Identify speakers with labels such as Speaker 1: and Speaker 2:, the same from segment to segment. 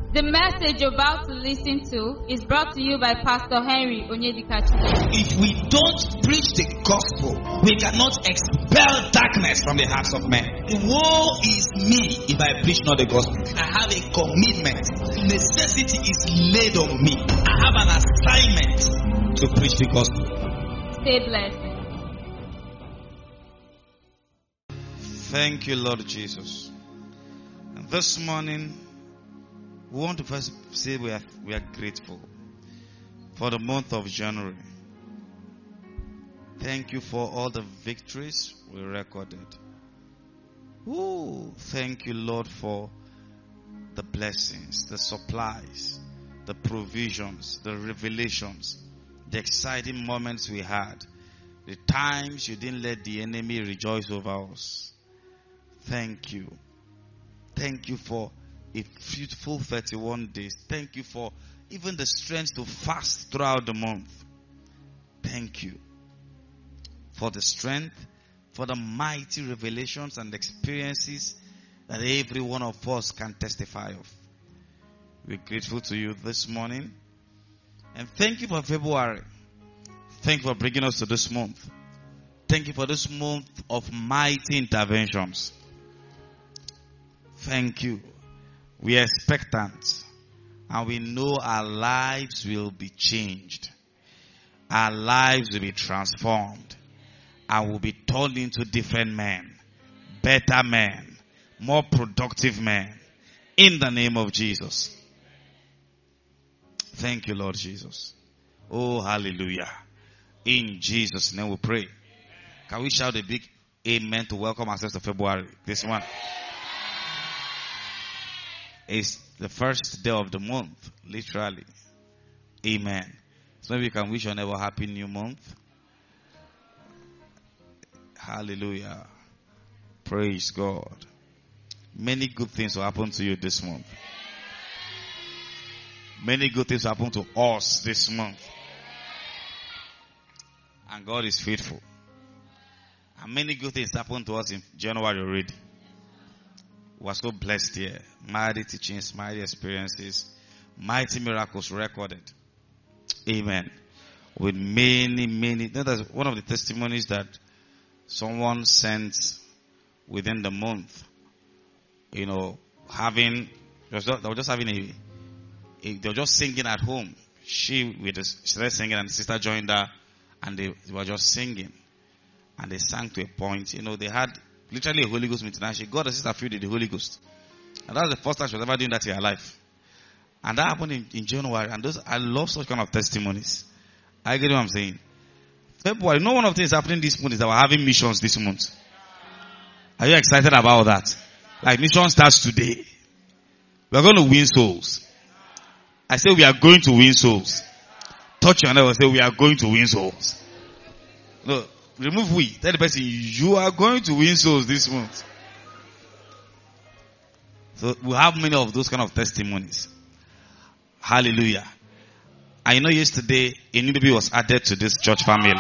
Speaker 1: The message you're about to listen to is brought to you by Pastor Henry Onyedikachi.
Speaker 2: If we don't preach the gospel, we cannot expel darkness from the hearts of men. Woe is me if I preach not the gospel. I have a commitment. Necessity is laid on me. I have an assignment to preach the gospel.
Speaker 1: Stay blessed.
Speaker 3: Thank you, Lord Jesus. And this morning, we want to first say we are grateful for the month of January. Thank you for all the victories we recorded. Ooh, thank you, Lord, for the blessings, the supplies, the provisions, the revelations, the exciting moments we had, the times you didn't let the enemy rejoice over us. Thank you. Thank you for a fruitful 31 days. Thank you for even the strength to fast throughout the month. Thank you for the strength, for the mighty revelations and experiences that every one of us can testify of. We're grateful to you this morning. And thank you for February. Thank you for bringing us to this month. Thank you for this month of mighty interventions. Thank you. We are expectant, and we know our lives will be changed. Our lives will be transformed, and will be turned into different men, better men, more productive men, in the name of Jesus. Thank you, Lord Jesus. Oh, hallelujah. In Jesus' name we pray. Can we shout a big amen to welcome ourselves to February this month? It's the first day of the month, literally. Amen. So maybe you can wish your neighbor happy new month. Hallelujah. Praise God. Many good things will happen to you this month. Many good things will happen to us this month. And God is faithful. And many good things happened to us in January already. We are so blessed here. Mighty teachings, mighty experiences, mighty miracles recorded. Amen. With many. That's one of the testimonies that someone sent within the month. You know, they were just singing at home. She started singing, and the sister joined her, and they were just singing. And they sang to a point. You know, they had literally a Holy Ghost meeting. And she got the sister filled with the Holy Ghost. And that was the first time she was ever doing that in her life. And that happened in January. And I love such kind of testimonies. I get what I'm saying. February, no one of the things happening this month is that we're having missions this month. Are you excited about that? Like, mission starts today. We're going to win souls. I say we are going to win souls. Touch your neighbor and say we are going to win souls. No, remove we. Tell the person you are going to win souls this month. So we have many of those kind of testimonies. Hallelujah. I know yesterday a new baby was added to this church family.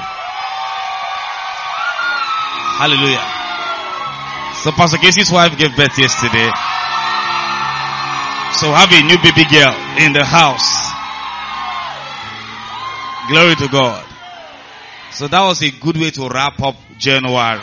Speaker 3: Hallelujah. So Pastor Casey's wife gave birth yesterday. So have a new baby girl in the house. Glory to God. So that was a good way to wrap up January.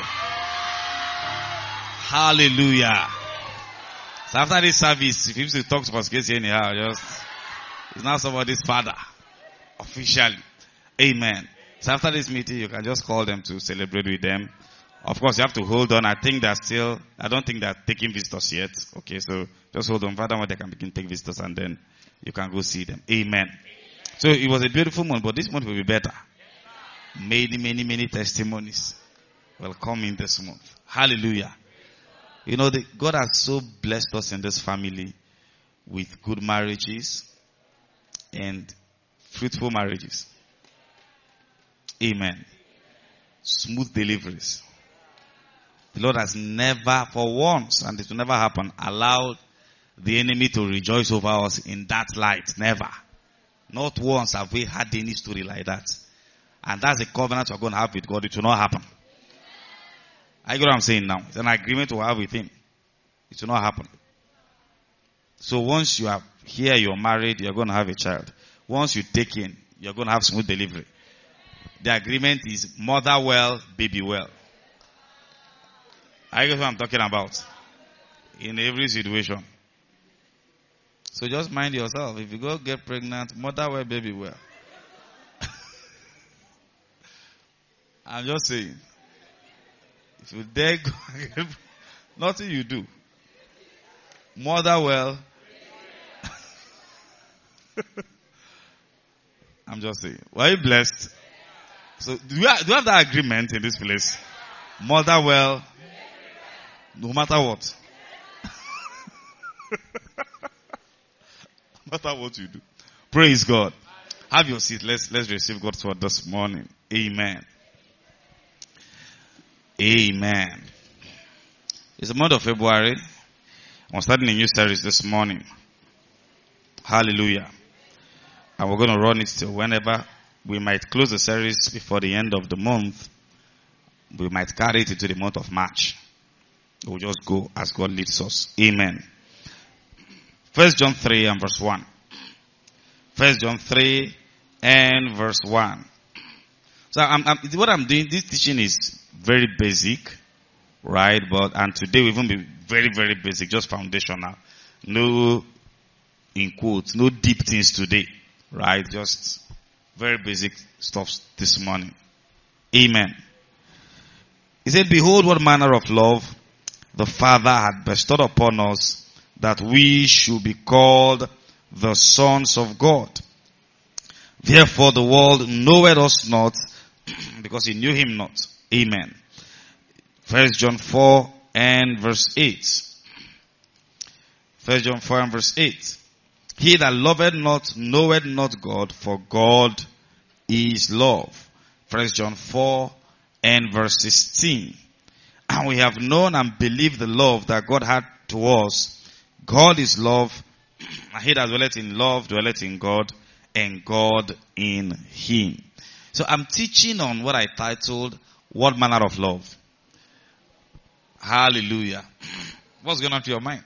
Speaker 3: Hallelujah. So after this service, if you used to talk to Pastor Casey anyhow, he's now somebody's father. Officially. Amen. So after this meeting, you can just call them to celebrate with them. Of course, you have to hold on. I don't think they're taking visitors yet. Okay, so just hold on. Furthermore, they can begin to take visitors and then you can go see them. Amen. So it was a beautiful month, but this month will be better. Many testimonies will come in this month. Hallelujah. You know, God has so blessed us in this family with good marriages and fruitful marriages. Amen. Smooth deliveries. The Lord has never, for once, and it will never happen, allowed the enemy to rejoice over us in that light. Never. Not once have we had any story like that. And that's a covenant we're going to have with God. It will not happen. I get what I'm saying now. It's an agreement we have with Him. It will not happen. So once you Here you're married, you're going to have a child. Once you take in, you're going to have smooth delivery. The agreement is mother well, baby well. I guess what I'm talking about. In every situation. So just mind yourself. If you go get pregnant, mother well, baby well. I'm just saying. If you dare go, nothing you do. Mother well. I'm just saying. Were you blessed? So do you have that agreement in this place? Mother well. No matter what. No matter what you do. Praise God. Have your seat. Let's receive God's word this morning. Amen. Amen. It's the month of February. I'm starting a new series this morning. Hallelujah. And we're going to run it till whenever. We might close the series before the end of the month. We might carry it into the month of March. We'll just go as God leads us. Amen. 1 John 3 and verse 1. 1 John 3 and verse 1. So what I'm doing, this teaching is very basic, right? And today we will be very, very basic, just foundational. No, in quotes, no deep things today, right? Just very basic stuff this morning. Amen. He said, behold what manner of love the Father had bestowed upon us, that we should be called the sons of God. Therefore the world knoweth us not, because he knew him not. Amen. 1 John 4 and verse 8. 1 John 4 and verse 8. He that loveth not knoweth not God, for God is love. 1 John 4 and verse 16. And we have known and believed the love that God had to us. God is love, and he that dwelleth in love dwelleth in God, and God in him. So I'm teaching on what I titled, What Manner of Love? Hallelujah. What's going on to your mind?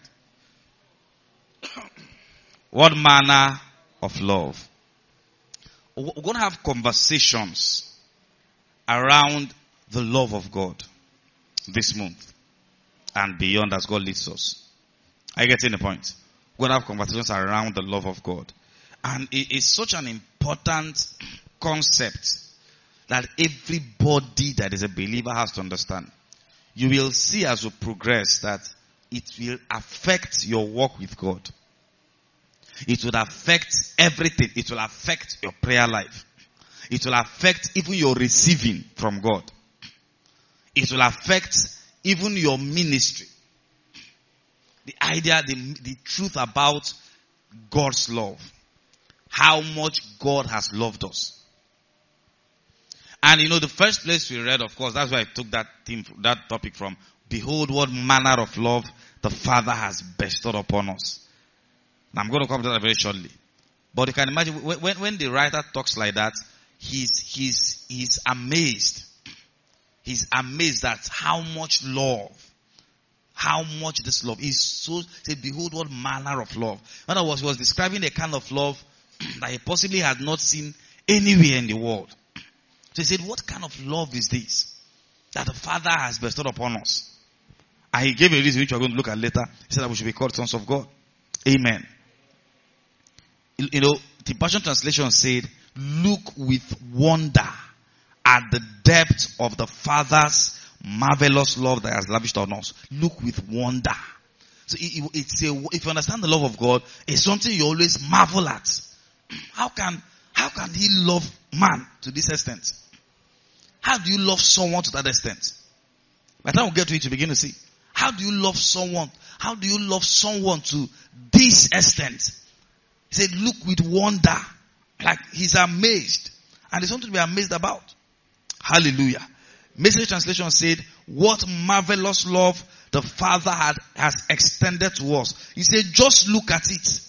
Speaker 3: What manner of love? We're going to have conversations around the love of God this month and beyond as God leads us. Are you getting the point? We're going to have conversations around the love of God. And it is such an important concept that everybody that is a believer has to understand. You will see as we progress that it will affect your walk with God. It will affect everything. It will affect your prayer life. It will affect even your receiving from God. It will affect even your ministry. The idea, the truth about God's love. How much God has loved us. And the first place we read, of course, that's where I took that topic from. Behold what manner of love the Father has bestowed upon us. Now I'm going to come to that very shortly. But you can imagine when the writer talks like that, he's amazed. He's amazed at how much love, how much this love is. So say, behold what manner of love. In other words, he was describing a kind of love that he possibly had not seen anywhere in the world. So he said, what kind of love is this that the Father has bestowed upon us? And he gave a reason which we're going to look at later. He said that we should be called sons of God. Amen. The Passion Translation said, look with wonder at the depth of the Father's marvelous love that has lavished on us. Look with wonder. So if you understand the love of God, it's something you always marvel at. How can he love man to this extent? How do you love someone to that extent? By the time we get to it, you begin to see. How do you love someone? How do you love someone to this extent? He said, look with wonder. Like he's amazed. And there's something to be amazed about. Hallelujah. Message translation said, what marvelous love the Father has extended to us. He said, just look at it.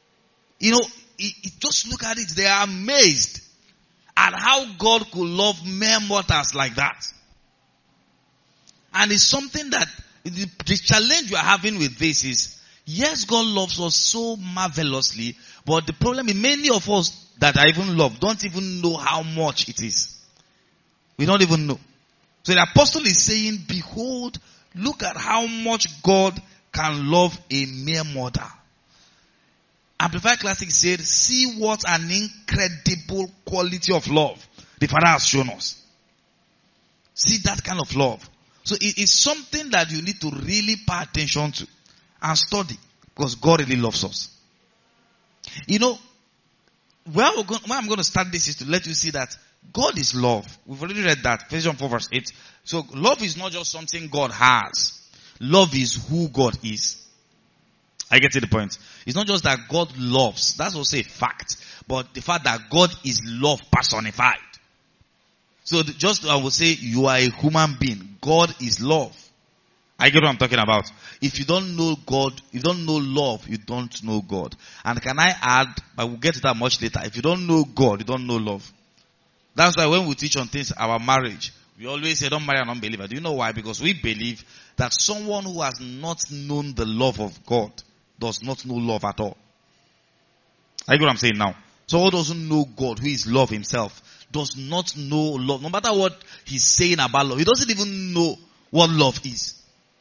Speaker 3: Just look at it. They are amazed at how God could love mere mortals like that. And it's something that the challenge you are having with this is, Yes, God loves us so marvelously, but the problem is many of us that are even loved don't even know how much it is. We don't even know. So the apostle is saying, behold, look at how much God can love a mere mortal. Amplified Classic said, see what an incredible quality of love the Father has shown us. See that kind of love. So it is something that you need to really pay attention to and study, because God really loves us. You know, where I'm going to start this is to let you see that God is love. We've already read that, Ephesians 4 verse 8. So love is not just something God has. Love is who God is. I get to the point. It's not just that God loves. That's also a fact. But the fact that God is love personified. So just I will say you are a human being. God is love. I get what I'm talking about. If you don't know God, if you don't know love, you don't know God. And can I add, I will get to that much later. If you don't know God, you don't know love. That's why when we teach on things, our marriage, we always say don't marry an unbeliever. Do you know why? Because we believe that someone who has not known the love of God does not know love at all. I get what I'm saying now. Someone who doesn't know God, who is love himself, does not know love. No matter what he's saying about love, he doesn't even know what love is.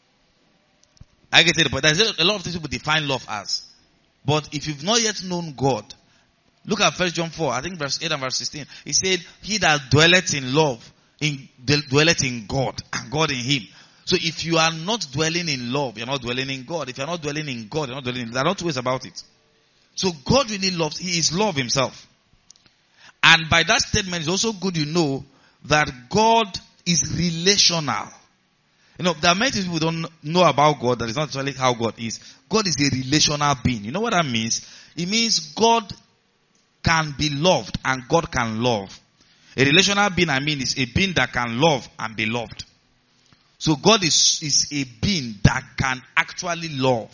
Speaker 3: I get to the point. There's a lot of things people define love as. But if you've not yet known God, look at 1 John 4, I think verse 8 and verse 16. He said, he that dwelleth in love, dwelleth in God, and God in him. So if you are not dwelling in love, you're not dwelling in God. If you're not dwelling in God, you're not dwelling in, there are not two ways about it. So God really loves, he is love himself. And by that statement, it's also good you know that God is relational. You know, there are many things people don't know about God that is not actually how God is. God is a relational being. You know what that means? It means God can be loved and God can love. A relational being, I mean, is a being that can love and be loved. So God is a being that can actually love.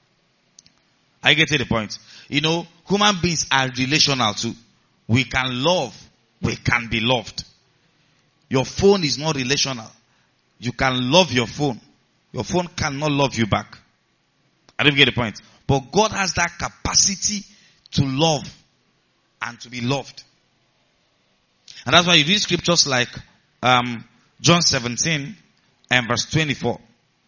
Speaker 3: I get to the point. You know, human beings are relational too. We can love, we can be loved. Your phone is not relational. You can love your phone. Your phone cannot love you back. I don't get the point. But God has that capacity to love and to be loved. And that's why you read scriptures like John 17 and verse 24.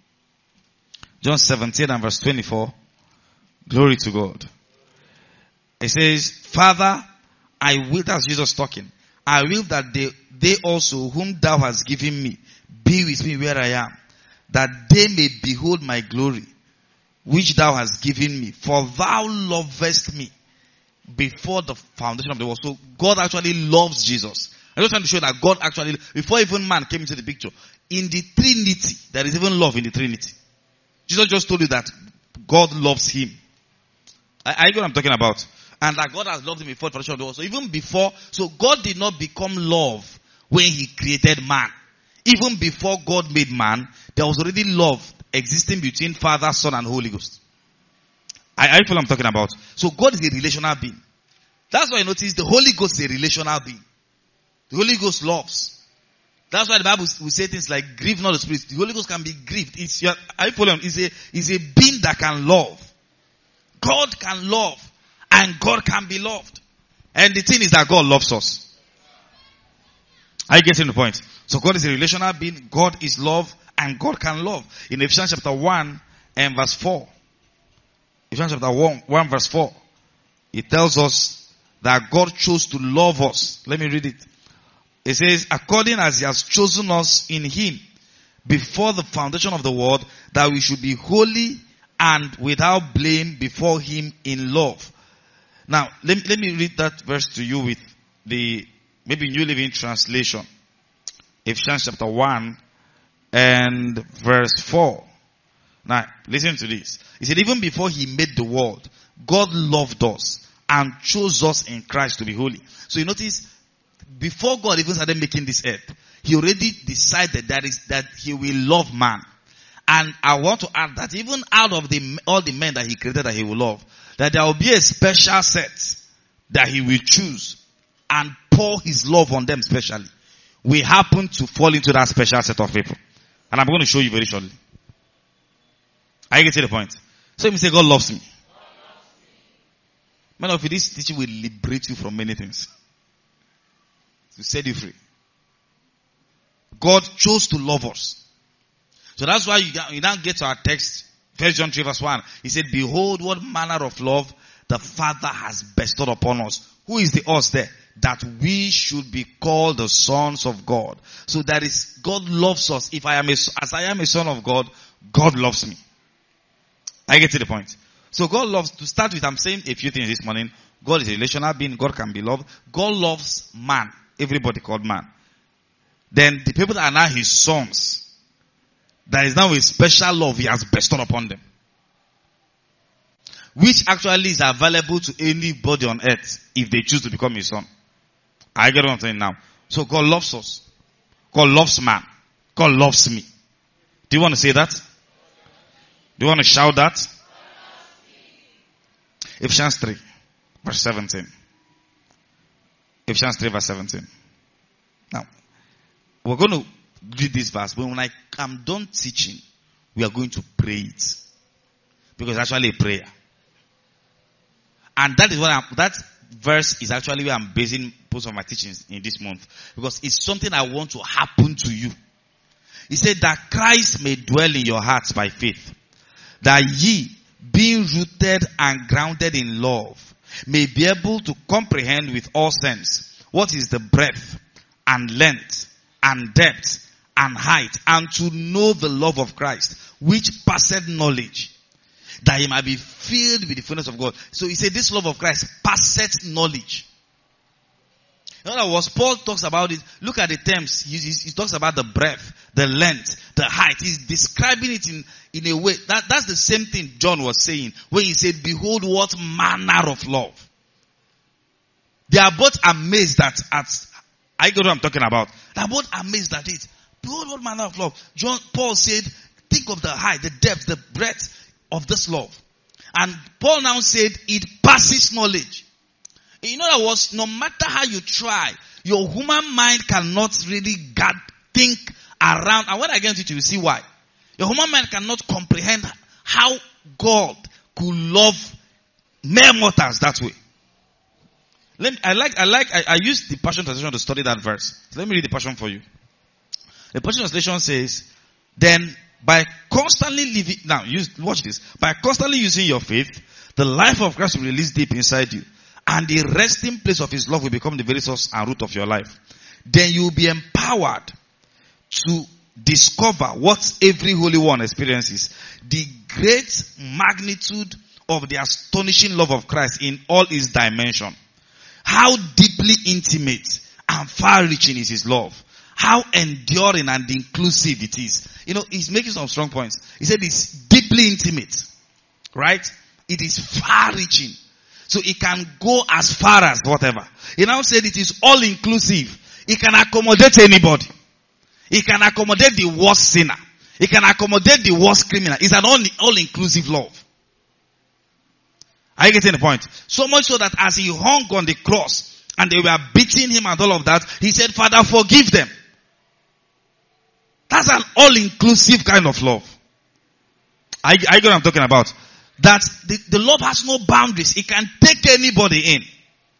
Speaker 3: John 17 and verse 24. Glory to God. It says, Father, I will, that's Jesus talking, I will that they also whom thou hast given me be with me where I am, that they may behold my glory, which thou hast given me. For thou lovest me before the foundation of the world. So God actually loves Jesus. I'm just trying to show that God actually, before even man came into the picture, in the Trinity, there is even love in the Trinity. Jesus just told you that God loves him. I get what I'm talking about. And that God has loved him before the foundation of the world. So even before, so God did not become love when he created man. Even before God made man, there was already love existing between Father, Son, and Holy Ghost. I feel what I'm talking about. So God is a relational being. That's why you notice the Holy Ghost is a relational being. The Holy Ghost loves. That's why the Bible will say things like, grieve not the Spirit. The Holy Ghost can be grieved. It's a being that can love. God can love. And God can be loved. And the thing is that God loves us. Are you getting the point? So God is a relational being. God is love. And God can love. In Ephesians chapter 1 and verse 4. Ephesians chapter 1 verse 4. It tells us that God chose to love us. Let me read it. It says, according as he has chosen us in him before the foundation of the world, that we should be holy and without blame before him in love. Now, let me read that verse to you with the, maybe New Living Translation. Ephesians chapter 1 and verse 4. Now, listen to this. He said, even before he made the world, God loved us and chose us in Christ to be holy. So you notice, before God even started making this earth, he already decided that he will love man. And I want to add that even out of all the men that he created that he will love, that there will be a special set that he will choose and pour his love on them specially. We happen to fall into that special set of people. And I'm going to show you very shortly. I get to the point. So let me say, God loves me. Man of you, this teaching will liberate you from many things. To set you free. God chose to love us. So that's why you now get to our text, 1 John 3 verse 1. He said, behold what manner of love the Father has bestowed upon us. Who is the us there? That we should be called the sons of God. So that is, God loves us. As I am a son of God, God loves me. I get to the point. So God loves, to start with, I'm saying a few things this morning. God is a relational being. God can be loved. God loves man. Everybody called man. Then the people that are now his sons, there is now a special love he has bestowed upon them. Which actually is available to anybody on earth if they choose to become his son. I get what I'm saying now. So God loves us. God loves man. God loves me. Do you want to say that? Do you want to shout that? Ephesians 3 verse 17. Ephesians 3 verse 17. Now, we're going to read this verse, but when I am done teaching, we are going to pray it. Because it's actually a prayer. And that is that verse is actually where I'm basing most of my teachings in this month. Because it's something I want to happen to you. He said that Christ may dwell in your hearts by faith. That ye, being rooted and grounded in love, may be able to comprehend with all sense what is the breadth and length and depth and height, and to know the love of Christ, which passeth knowledge, that he might be filled with the fullness of God. So he said this love of Christ passeth knowledge. In other words, Paul talks about it. Look at the terms. He talks about the breadth, the length, the height. He's describing it in a way. That's the same thing John was saying when he said, behold what manner of love. They are both amazed at I get what I'm talking about. They are both amazed at it. Behold what manner of love. Paul said, think of the height, the depth, the breadth of this love. And Paul now said, it passes knowledge. In other words, no matter how you try, your human mind cannot really think around. And when I get into it, you will see why. Your human mind cannot comprehend how God could love mere mortals that way. I used the Passion Translation to study that verse. So let me read the Passion for you. The Passion Translation says, then by constantly living, watch this. By constantly using your faith, the life of Christ will release deep inside you. And the resting place of his love will become the very source and root of your life. Then you will be empowered to discover what every Holy One experiences. The great magnitude of the astonishing love of Christ in all its dimension. How deeply intimate and far-reaching is his love. How enduring and inclusive it is. You know, he's making some strong points. He said it's deeply intimate. Right? It is far-reaching. So it can go as far as whatever. He now said it is all-inclusive. It can accommodate anybody. It can accommodate the worst sinner. It can accommodate the worst criminal. It's an all-inclusive love. Are you getting the point? So much so that as he hung on the cross and they were beating him and all of that, he said, Father, forgive them. That's an all-inclusive kind of love. I get what I'm talking about. That the love has no boundaries. It can take anybody in.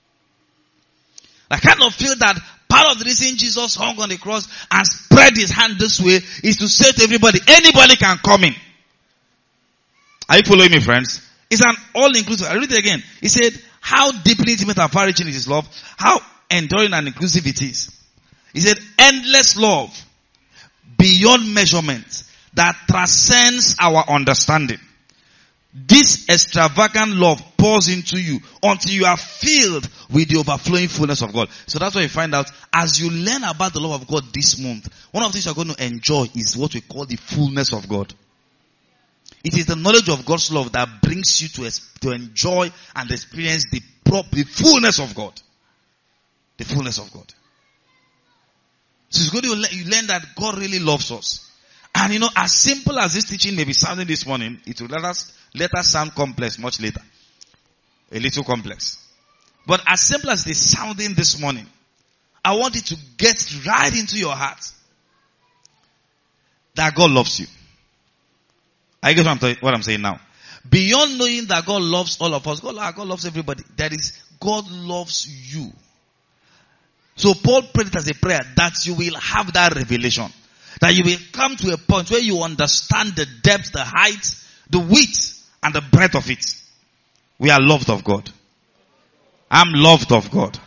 Speaker 3: I kind of feel that part of the reason Jesus hung on the cross and spread his hand this way is to say to everybody, anybody can come in. Are you following me, friends? It's an all-inclusive. I read it again. He said, how deeply intimate and far-reaching is his love. How enduring and inclusive it is. He said, endless love beyond measurement that transcends our understanding. This extravagant love pours into you until you are filled with the overflowing fullness of God. So that's why you find out as you learn about the love of God this month, one of the things you're going to enjoy is what we call the fullness of God. It is the knowledge of God's love that brings you to enjoy and experience the fullness of God. The fullness of God. So it's good you learn that God really loves us. And you know, as simple as this teaching may be sounding this morning, it will let us sound complex much later. A little complex. But as simple as it is sounding this morning, I want it to get right into your heart that God loves you. I get what I'm saying now. Beyond knowing that God loves all of us, God loves everybody. There is, God loves you. So Paul prayed it as a prayer that you will have that revelation. That you will come to a point where you understand the depth, the height, the width, and the breadth of it. We are loved of God. I'm loved of God.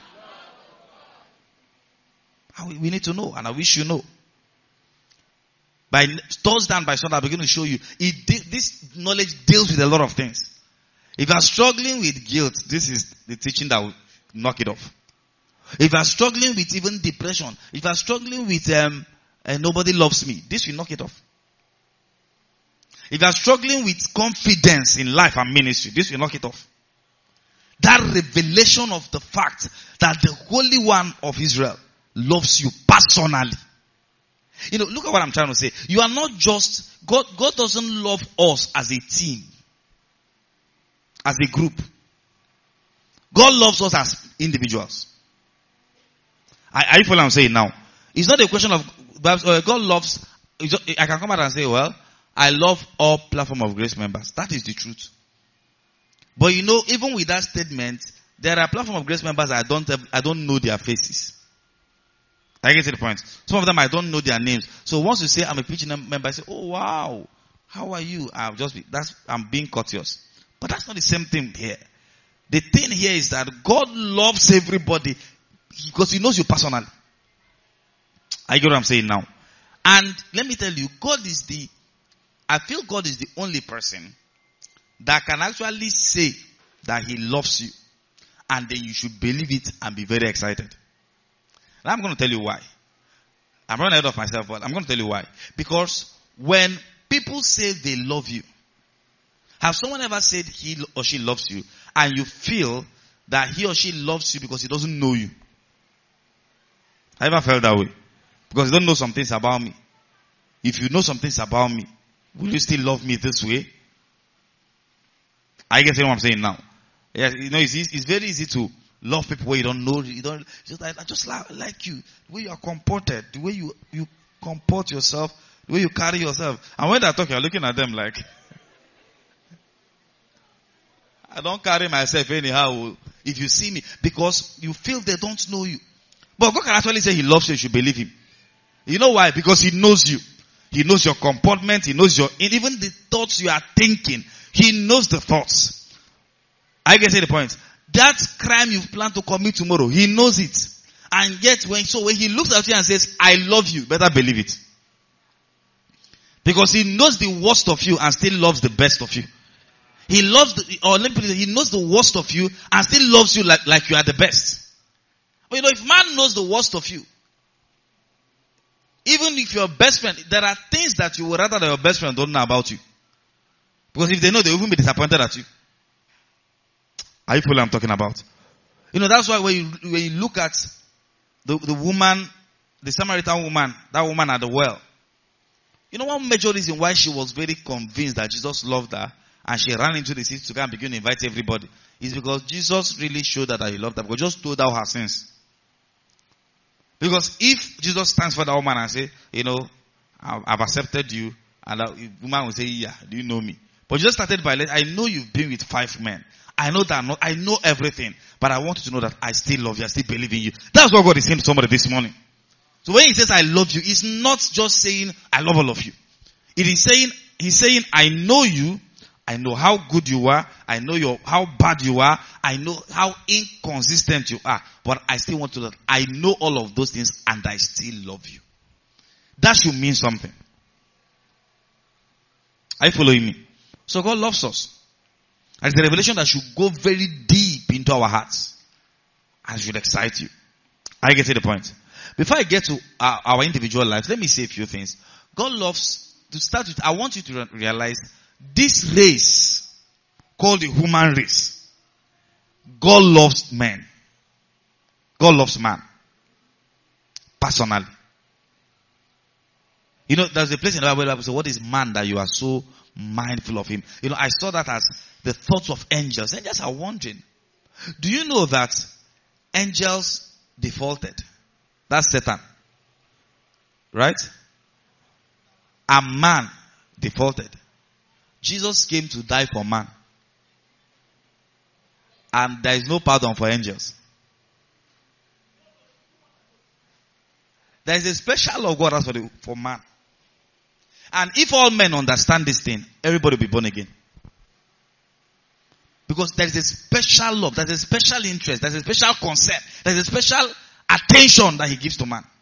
Speaker 3: We need to know, and I wish you know. By Thursday and by Sunday, I'll begin to show you. This knowledge deals with a lot of things. If you are struggling with guilt, this is the teaching that will knock it off. If you are struggling with even depression, if you are struggling with nobody loves me, this will knock it off. If you are struggling with confidence in life and ministry, this will knock it off. That revelation of the fact that the Holy One of Israel loves you personally. You know, look at what I'm trying to say. You are not just, God doesn't love us as a team, as a group. God loves us as individuals. Are you following what I'm saying now? It's not a question of, God loves, I can come out and say, well, I love all Platform of Grace members. That is the truth. But you know, even with that statement, there are Platform of Grace members I don't know their faces. I get to the point. Some of them I don't know their names. So once you say I'm a preaching member, I say, oh wow, how are you? I'm being courteous. But that's not the same thing here. The thing here is that God loves everybody because He knows you personally. I get what I'm saying now. And let me tell you, I feel God is the only person that can actually say that He loves you. And then you should believe it and be very excited. And I'm going to tell you why. I'm running ahead of myself, but I'm going to tell you why. Because when people say they love you, have someone ever said he or she loves you and you feel that he or she loves you because he doesn't know you? Have you ever felt that way? Because you don't know some things about me. If you know some things about me, will you still love me this way? I guess you know what I'm saying now. Yeah, you know, it's very easy to love people where you don't know. I just like you. The way you are comported. The way you comport yourself. The way you carry yourself. And when they're talking, you're looking at them like, I don't carry myself anyhow if you see me. Because you feel they don't know you. But God can actually say He loves you. You should believe Him. You know why? Because He knows you. He knows your comportment. He knows even the thoughts you are thinking. He knows the thoughts. I get the point. That crime you plan to commit tomorrow, He knows it. And yet when He looks at you and says, I love you, better believe it. Because He knows the worst of you and still loves the best of you. He knows the worst of you and still loves you like you are the best. But you know, if man knows the worst of you, even if your best friend, there are things that you would rather that your best friend don't know about you. Because if they know, they will even be disappointed at you. Are you following what I'm talking about? You know, that's why when you look at the woman, the Samaritan woman, that woman at the well. You know one major reason why she was very convinced that Jesus loved her and she ran into the city to go and begin to invite everybody is because Jesus really showed her that He loved her, because just told her her sins. Because if Jesus stands for that woman and say, you know, I've accepted you, and the woman will say, yeah, do you know me? But Jesus started by, I know you've been with 5 men. I know everything, but I want you to know that I still love you, I still believe in you. That's what God is saying to somebody this morning. So when He says I love you, it's not just saying I love all of you. It is saying, He's saying I know you, I know how good you are, I know how bad you are, I know how inconsistent you are, but I still want to know that I know all of those things and I still love you. That should mean something. Are you following me? So God loves us. And it's a revelation that should go very deep into our hearts and should excite you. I get to the point. Before I get to our individual lives, let me say a few things. God loves, to start with, I want you to realize this race called the human race. God loves men. God loves man. Personally. You know, there's a place in the Bible that says, what is man that you are so mindful of him? You know, I saw that as the thoughts of angels. Angels are wondering. Do you know that angels defaulted? That's Satan. Right? And man defaulted. Jesus came to die for man. And there is no pardon for angels. There is a special law God has for man. And if all men understand this thing, everybody will be born again. Because there is a special love, there is a special interest, there is a special concern, there is a special attention that he gives to man.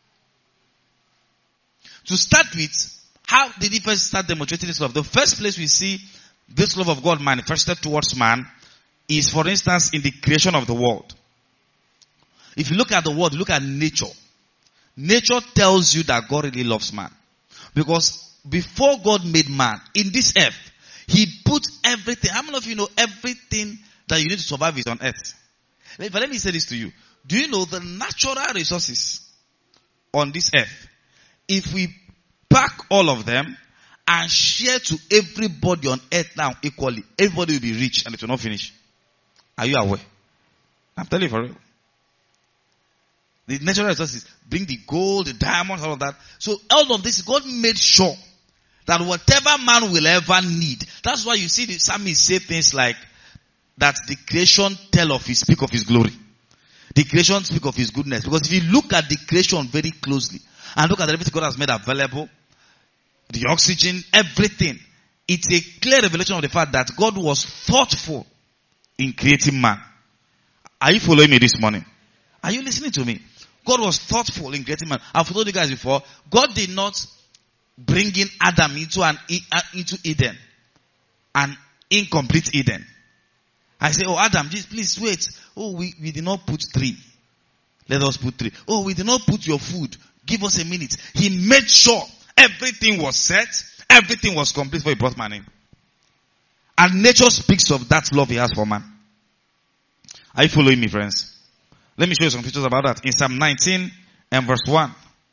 Speaker 3: To start with, how did he first start demonstrating this love? The first place we see this love of God manifested towards man is, for instance, in the creation of the world. If you look at the world, look at nature. Nature tells you that God really loves man. Because before God made man, in this earth, he put everything. How many of you know everything that you need to survive is on earth? But let me say this to you. Do you know the natural resources on this earth? If we pack all of them and share to everybody on earth now equally, everybody will be rich and it will not finish. Are you aware? I'm telling you for real. The natural resources, bring the gold, the diamonds, all of that. So all of this, God made sure that whatever man will ever need. That's why you see the psalmist say things like that the creation speak of his glory. The creation speak of his goodness. Because if you look at the creation very closely and look at everything God has made available, the oxygen, everything, it's a clear revelation of the fact that God was thoughtful in creating man. Are you following me this morning? Are you listening to me? God was thoughtful in creating man. I've told you guys before, God did not bring in Adam into Eden, an incomplete Eden. I say, oh Adam, please wait. Oh, we did not put 3. Let us put 3. Oh, we did not put your food. Give us a minute. He made sure everything was set, everything was complete before he brought man in. And nature speaks of that love he has for man. Are you following me, friends? Let me show you some pictures about that. In Psalm 19 and verse 1.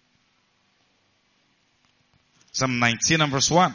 Speaker 3: Psalm 19 and verse 1.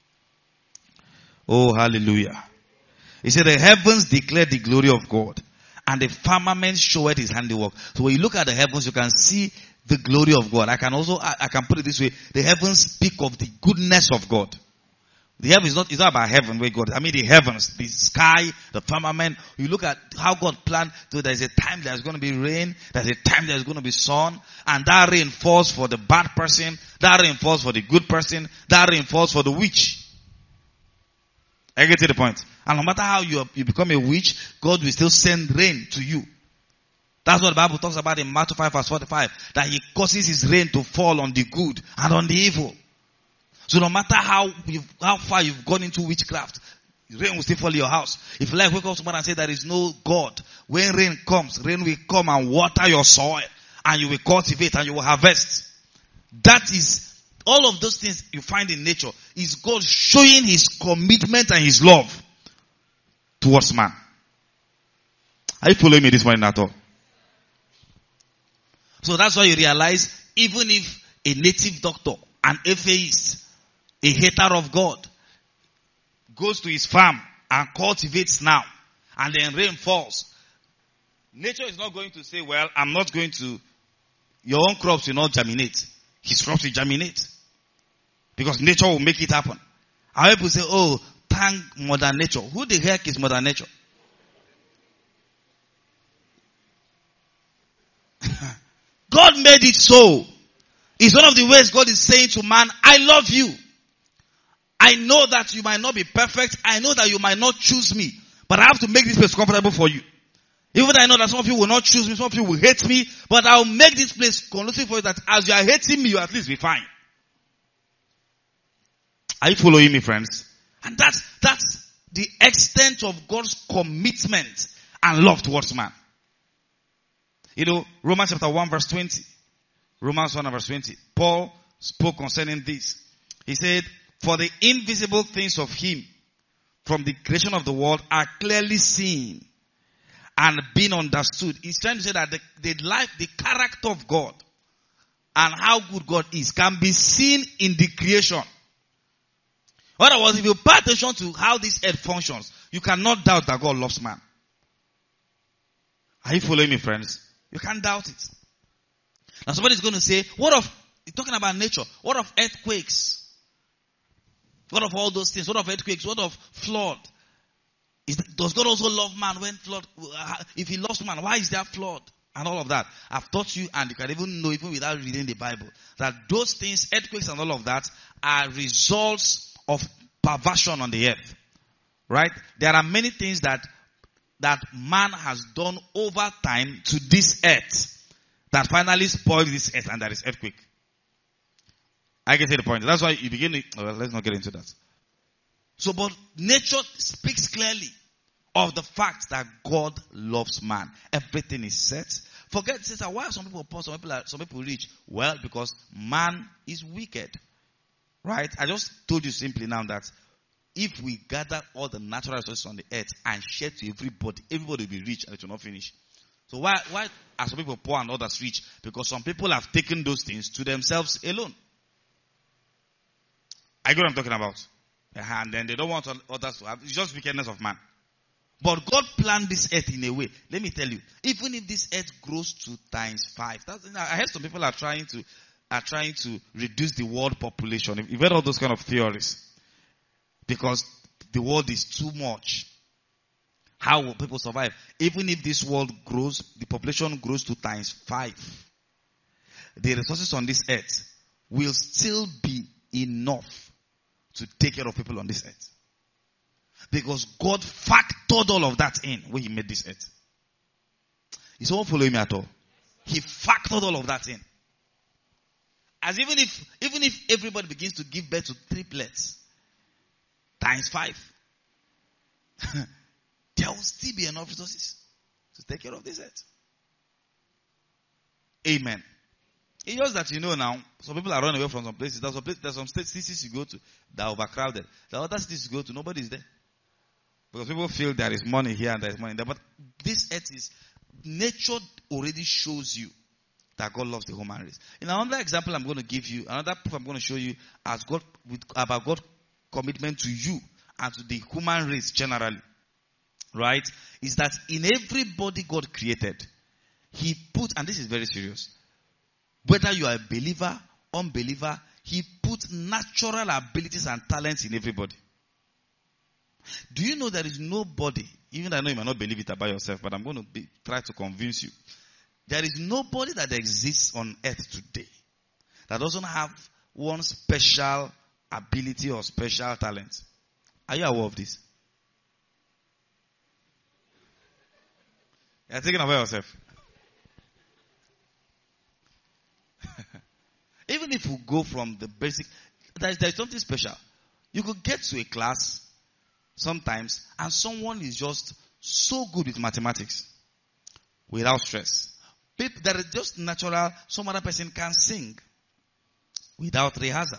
Speaker 3: Oh, hallelujah. He said, the heavens declare the glory of God, and the firmament showeth his handiwork. So when you look at the heavens, you can see the glory of God. I can put it this way. The heavens speak of the goodness of God. The heaven is not about heaven where God, the heavens, the sky, the firmament. You look at how God planned. So there's a time there's going to be rain. There's a time there's going to be sun. And that rain falls for the bad person. That rain falls for the good person. That rain falls for the witch. I get to the point. And no matter how you become a witch, God will still send rain to you. That's what the Bible talks about in Matthew 5 verse 45. That he causes his rain to fall on the good and on the evil. So no matter how far you've gone into witchcraft, rain will still fall in your house. If you like, wake up tomorrow and say there is no God. When rain comes, rain will come and water your soil. And you will cultivate and you will harvest. That is, all of those things you find in nature is God showing his commitment and his love towards man. Are you following me this morning at all? So that's why you realize, even if a native doctor, an atheist, a hater of God, goes to his farm and cultivates now, and then rain falls, nature is not going to say, well, your own crops will not germinate. His crops will germinate. Because nature will make it happen. And people say, oh, thank Mother Nature. Who the heck is Mother Nature? God made it so. It's one of the ways God is saying to man, I love you. I know that you might not be perfect. I know that you might not choose me. But I have to make this place comfortable for you. Even though I know that some of you will not choose me, some of you will hate me, but I'll make this place conducive for you that as you are hating me, you at least be fine. Are you following me, friends? And that's the extent of God's commitment and love towards man. You know, Romans chapter 1 verse 20. Romans 1 verse 20. Paul spoke concerning this. He said, for the invisible things of him from the creation of the world are clearly seen and being understood. He's trying to say that the life, the character of God and how good God is can be seen in the creation. In other words, if you pay attention to how this earth functions, you cannot doubt that God loves man. Are you following me, friends? You can't doubt it. Now somebody's going to say, what of, talking about nature, what of earthquakes?
Speaker 2: What of all those things? What of earthquakes? What of flood? Does God also love man when flood? If he loves man, why is there flood? And all of that. I've taught you, and you can even know, even without reading the Bible, that those things, earthquakes and all of that, are results of perversion on the earth. Right? There are many things that man has done over time to this earth that finally spoil this earth, and there is earthquake. I can say the point. That's why you begin to, well, let's not get into that. So, but nature speaks clearly of the fact that God loves man. Everything is set. Forget, sister, why are some people poor, some people rich? Well, because man is wicked. Right? I just told you simply now that if we gather all the natural resources on the earth and share to everybody will be rich and it will not finish. So why are some people poor and others rich? Because some people have taken those things to themselves alone. I get what I'm talking about. And then they don't want others to have. It's just wickedness of man. But God planned this earth in a way. Let me tell you, even if this earth grows to times 5, I heard some people are trying to reduce the world population. You've heard all those kind of theories. Because the world is too much. How will people survive? Even if this world grows, the population grows to times 5. The resources on this earth will still be enough to take care of people on this earth. Because God factored all of that in when he made this earth. Is someone following me at all? He factored all of that in. As even if everybody begins to give birth to triplets, times 5, there will still be enough resources to take care of this earth. Amen. It's just that now, some people are running away from some places. There's some cities you go to that are overcrowded. The other cities you go to, nobody is there. Because people feel there is money here and there is money there. But this earth is, nature already shows you that God loves the human race. In another example I'm going to give you, another proof I'm going to show you about God's commitment to you and to the human race generally, right, is that in everybody God created, he put, and this is very serious, whether you are a believer, unbeliever, he put natural abilities and talents in everybody. Do you know there is nobody, even though I know you might not believe it about yourself, but I'm going to try to convince you. There is nobody that exists on earth today that doesn't have one special ability or special talent. Are you aware of this? You're thinking about yourself. Even if you go from the basic, there's something special. You could get to a class sometimes and someone is just so good with mathematics without stress. That is just natural. Some other person can sing without rehearsal.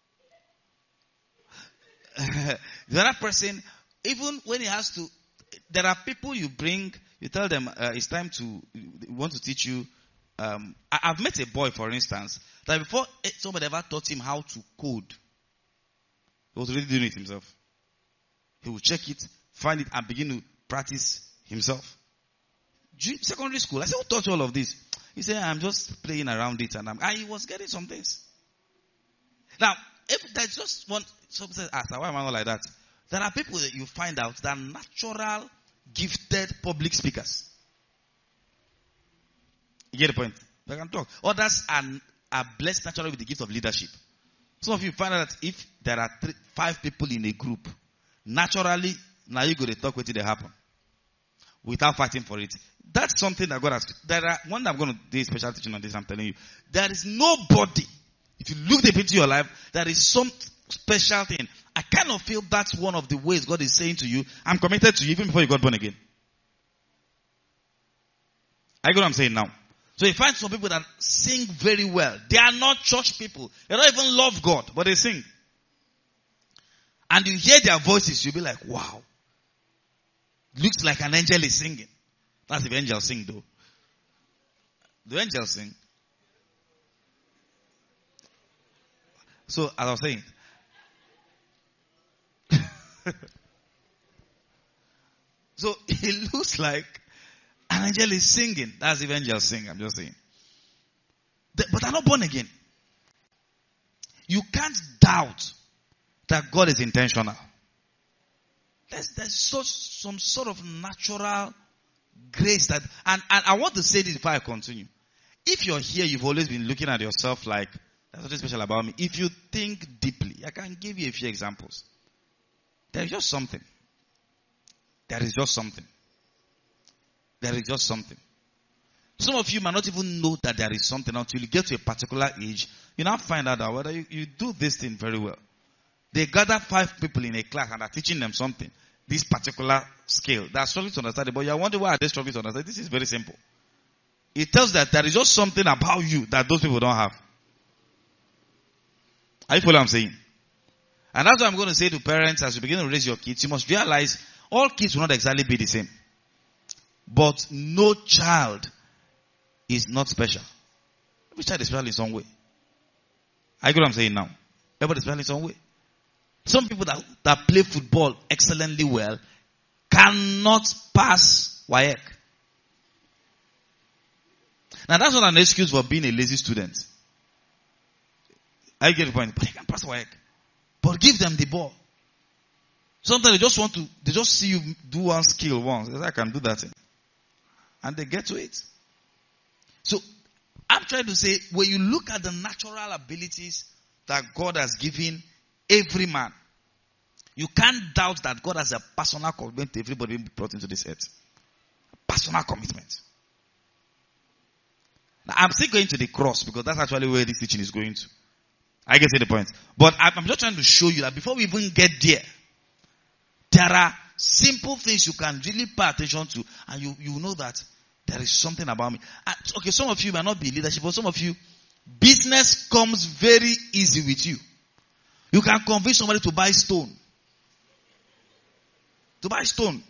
Speaker 2: The other person, even when he has to, there are people you bring, you tell them it's time to, we want to teach you. I've met a boy, for instance, that before somebody ever taught him how to code, he was already doing it himself. He will check it, find it, and begin to practice himself. Secondary school, I said, who taught you all of this? He said, I'm just playing around it, and he was getting some things. Now, if there's just one, someone says, why am I not like that? There are people that you find out that are natural, gifted public speakers. You get the point? They can talk. Others are blessed naturally with the gift of leadership. Some of you find out that if there are 5 people in a group, naturally, now you go to talk with it, they happen. Without fighting for it. That's something that God has. One that I'm going to do a special teaching on this, I'm telling you. There is nobody, if you look deep into your life, there is some special thing. I kind of feel that's one of the ways God is saying to you, I'm committed to you even before you got born again. I get what I'm saying now. So you find some people that sing very well. They are not church people. They don't even love God, but they sing. And you hear their voices, you'll be like, wow. Looks like an angel is singing. That's if angels sing though. Do angels sing? So, as I was saying. So, it looks like an angel is singing. That's if angels sing, I'm just saying. But they're not born again. You can't doubt
Speaker 3: that God is intentional. There's some sort of natural grace that, and I want to say this before I continue. If you're here, you've always been looking at yourself like, there's nothing special about me. If you think deeply, I can give you a few examples. There is just something. There is just something. There is just something. Some of you might not even know that there is something until you get to a particular age. You now find out that whether you do this thing very well. They gather 5 people in a class and are teaching them something. This particular scale. They are struggling to understand it, but you are wondering why are they struggling to understand it. This is very simple. It tells that there is just something about you that those people don't have. Are you following what I'm saying? And that's what I'm going to say to parents as you begin to raise your kids. You must realize all kids will not exactly be the same. But no child is not special. Every child is special in some way. I get what I'm saying now. Everybody is special in some way. Some people that play football excellently well cannot pass WAEC. Now that's not an excuse for being a lazy student. I get the point. But they can pass WAEC. But give them the ball. Sometimes they just see you do one skill once. They say, I can do that thing. And they get to it. So, I'm trying to say, when you look at the natural abilities that God has given every man, you can't doubt that God has a personal commitment to everybody being brought into this earth. Personal commitment. Now, I'm still going to the cross because that's actually where this teaching is going to. I get the point. But I'm just trying to show you that before we even get there are simple things you can really pay attention to, and you know that there is something about me. Okay, some of you might not be leadership, but some of you, business comes very easy with you. You can convince somebody to buy stone. To buy stone.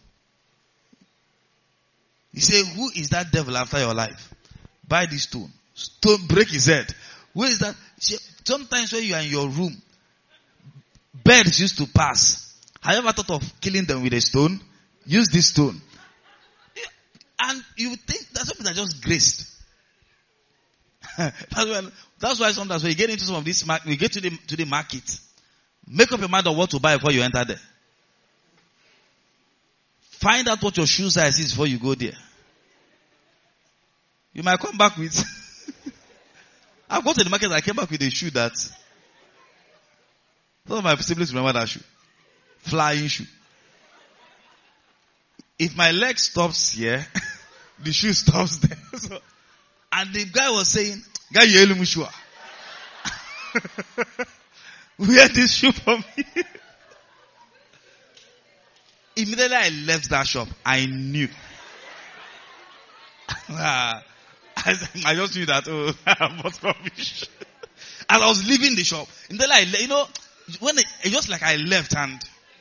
Speaker 3: You say, who is that devil after your life? Buy this stone. Stone, break his head. Where is that? See, sometimes when you are in your room, birds used to pass. Have you ever thought of killing them with a stone? Use this stone. And you think that's something that just graced. That's why sometimes when you get into some of this, we get to the market. Make up your mind on what to buy before you enter there. Find out what your shoe size is before you go there. You might come back with... I've gone to the market and I came back with a shoe that... Some of my siblings remember that shoe. Flying shoe. If my leg stops here, the shoe stops there. So, and the guy was saying, "Guy, you shua. Wear this shoe for me." Immediately I left that shop, I knew. I just knew that. Oh, I bought rubbish. As I was leaving the shop, immediately when it just like I left and.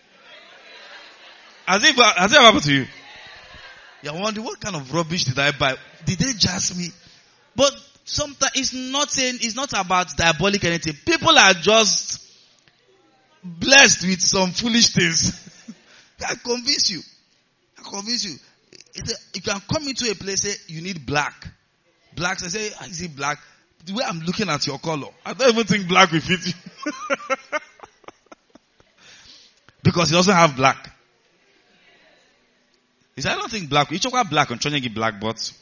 Speaker 3: Has it happened to you? You're wondering, what kind of rubbish did I buy? Did they jazz me? But sometimes it's not about diabolic anything. People are just blessed with some foolish things. I convince you. You can come into a place, say, you need black. Black, say, is it black? The way I'm looking at your color, I don't even think black will fit you. Because it doesn't have black. He said, I don't think black. You talk about black and trying to get black, but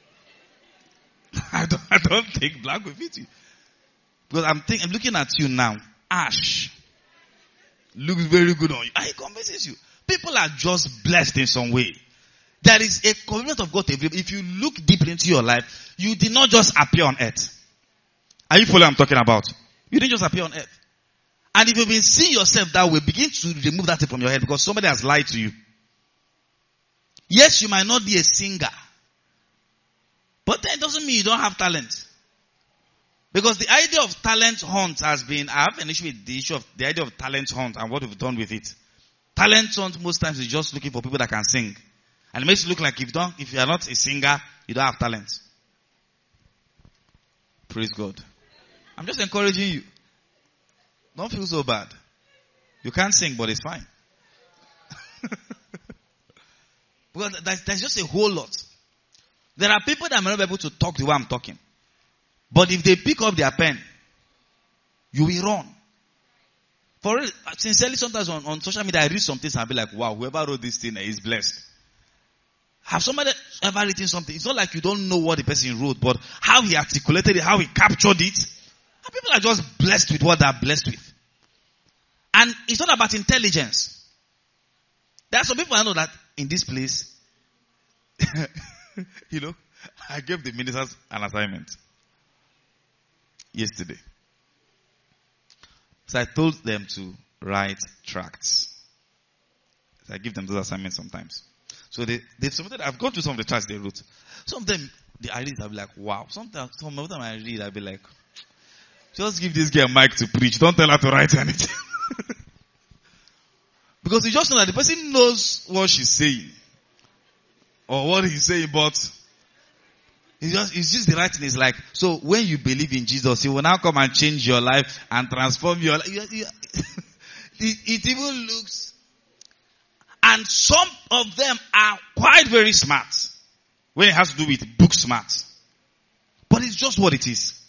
Speaker 3: I don't think black will fit you. Because I'm looking at you now. Ash looks very good on you. And he convinces you. People are just blessed in some way. There is a commitment of God to everybody. If you look deeply into your life, you did not just appear on earth. Are you following what I'm talking about? You didn't just appear on earth. And if you've been seeing yourself that way, begin to remove that thing from your head because somebody has lied to you. Yes, you might not be a singer. But that doesn't mean you don't have talent. Because the idea of talent hunt has been, I have an issue with the idea of talent hunt and what we've done with it. Talent hunt most times is just looking for people that can sing. And it makes it look like if you are not a singer, you don't have talent. Praise God. I'm just encouraging you. Don't feel so bad. You can't sing, but it's fine. Because there's just a whole lot. There are people that may not be able to talk the way I'm talking. But if they pick up their pen, you will run. For real, sincerely, sometimes on social media, I read some things and I'll be like, wow, whoever wrote this thing is blessed. Have somebody ever written something? It's not like you don't know what the person wrote, but how he articulated it, how he captured it. And people are just blessed with what they're blessed with. And it's not about intelligence. There are some people I know that in this place, I gave the ministers an assignment yesterday. So I told them to write tracts. So I give them those assignments sometimes. So they've submitted. I've gone through some of the tracts they wrote. Some of them, I read, I'll be like, wow. Some of them I read, I'll be like, just give this girl a mic to preach. Don't tell her to write anything. Because you just know that the person knows what she's saying. Or what he's saying, but it's just the writing is like, so when you believe in Jesus, he will now come and change your life and transform your life. It even looks, and some of them are quite very smart when it has to do with book smart. But it's just what it is.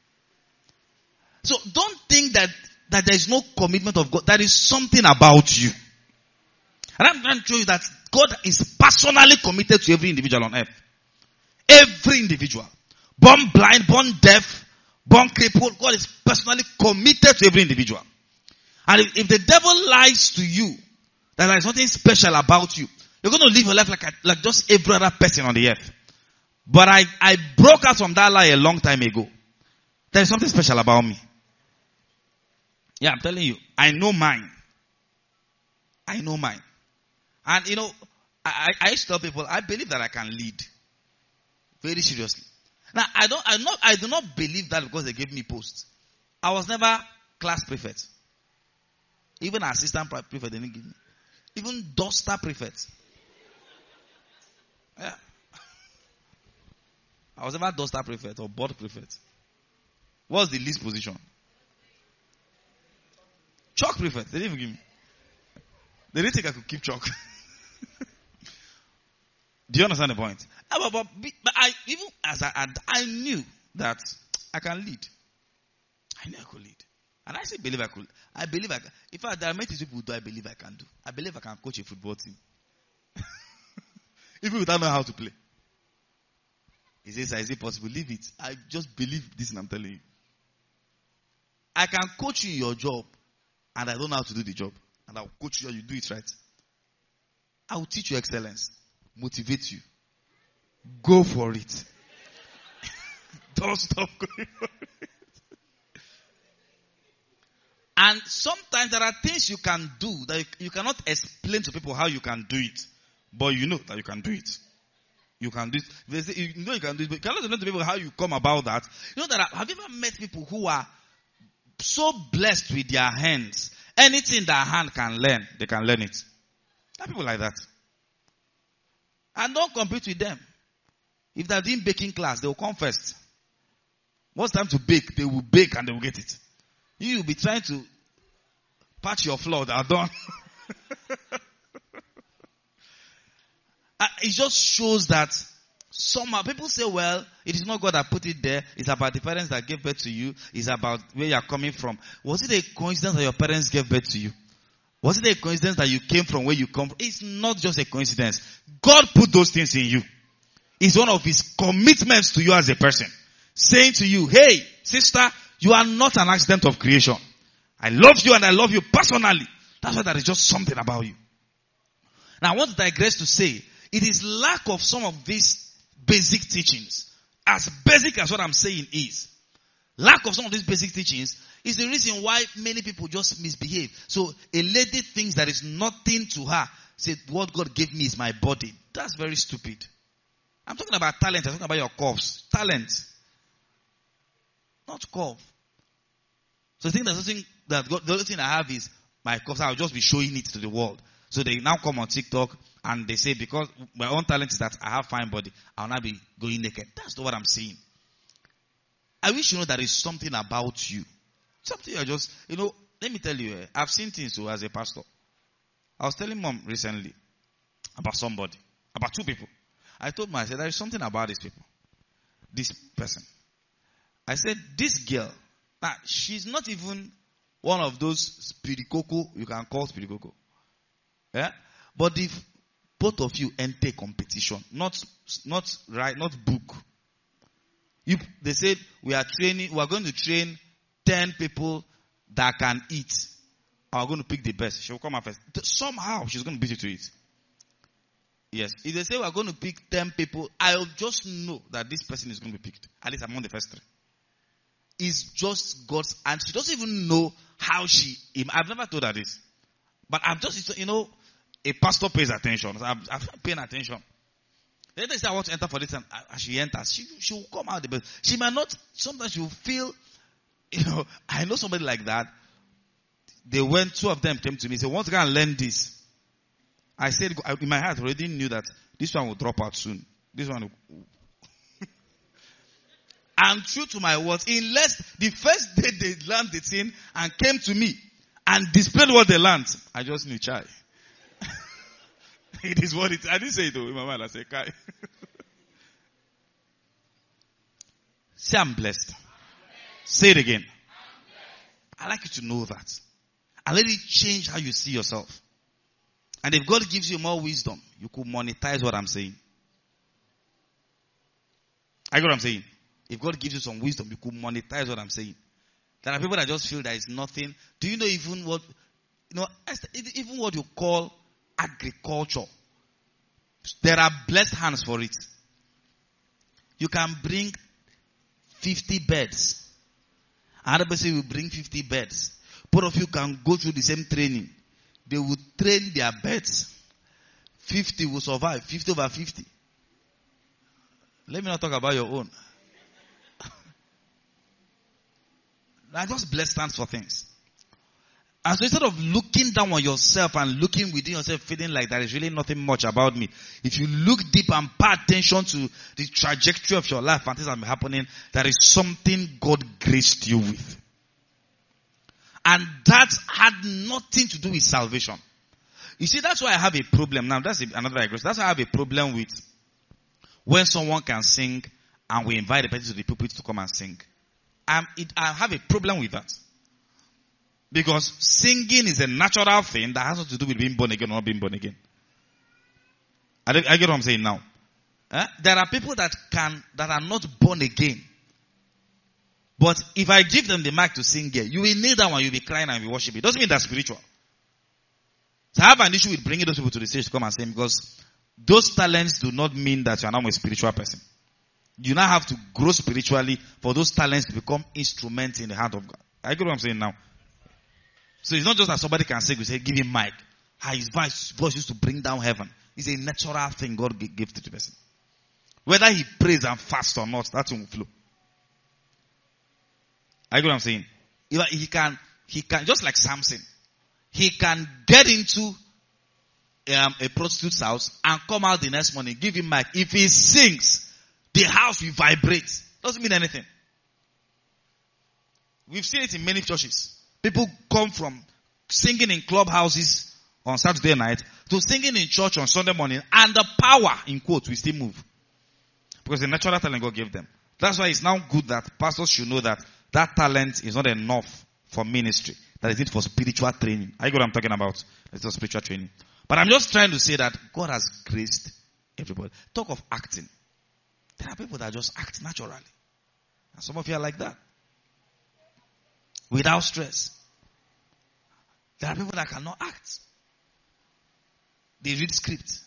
Speaker 3: So don't think that there is no commitment of God. There is something about you. And I'm trying to show you that God is personally committed to every individual on earth. Every individual. Born blind, born deaf, born crippled. God is personally committed to every individual. And if the devil lies to you that there is something special about you, you're going to live your life like just every other person on the earth. But I broke out from that lie a long time ago. There is something special about me. Yeah, I'm telling you. I know mine. I know mine. And I used to tell people, I believe that I can lead. Very seriously. Now, I do not believe that because they gave me posts. I was never class prefect. Even assistant prefect, they didn't give me. Even duster prefect. Yeah. I was never duster prefect or board prefect. What's the least position? Chalk prefect. They didn't even give me. They didn't think I could keep chalk. Do you understand the point? But I knew that I can lead. I knew I could lead. And I still believe I could. I believe I can. In fact, there are many things people do I believe I can do. I believe I can coach a football team. Even without knowing how to play. He says, is it possible? Leave it. I just believe this and I'm telling you. I can coach you in your job and I don't know how to do the job. And I'll coach you and you do it right. I will teach you excellence. Motivate you. Go for it. Don't stop going for it. And sometimes there are things you can do that you cannot explain to people how you can do it. But you know that you can do it. You can do it. They say, you know you can do it, but you cannot explain to people how you come about that. You know that have you ever met people who are so blessed with their hands? Anything their hand can learn, they can learn it. There are people like that. And don't compete with them. If they're doing baking class, they will come first. Once time to bake, they will bake and they will get it. You will be trying to patch your floor, they are done. It just shows that somehow people say, well, it is not God that put it there. It's about the parents that gave birth to you. It's about where you are coming from. Was it a coincidence that your parents gave birth to you? Was it a coincidence that you came from where you come from? It's not just a coincidence. God put those things in you. It's one of His commitments to you as a person. Saying to you, hey, sister, you are not an accident of creation. I love you and I love you personally. That's why there is just something about you. Now I want to digress to say, it is lack of some of these basic teachings. As basic as what I'm saying is. Lack of some of these basic teachings is the reason why many people just misbehave. So a lady thinks there is nothing to her. Say, what God gave me is my body. That's very stupid. I'm talking about talent. I'm talking about your curves. Talent. Not curve. So I think there's something that God, the only thing I have is my curves. I'll just be showing it to the world. So they now come on TikTok and they say, because my own talent is that I have fine body, I'll not be going naked. That's not what I'm saying. I wish you know there is something about you. Something you're just, let me tell you, I've seen things as a pastor. I was telling mom recently about somebody, about two people. I told mom, I said, there is something about these people. This person. I said, this girl, now she's not even one of those spirikoko you can call spirikoko. Yeah? But if both of you enter competition, not book. They said we are going to train 10 people that can eat. I'm going to pick the best. She will come out first. Somehow she's going to beat you to it. Yes. If they say we are going to pick 10 people, I'll just know that this person is going to be picked. At least among the first 3. It's just God's, and she doesn't even know how I've never told her this. But I'm just, a pastor pays attention. So I'm paying attention. Then they say I want to enter for this, and as she enters, she will come out the best. She might not, sometimes she will feel, I know somebody like that. They went, 2 of them came to me and said, once again learn this. I said, in my heart, I already knew that this one will drop out soon. This one will. And true to my words, the first day they learned the thing and came to me and displayed what they learned, I just knew, chai. It is what it is. I didn't say it though in my mind. I said, kai. Say, I'm blessed. Say it again. I like you to know that. And let it change how you see yourself. And if God gives you more wisdom, you could monetize what I'm saying. I get what I'm saying? If God gives you some wisdom, you could monetize what I'm saying. There are people that just feel there is nothing. Do you know even what you call agriculture? There are blessed hands for it. You can bring 50 birds. Another person will bring 50 birds. Both of you can go through the same training. They will train their birds. 50 will survive. 50 over 50. Let me not talk about your own. I just bless stands for things. And so instead of looking down on yourself and looking within yourself, feeling like there is really nothing much about me, if you look deep and pay attention to the trajectory of your life and things that are happening, there is something God graced you with. And that had nothing to do with salvation. You see, that's why I have a problem. Now, that's another digress. That's why I have a problem with when someone can sing and we invite the person to the pulpit to come and sing. I have a problem with that. Because singing is a natural thing that has nothing to do with being born again or not being born again. I get what I'm saying now. There are people that are not born again. But if I give them the mic to sing here, you will kneel down and you'll be crying and you'll worship. It doesn't mean that's spiritual. So I have an issue with bringing those people to the stage to come and sing, because those talents do not mean that you are now a spiritual person. You now have to grow spiritually for those talents to become instruments in the hand of God. I get what I'm saying now. So it's not just that somebody can sing, we say, give him mic. His voice used to bring down heaven. It's a natural thing God gave to the person. Whether he prays and fasts or not, that will flow. I get what I'm saying? He can, just like Samson, he can get into a prostitute's house and come out the next morning, give him mic. If he sings, the house will vibrate. Doesn't mean anything. We've seen it in many churches. People come from singing in clubhouses on Saturday night to singing in church on Sunday morning, and the power, in quotes, will still move. Because the natural talent God gave them. That's why it's now good that pastors should know that talent is not enough for ministry. That is it for spiritual training. I get what I'm talking about. It's not spiritual training. But I'm just trying to say that God has graced everybody. Talk of acting. There are people that just act naturally. And some of you are like that. Without stress. There are people that cannot act. They read script.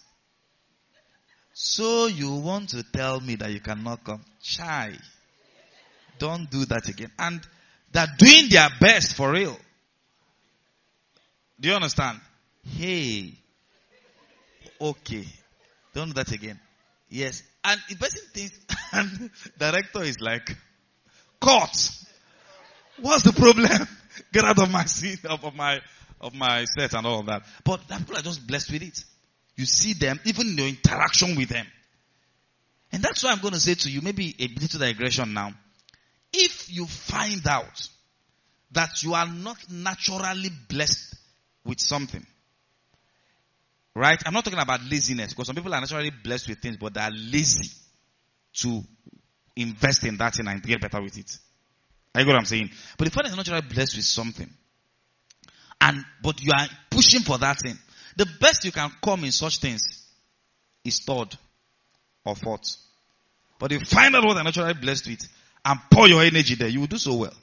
Speaker 3: So you want to tell me that you cannot come? Chai. Don't do that again. And they're doing their best for real. Do you understand? Hey. Okay. Don't do that again. Yes. And the person thinks, and director is like, caught. What's the problem? Get out of my seat, of my set and all of that. But people are just blessed with it. You see them, even in your interaction with them. And that's why I'm going to say to you, maybe a little digression now. If you find out that you are not naturally blessed with something, right? I'm not talking about laziness, because some people are naturally blessed with things, but they are lazy to invest in that thing and get better with it. I get what I'm saying? But if one is naturally blessed with something, But you are pushing for that thing. The best you can come in such things is third or fourth. But if you find out what you're naturally blessed with and pour your energy there, you will do so well.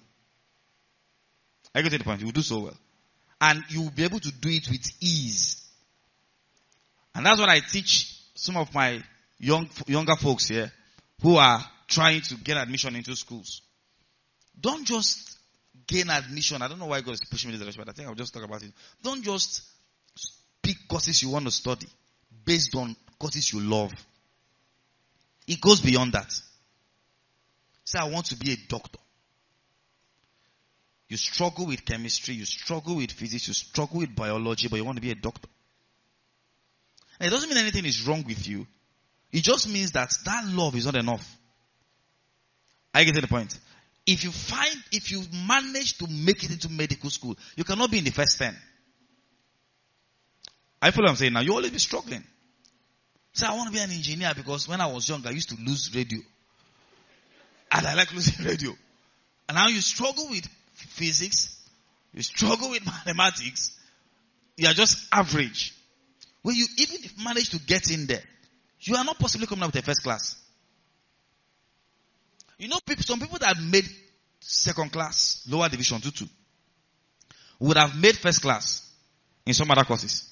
Speaker 3: I get to the point. You will do so well. And you will be able to do it with ease. And that's what I teach some of my younger folks here who are trying to get admission into schools. Don't just gain admission. I don't know why God is pushing me this direction, but I think I'll just talk about it. Don't just pick courses you want to study based on courses you love. It goes beyond that. Say, I want to be a doctor. You struggle with chemistry, you struggle with physics, you struggle with biology, but you want to be a doctor. And it doesn't mean anything is wrong with you. It just means that love is not enough. I get to the point. If you manage to make it into medical school, you cannot be in the first 10. I feel what I'm saying now. You always be struggling. Say, I want to be an engineer because when I was young, I used to lose radio. And I like losing radio. And now you struggle with physics. You struggle with mathematics. You are just average. When you even manage to get in there, you are not possibly coming out with a first class. You know, some people that made second class, lower division 2 would have made first class in some other courses.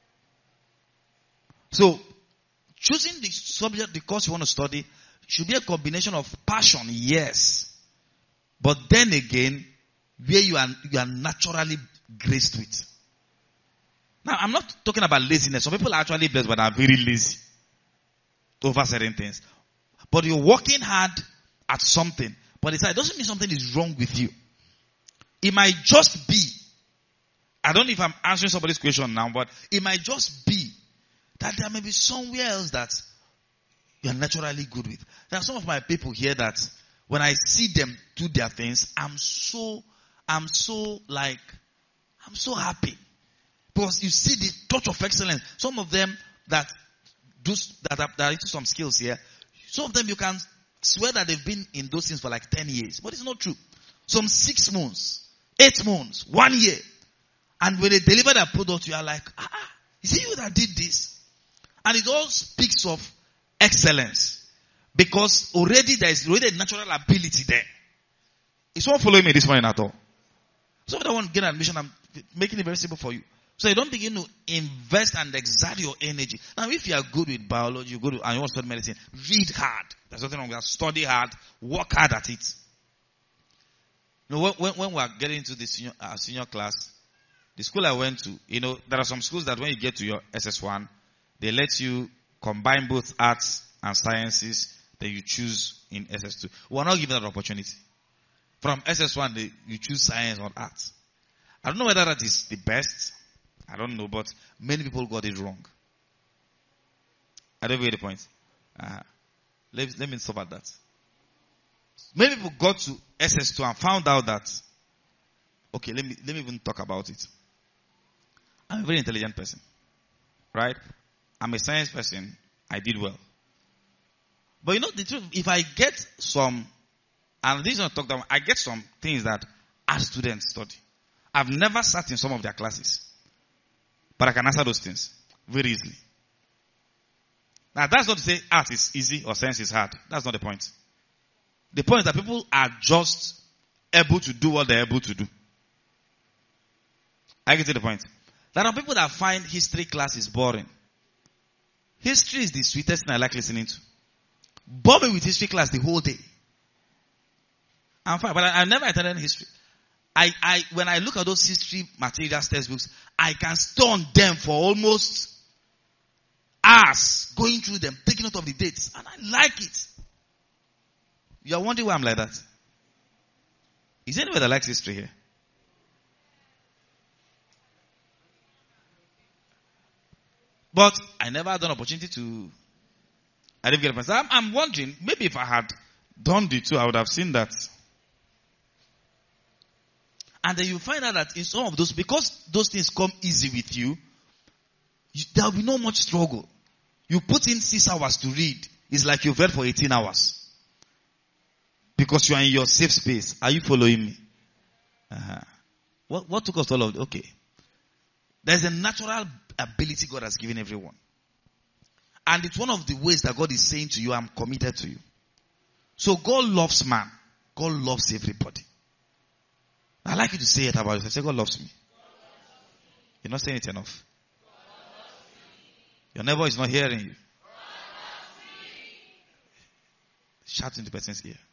Speaker 3: So, choosing the subject, the course you want to study, should be a combination of passion, yes. But then again, where you are naturally graced with. Now, I'm not talking about laziness. Some people are actually blessed, but are very lazy over certain things. But you're working hard at something. But it doesn't mean something is wrong with you. It might just be, I don't know if I'm answering somebody's question now, but it might just be that there may be somewhere else that you're naturally good with. There are some of my people here that when I see them do their things, I'm so happy. Because you see the touch of excellence. Some of them that are into some skills here, some of them you can swear that they've been in those things for like 10 years. But it's not true. Some 6 months, 8 months, 1 year. And when they deliver their product, you are like, is it you that did this? And it all speaks of excellence. Because already there is already a natural ability there. Is someone following me this morning at all? Some of them want to get admission. I'm making it very simple for you. So you don't begin to invest and exert your energy. Now, if you are good with biology, and you want to study medicine, read hard. There's nothing wrong with that. Study hard. Work hard at it. You know, when we are getting into the senior class, the school I went to, you know, there are some schools that when you get to your SS1, they let you combine both arts and sciences, then you choose in SS2. We are not given that opportunity. From SS1, you choose science or arts. I don't know whether that is the best. I don't know, but many people got it wrong. I don't get the point. Let me stop at that. Many people got to SS2 and found out that, okay, let me even talk about it. I'm a very intelligent person. Right? I'm a science person. I did well. But you know the truth, if I get some, and this is not talked about, I get some things that our students study. I've never sat in some of their classes. But I can answer those things very easily. Now that's not to say art is easy or science is hard. That's not the point. The point is that people are just able to do what they're able to do. I get to the point. There are people that find history classes boring. History is the sweetest thing I like listening to. Bore me with history class the whole day. I'm fine, but I've never attended history. When I look at those history materials textbooks, I can stay on them for almost hours, going through them, taking note of the dates, and I like it. You are wondering why I'm like that? Is there anybody that likes history here? But I never had an opportunity to. I didn't get a person. I'm wondering, maybe if I had done the two, I would have seen that. And then you find out that in some of those, because those things come easy with you, there will be no much struggle. You put in 6 hours to read. It's like you've read for 18 hours. Because you are in your safe space. Are you following me? What took us all of it? Okay. There's a natural ability God has given everyone. And it's one of the ways that God is saying to you, I'm committed to you. So God loves man. God loves everybody. I'd like you to say it about yourself. Say, God loves me. You're not saying it enough. Your neighbor is not hearing you. Shout in the person's ear.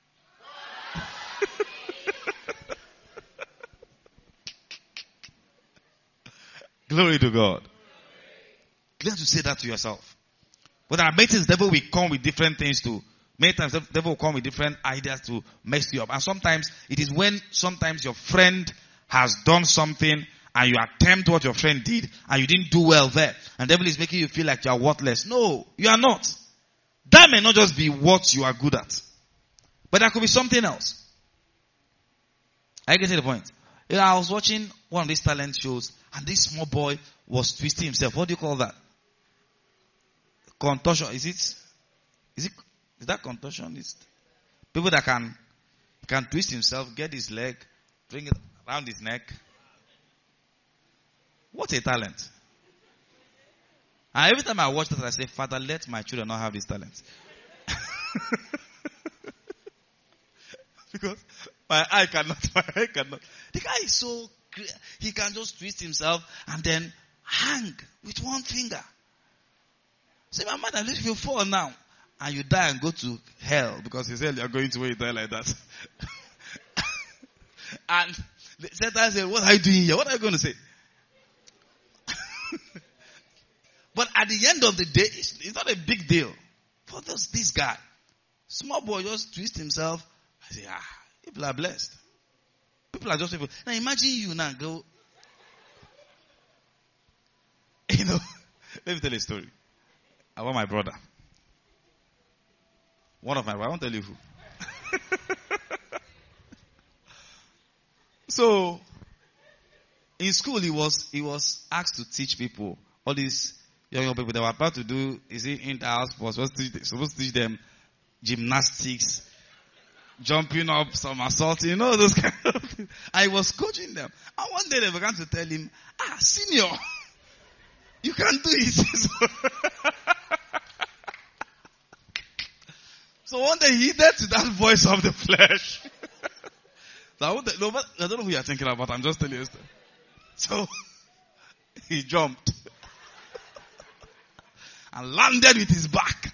Speaker 3: Glory to God. You have to say that to yourself. But there are many times the devil will come with different things too. Many times the devil will come with different ideas to mess you up. And sometimes it is when sometimes your friend has done something and you attempt what your friend did and you didn't do well there. And the devil is making you feel like you are worthless. No, you are not. That may not just be what you are good at. But that could be something else. I get to the point. You know, I was watching one of these talent shows and this small boy was twisting himself. What do you call that? Contortion. Is that contortion? It's people that can twist himself, get his leg, bring it around his neck. What a talent. And every time I watch that, I say, Father, let my children not have this talent. Because my eye cannot. The guy is so clear. He can just twist himself and then hang with one finger. Say, my mother, if you fall now and you die and go to hell, because he said you are going to where you die like that. And Satan said, what are you doing here? What are you going to say? But at the end of the day, it's not a big deal. For this guy, small boy just twist himself. I say, people are blessed. People are just people. Now imagine you now go, let me tell you a story about my brother. One of my brothers, I won't tell you who. So, in school he was asked to teach people, all these young people that were about to do, inter-house sports, supposed to teach them gymnastics, jumping up, somersaulting, those kind of things. I was coaching them. And one day they began to tell him, senior, you can do it. So one day he did to that voice of the flesh. So I don't know who you're thinking about, I'm just telling you. So he jumped and landed with his back.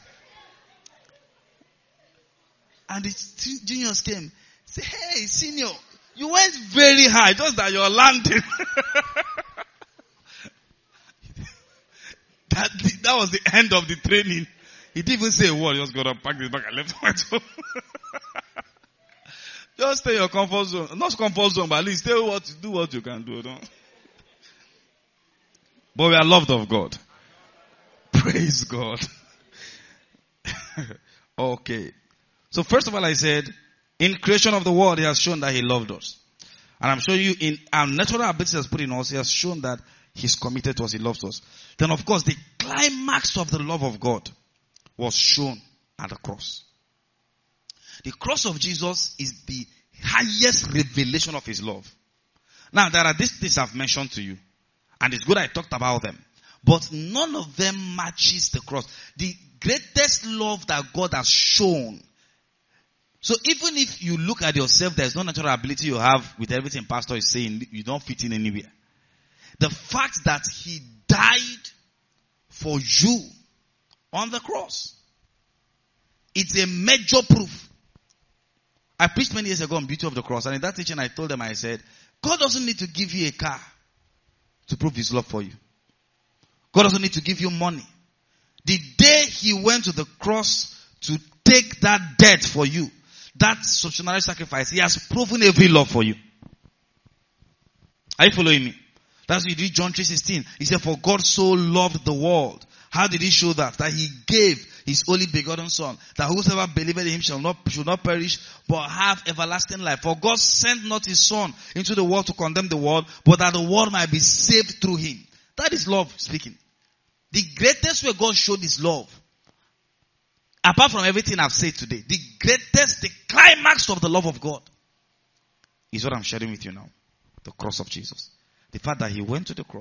Speaker 3: And the juniors came. Say, hey, senior, you went very high, just that you're landing. That was the end of the training. He didn't even say a word. He just got up, packed his bag, and left my home. Just stay in your comfort zone. Not comfort zone, but at least do what you can do. Don't? But we are loved of God. Praise God. Okay. So first of all, I said, in creation of the world, He has shown that He loved us. And I'm showing you in our natural abilities He has put in us, He has shown that He's committed to us, He loves us. Then of course, the climax of the love of God was shown at the cross. The cross of Jesus is the highest revelation of His love. Now, there are these things I've mentioned to you. And it's good I talked about them. But none of them matches the cross. The greatest love that God has shown. So even if you look at yourself, there's no natural ability you have with everything Pastor is saying. You don't fit in anywhere. The fact that He died for you on the cross. It's a major proof. I preached many years ago on beauty of the cross. And in that teaching I told them, I said, God doesn't need to give you a car to prove His love for you. God doesn't need to give you money. The day He went to the cross to take that debt for you, that substitutionary sacrifice, He has proven every love for you. Are you following me? That's what you read John 3:16. He said, for God so loved the world. How did He show that? That He gave His only begotten Son, that whosoever believeth in Him should not perish, but have everlasting life. For God sent not His Son into the world to condemn the world, but that the world might be saved through Him. That is love speaking. The greatest way God showed His love, apart from everything I've said today, the climax of the love of God is what I'm sharing with you now. The cross of Jesus. The fact that He went to the cross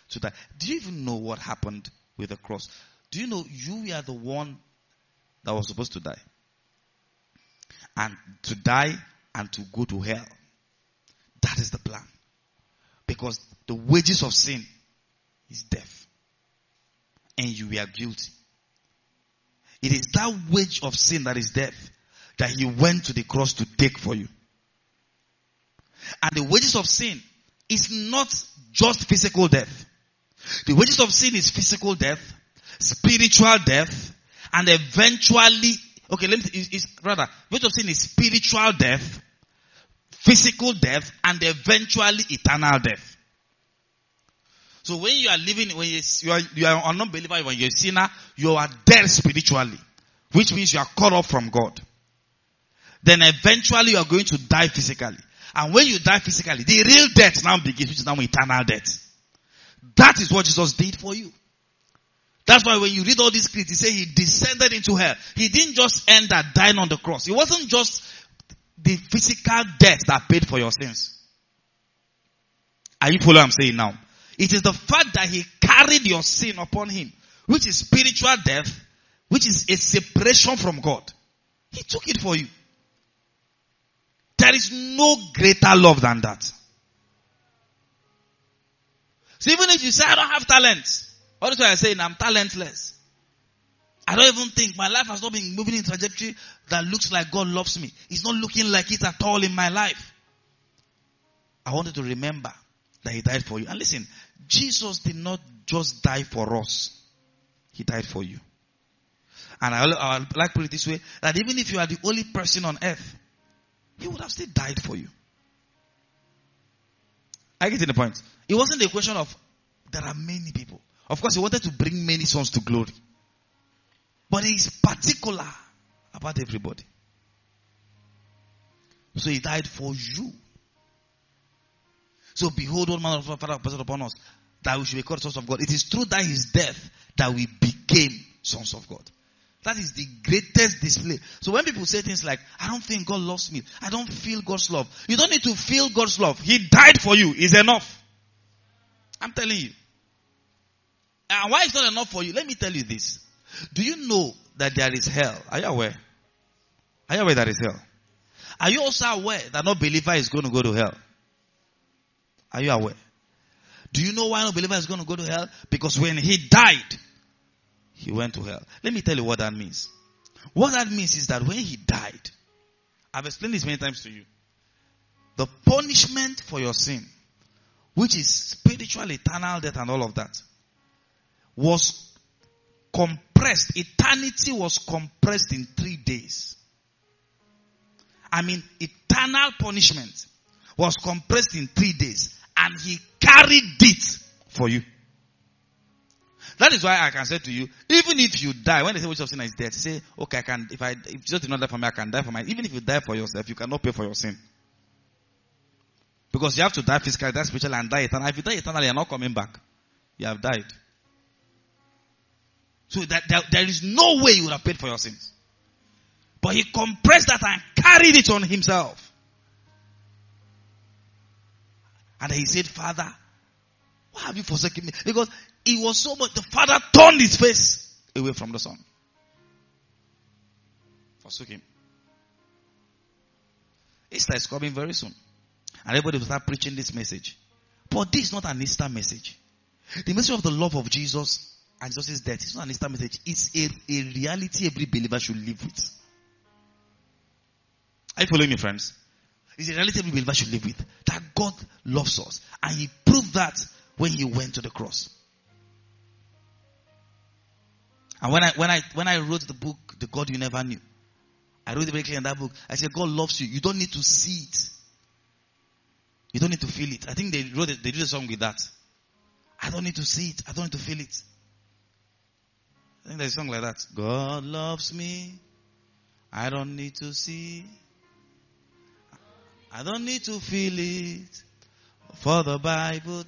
Speaker 3: to die. Do you even know what happened with the cross? Do you know you are the one that was supposed to die? And to die and to go to hell. That is the plan. Because the wages of sin is death. And you were guilty. It is that wage of sin that is death that he went to the cross to take for you. And the wages of sin is not just physical death. The wages of sin is physical death, spiritual death, and eventually, wages of sin is spiritual death, physical death, and eventually eternal death. So when you are living, when you are an unbeliever, when you're a sinner, you are dead spiritually, which means you are cut off from God. Then eventually you are going to die physically. And when you die physically, the real death now begins, which is now eternal death. That is what Jesus did for you. That's why when you read all these creeds, he said he descended into hell. He didn't just end at dying on the cross. It wasn't just the physical death that paid for your sins. Are you following what I'm saying now? It is the fact that he carried your sin upon him, which is spiritual death, which is a separation from God. He took it for you. There is no greater love than that. So even if you say, I don't have talents, all that's why I say I'm talentless. I don't even think my life has not been moving in a trajectory that looks like God loves me. It's not looking like it at all in my life. I wanted to remember that he died for you. And listen, Jesus did not just die for us. He died for you. And I like to put it this way, that even if you are the only person on earth, he would have still died for you. I get to the point. It wasn't a question of there are many people. Of course, he wanted to bring many sons to glory. But he is particular about everybody. So he died for you. So behold, one man of the Father placed upon us, that we should be called sons of God. It is through that his death that we became sons of God. That is the greatest display. So when people say things like, I don't think God loves me, I don't feel God's love. You don't need to feel God's love. He died for you. It's enough. I'm telling you. And why it's not enough for you? Let me tell you this. Do you know that there is hell? Are you aware? Are you aware there is hell? Are you also aware that no believer is going to go to hell? Are you aware? Do you know why no believer is going to go to hell? Because when he died, he went to hell. Let me tell you what that means. What that means is that when he died, I've explained this many times to you. The punishment for your sin, which is spiritual, eternal death and all of that, was compressed. Eternity was compressed in 3 days. I mean, eternal punishment was compressed in 3 days. And he carried it for you. That is why I can say to you, even if you die, when they say which of sin is death, say, okay, if Jesus did not die for me, I can die for mine. Even if you die for yourself, you cannot pay for your sin. Because you have to die physically, die spiritually, and die eternally. If you die eternally, you're not coming back. You have died. So there is no way you would have paid for your sins. But he compressed that and carried it on himself. And he said, Father, why have you forsaken me? Because it was so much, the Father turned his face away from the Son. Forsook him. Easter is coming very soon. And everybody will start preaching this message. But this is not an Easter message. The message of the love of Jesus and Jesus' death is not an Easter message. It's a reality every believer should live with. Are you following me, friends? It's a reality every believer should live with. That God loves us. And he proved that when he went to the cross. And when I wrote the book, The God You Never Knew, I wrote it very clear in that book. I said, God loves you. You don't need to see it. You don't need to feel it. I think they did a song with that. I don't need to see it. I don't need to feel it. I think there's a song like that. God loves me. I don't need to see. I don't need to feel it. For the Bible,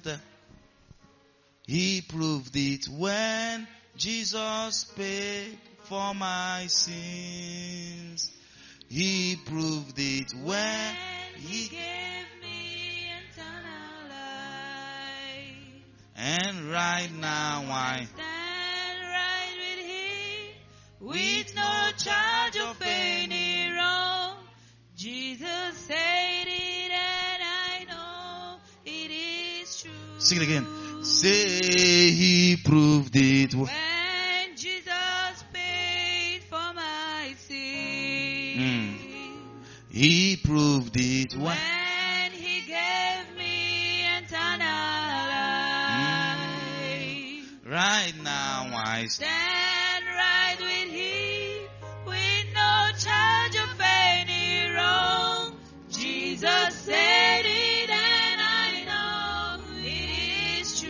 Speaker 3: he proved it when Jesus paid for my sins. He proved it when he
Speaker 1: gave me eternal life
Speaker 3: and right now I
Speaker 4: stand right with Him, with no charge of any wrong. Jesus said it, and I know it is true.
Speaker 3: sing it again. Say He proved it.
Speaker 4: When Jesus paid for my sin,
Speaker 3: He proved it.
Speaker 4: when He gave me eternal life,
Speaker 3: Right now I
Speaker 4: stand right with Him, with no charge of any wrong. Jesus said it, and I know it is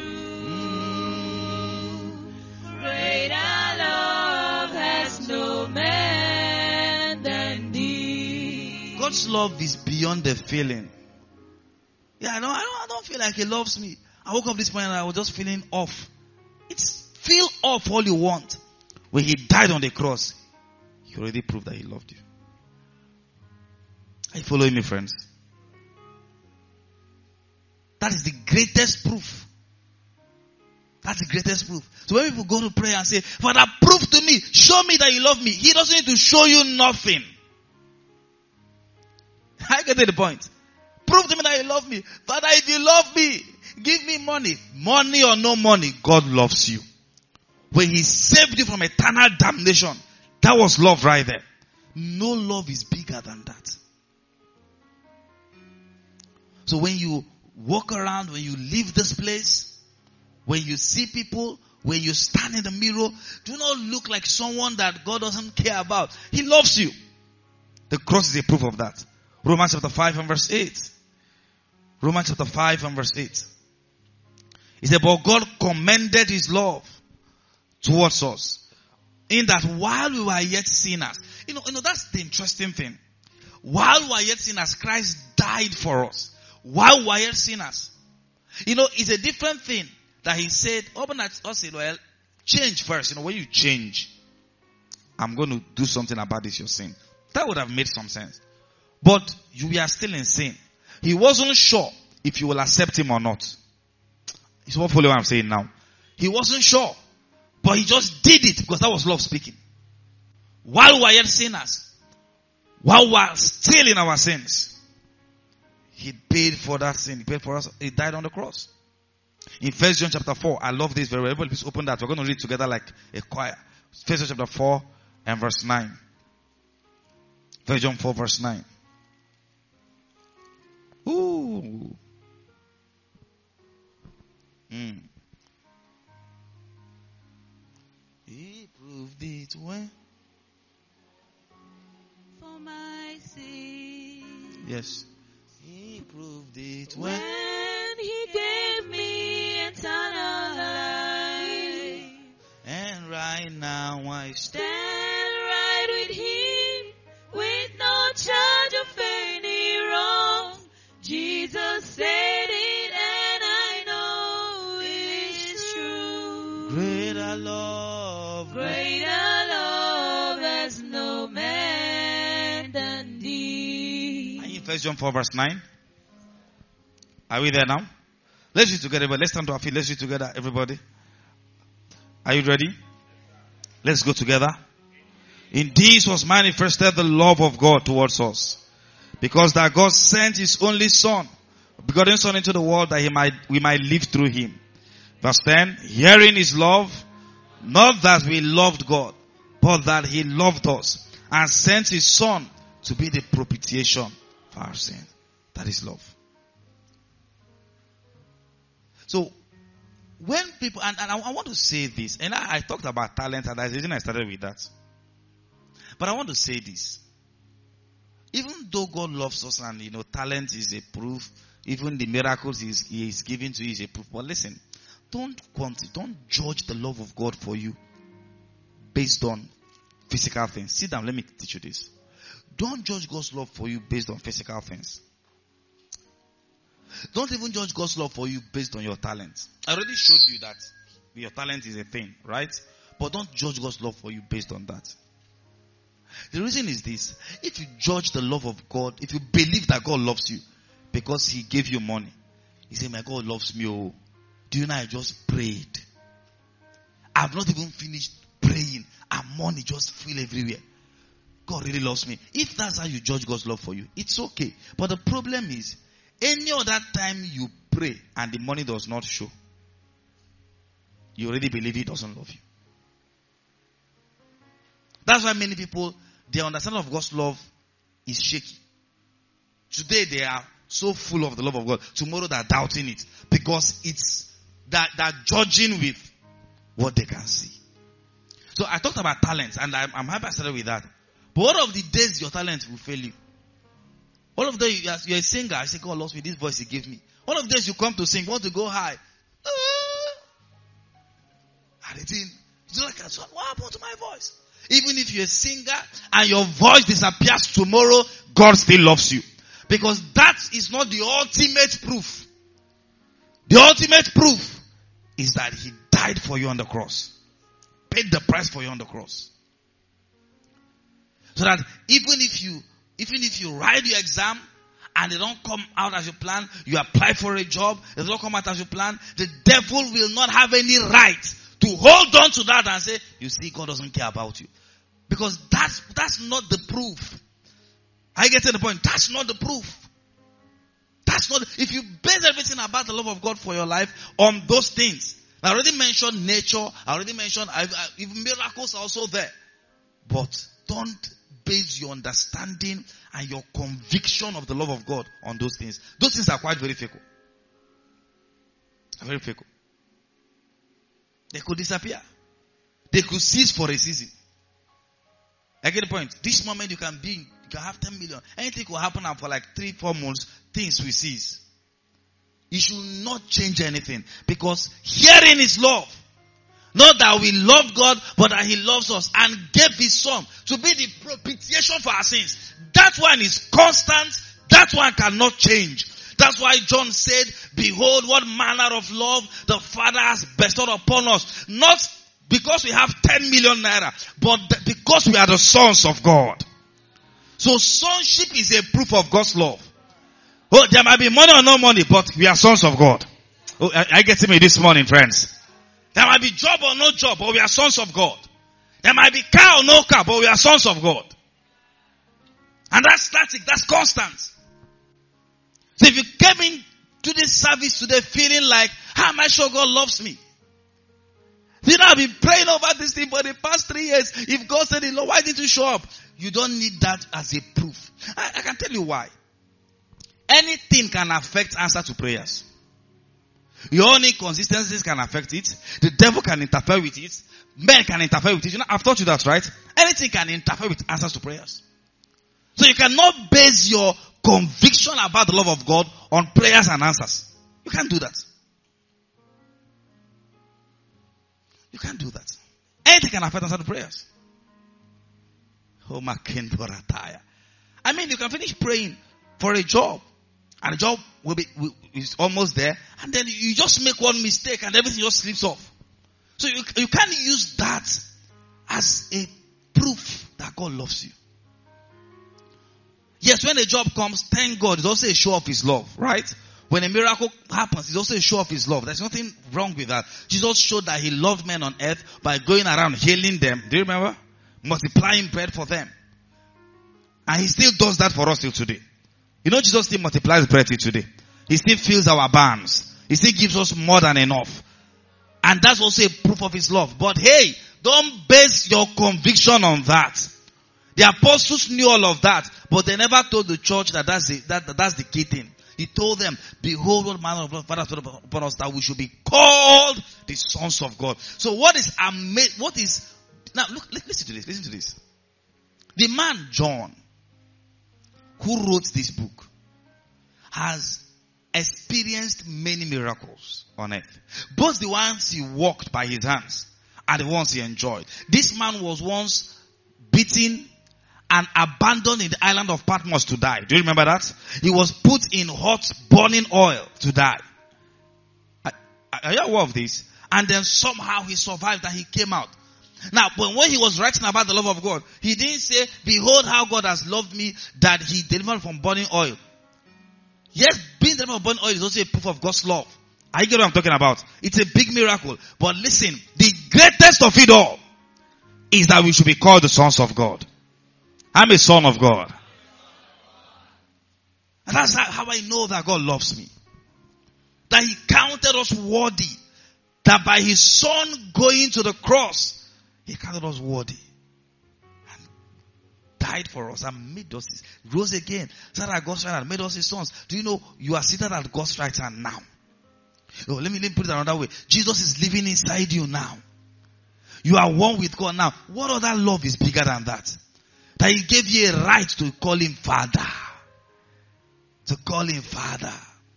Speaker 4: true. Greater love has no man than thee.
Speaker 3: God's love is beyond the feeling. Yeah, I don't feel like He loves me. I woke up this morning and I was just feeling off. Feel off all you want. When He died on the cross, He already proved that He loved you. Are you following me, friends? That is the greatest proof. That's the greatest proof. So when people go to pray and say, Father, prove to me, show me that you love me. He doesn't need to show you nothing. I get to the point. Prove to me that you love me. Father, if you love me, give me money. Money or no money, God loves you. When He saved you from eternal damnation, that was love right there. No love is bigger than that. So when you walk around, when you leave this place, when you see people, when you stand in the mirror, do not look like someone that God doesn't care about. He loves you. The cross is a proof of that. Romans chapter 5 and verse 8. Romans chapter 5 and verse 8. He said, but God commended His love towards us, in that while we were yet sinners, you know, that's the interesting thing. While we were yet sinners, Christ died for us. While we were yet sinners, it's a different thing that He said. Open at us, well, change first. When you change, I'm going to do something about this, your sin. That would have made some sense. But you are still in sin. He wasn't sure if you will accept Him or not. It's what follow what I'm saying now. He wasn't sure. But He just did it because that was love speaking. While we were yet sinners, while we were still in our sins, He paid for that sin. He paid for us. He died on the cross. In 1 John chapter 4, I love this very well. Everybody please open that. We're going to read together like a choir. 1 John chapter 4 and verse 9. 1 John 4 verse 9. Ooh. He proved it when?
Speaker 4: For my sin.
Speaker 3: Yes. He proved it
Speaker 4: When He gave me eternal life.
Speaker 3: And right now I
Speaker 4: Stand right with Him, with no charge of any wrong. Jesus said it, and I know it's true.
Speaker 3: Greater love.
Speaker 4: Greater love has no man than thee.
Speaker 3: Are you in 1 John 4 verse 9? Are we there now? Let's read together, but let's stand to our feet. Let's read together, everybody. Are you ready? Let's go together. In this was manifested the love of God towards us, because that God sent His only Son, begotten Son, into the world that we might live through Him. Verse 10, herein is love, not that we loved God, but that He loved us and sent His Son to be the propitiation for our sin. That is love. So, when people, and I want to say this, and I talked about talent, and that's the reason I started with that. But I want to say this. Even though God loves us and, talent is a proof, even the miracles He is giving to you is a proof. But listen, don't judge the love of God for you based on physical things. Sit down, let me teach you this. Don't judge God's love for you based on physical things. Don't even judge God's love for you based on your talent. I already showed you that your talent is a thing, right? But don't judge God's love for you based on that. The reason is this. If you judge the love of God, if you believe that God loves you because He gave you money, you say, my God loves me, Do you know I just prayed? I've not even finished praying and money just fell everywhere. God really loves me. If that's how you judge God's love for you, it's okay. But the problem is, any other time you pray and the money does not show, you already believe He doesn't love you. That's why many people, their understanding of God's love is shaky. Today they are so full of the love of God. Tomorrow they are doubting it. Because it's that they're judging with what they can see. So I talked about talents, and I'm happy I started with that. But one of the days your talent will fail you. One of the days you're a singer. I say, God loves me. This voice He gave me. One of the days you come to sing, want to go high. And it's like, what happened to my voice? Even if you're a singer and your voice disappears tomorrow, God still loves you. Because that is not the ultimate proof. The ultimate proof is that He died for you on the cross. Paid the price for you on the cross. So that even if you write your exam and they don't come out as you plan, you apply for a job, they don't come out as you plan, the devil will not have any right to hold on to that and say, you see, God doesn't care about you. Because that's not the proof. I get to the point. That's not the proof. That's not, if you base everything about the love of God for your life on those things. I already mentioned nature. I already mentioned, even miracles are also there. But don't base your understanding and your conviction of the love of God on those things. Those things are quite very fickle. Very fickle. They could disappear. They could cease for a season. I get the point. This moment you can have 10 million. Anything could happen, and for like 3-4 months, things will cease. It should not change anything. Because herein is love. Not that we love God, but that He loves us and gave His Son to be the propitiation for our sins. That one is constant. That one cannot change. That's why John said, behold what manner of love the Father has bestowed upon us. Not because we have 10 million naira, but because we are the sons of God. So sonship is a proof of God's love. Oh, there might be money or no money, but we are sons of God. Oh, I get me this morning, friends. There might be job or no job, but we are sons of God. There might be car or no car, but we are sons of God. And that's static, that's constant. So if you came into this service today feeling like, how am I sure God loves me? You know, I've been praying over this thing for the past 3 years. If God said it, Lord, why didn't you show up? You don't need that as a proof. I can tell you why. Anything can affect answer to prayers. Your own inconsistencies can affect it. The devil can interfere with it. Men can interfere with it. You know, I've taught you that, right? Anything can interfere with answers to prayers. So you cannot base your conviction about the love of God on prayers and answers. You can't do that. You can't do that. Anything can affect answer to prayers. Oh, my Kendorataya. I mean, you can finish praying for a job, and the job is almost there, and then you just make one mistake and everything just slips off. So you can't use that as a proof that God loves you. Yes, when a job comes, thank God, it's also a show of His love, right? When a miracle happens, it's also a show of His love. There's nothing wrong with that. Jesus showed that He loved men on earth by going around healing them. Do you remember? Multiplying bread for them. And He still does that for us till today. You know, Jesus still multiplies bread till today. He still fills our barns. He still gives us more than enough. And that's also a proof of His love. But hey, don't base your conviction on that. The apostles knew all of that, but they never told the church that that's the key thing. He told them, behold what manner of love Father has put upon us, that we should be called the sons of God. So now listen to this. The man John, who wrote this book, has experienced many miracles on earth. Both the ones he walked by his hands and the ones he enjoyed. This man was once beaten and abandoned in the island of Patmos to die. Do you remember that? He was put in hot burning oil to die. Are you aware of this? And then somehow he survived and he came out. Now, when he was writing about the love of God, he didn't say, behold how God has loved me that He delivered from burning oil. Yes, being delivered from burning oil is also a proof of God's love. I get what I'm talking about. It's a big miracle. But listen, the greatest of it all is that we should be called the sons of God. I'm a son of God. And that's how I know that God loves me. That He counted us worthy. That by His Son going to the cross, He counted us worthy. And died for us and made us His, rose again, sat at God's right hand and made us His sons. Do you know you are seated at God's right hand now? Oh, let me put it another way. Jesus is living inside you now. You are one with God now. What other love is bigger than that? That He gave you a right to call Him Father. To call Him Father.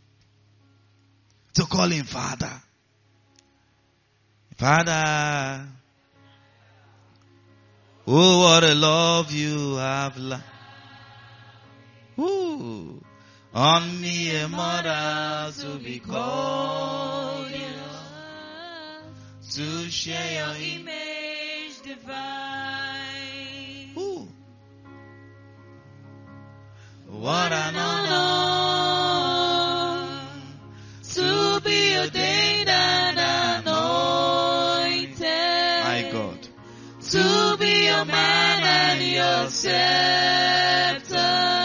Speaker 3: To call Him Father. Father. Oh, what a love you have. Ooh. On me a mother to be called to share your
Speaker 4: image divine.
Speaker 3: Ooh.
Speaker 4: What an honor to be ordained and anointed.
Speaker 3: My God.
Speaker 4: To be your man and your scepter.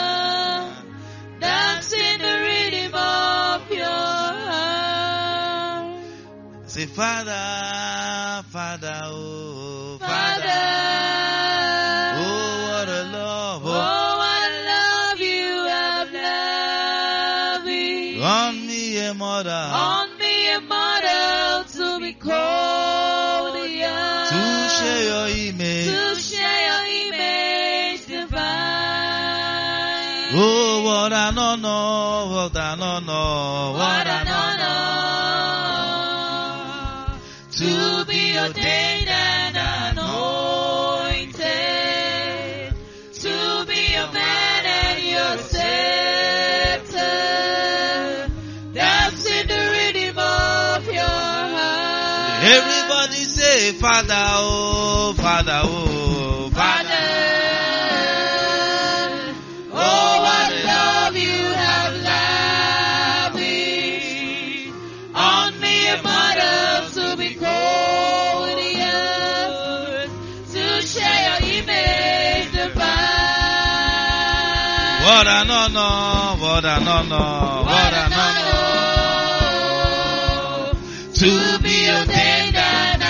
Speaker 4: Dancing the rhythm of your heart.
Speaker 3: Say, Father, Father, oh,
Speaker 4: Father.
Speaker 3: Oh, what a love.
Speaker 4: Oh, what a love you have lavished.
Speaker 3: On me a mother.
Speaker 4: On me a model to be called young.
Speaker 3: To share your image.
Speaker 4: To share your image divine.
Speaker 3: Oh, what an honor, what an honor,
Speaker 4: What an honor to be ordained and anointed. To be your man and your scepter. Dancing the rhythm of your heart.
Speaker 3: Everybody say, Father, oh, Father, oh, Father.
Speaker 4: Oh, what a love you have lavished on me, a mother to be called yours, to share your image divine.
Speaker 3: What an honor, what an honor, what an honor.
Speaker 4: To be ordained and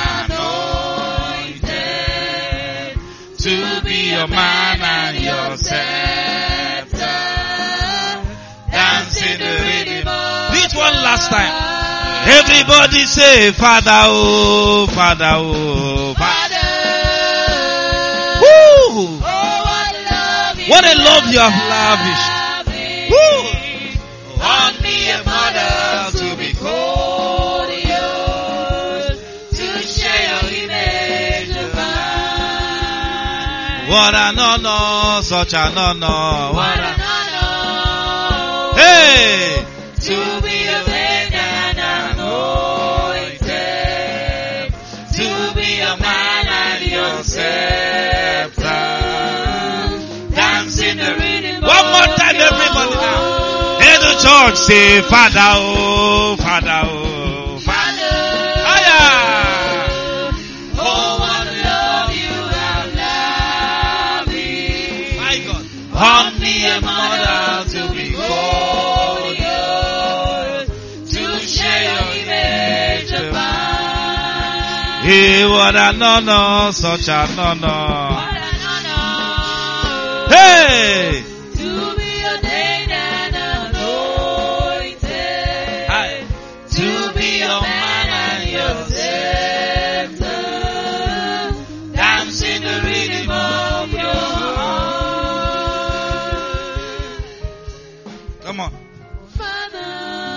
Speaker 4: anointed, to be your man and your scepter, dancing the rhythm of
Speaker 3: This one last time.
Speaker 4: your
Speaker 3: Everybody say, Father, oh, Father, oh, Father.
Speaker 4: Father.
Speaker 3: Woo!
Speaker 4: Oh, what love you
Speaker 3: What a love you have lavished. Woo!
Speaker 4: On me a mother to be called yours, to share your image divine.
Speaker 3: What an honor, such an honor.
Speaker 4: What an honor.
Speaker 3: Hey!
Speaker 4: To be ordained and anointed, to be your man and your scepter, dancing the rhythm.
Speaker 3: One more time, everybody now. Hey, the church say, Father, oh, Father, oh, Father. Aya!
Speaker 4: Oh, what love you have lavished.
Speaker 3: My God.
Speaker 4: On me a mother to be called yours, to share your image divine.
Speaker 3: Hey, what an honor, such an honor.
Speaker 4: What an honor.
Speaker 3: Hey!
Speaker 4: To be ordained and anointed.
Speaker 3: Aye.
Speaker 4: To be your man and your scepter. Dancing the rhythm of your heart.
Speaker 3: Come on.
Speaker 4: Father,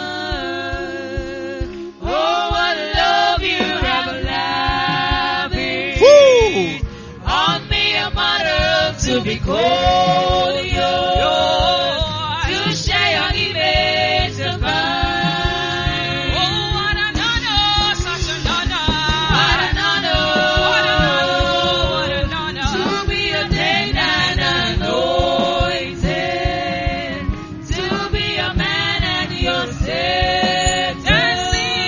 Speaker 4: oh, what love you have lavished.
Speaker 3: Woo!
Speaker 4: On me a mother to be called yours, to share your image divine. Oh, what an honor, such an honor. What an honor. What an honor. To be ordained and anointed, to be your man and your scepter. Dancing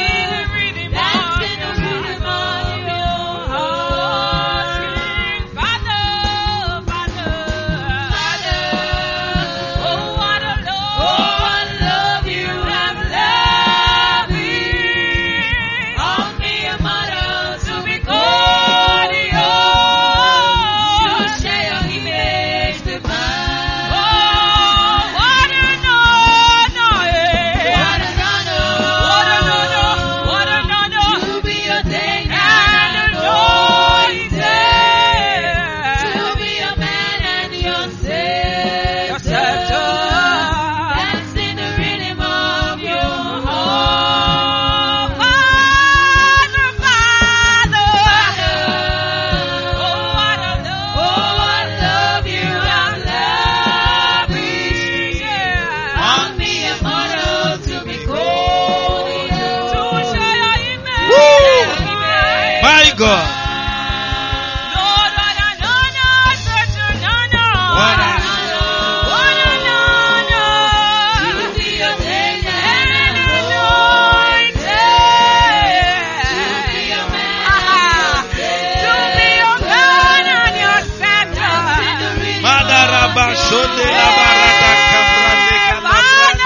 Speaker 3: shonde la barata kabrande kalabrande.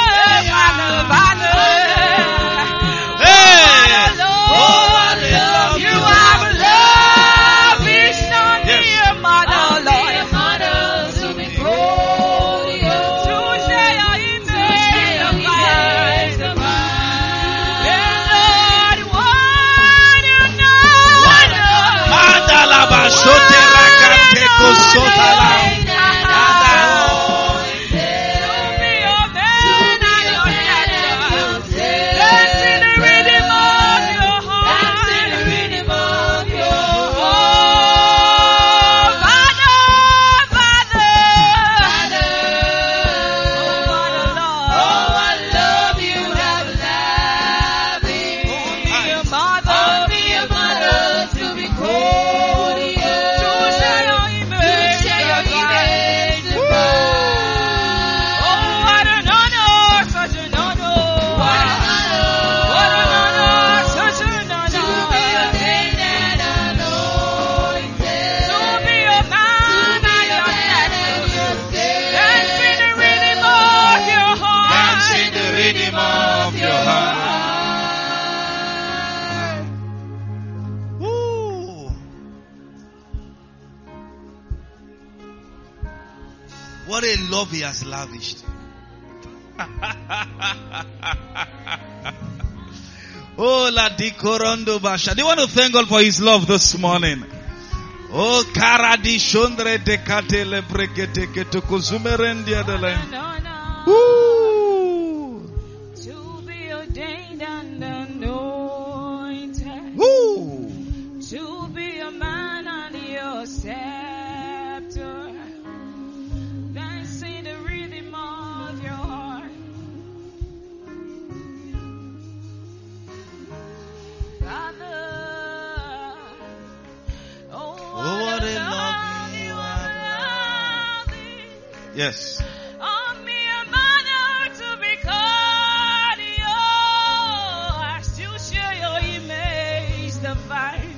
Speaker 3: Hey! Oh, I love you. What a love he has lavished. Oh, la di corondo basha. Do you want to thank God for his love this morning? Oh, karadi shondre de katele brekete keto kuzumerendi adele. Woo!
Speaker 4: To be ordained and anointed.
Speaker 3: Woo!
Speaker 4: To be a man and your scepter. Dancing the rhythm of your heart. Father, oh, what a love you are.
Speaker 3: Yes.
Speaker 4: On me a manner to be called yours. To share your image divine.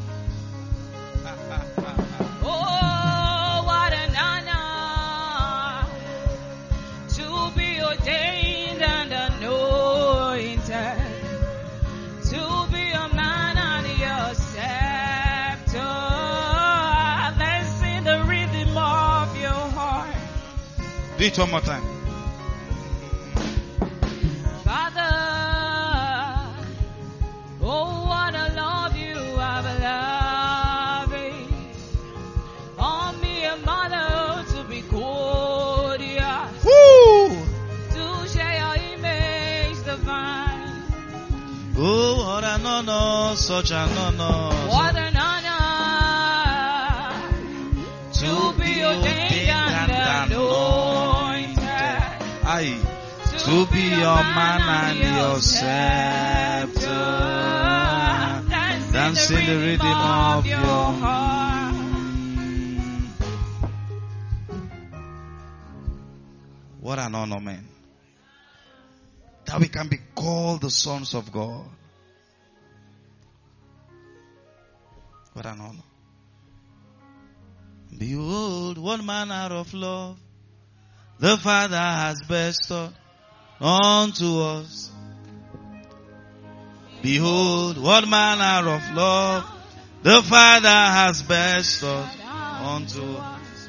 Speaker 4: Oh, what an honor to be ordained and anointed. To be a man and your scepter. Let's sing the rhythm of your heart.
Speaker 3: Do it one more time.
Speaker 4: Father, oh, what a love you have lavished on me, a mother to be glorious,
Speaker 3: Woo!
Speaker 4: to share your image divine.
Speaker 3: Oh, what an honor, such an honor.
Speaker 4: What an honor to be ordained and anointed.
Speaker 3: Aye. To be your man and your scepter. Dancing the rhythm of your
Speaker 4: heart.
Speaker 3: What an honor, man. That we can be called the sons of God. What an honor. Behold, what manner of love the Father has bestowed unto us. Behold, what manner of love the Father has bestowed unto us.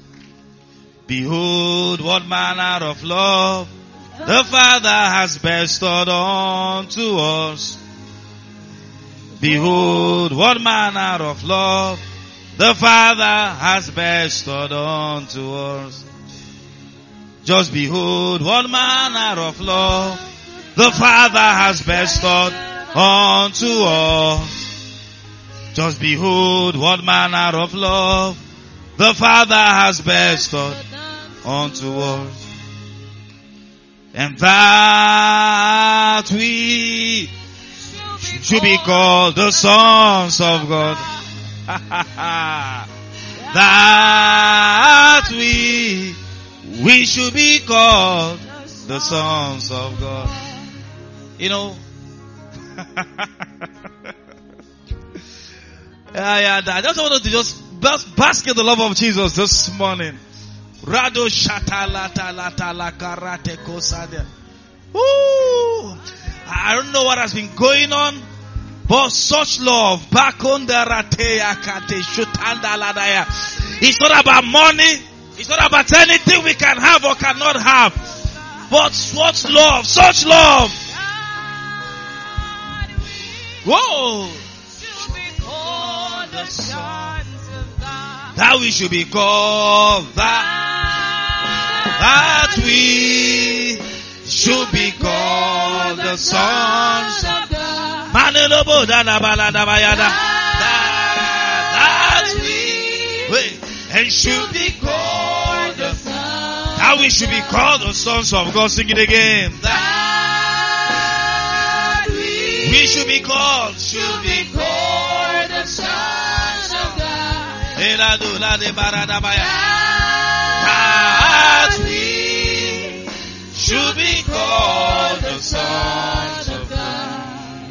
Speaker 3: Behold, what manner of love the Father has bestowed unto us. Behold, what manner of love the Father has bestowed unto us. Just behold, what manner of love the Father has bestowed unto us. Just behold, what manner of love the Father has bestowed unto us. And that we should be called the sons of God. That we should be called the sons of God. You know, I just wanted to just bask in the love of Jesus this morning. Rado shata lata lata la karate kosade. Ooh. I don't know what has been going on, but such love, back on the rateya kate shutanda ladaya. It's not about money. It's not about anything we can have or cannot have. But such love, such love. Whoa. That we should be called that we should be called the sons of God. That we and should be called the sons. That we should be called the sons of God. Sing it again. That we should be called the sons of God. That we should be called the sons of God.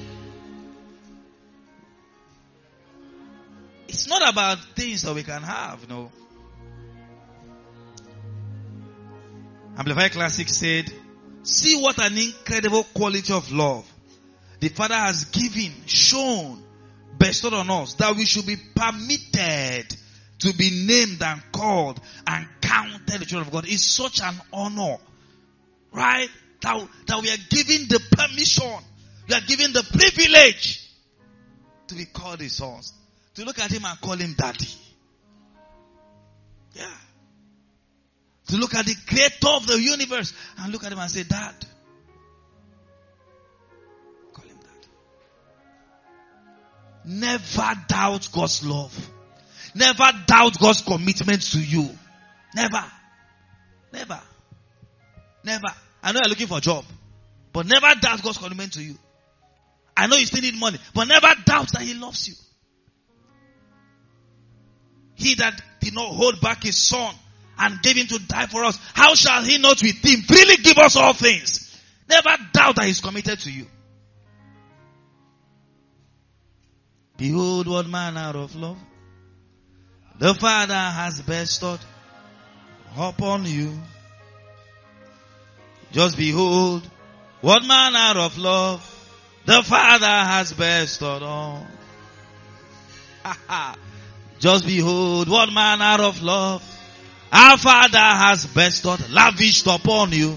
Speaker 3: It's not about things that we can have, no. Amplified Classic said, see what an incredible quality of love the Father has given, shown, bestowed on us, that we should be permitted to be named and called and counted the children of God. It's such an honor, right? That we are given the permission, we are given the privilege to be called His sons. To look at Him and call Him Daddy. Yeah. To look at the Creator of the universe and look at Him and say, Dad. Call Him Dad. Never doubt God's love. Never doubt God's commitment to you. Never. Never. Never. I know you're looking for a job, but never doubt God's commitment to you. I know you still need money, but never doubt that He loves you. He that did not hold back His Son and gave Him to die for us, how shall He not with Him freely give us all things? Never doubt that He's committed to you. Behold what manner of love the Father has bestowed upon you. Just behold what manner of love the Father has bestowed on. Just behold what manner of love our Father has bestowed, lavished upon you.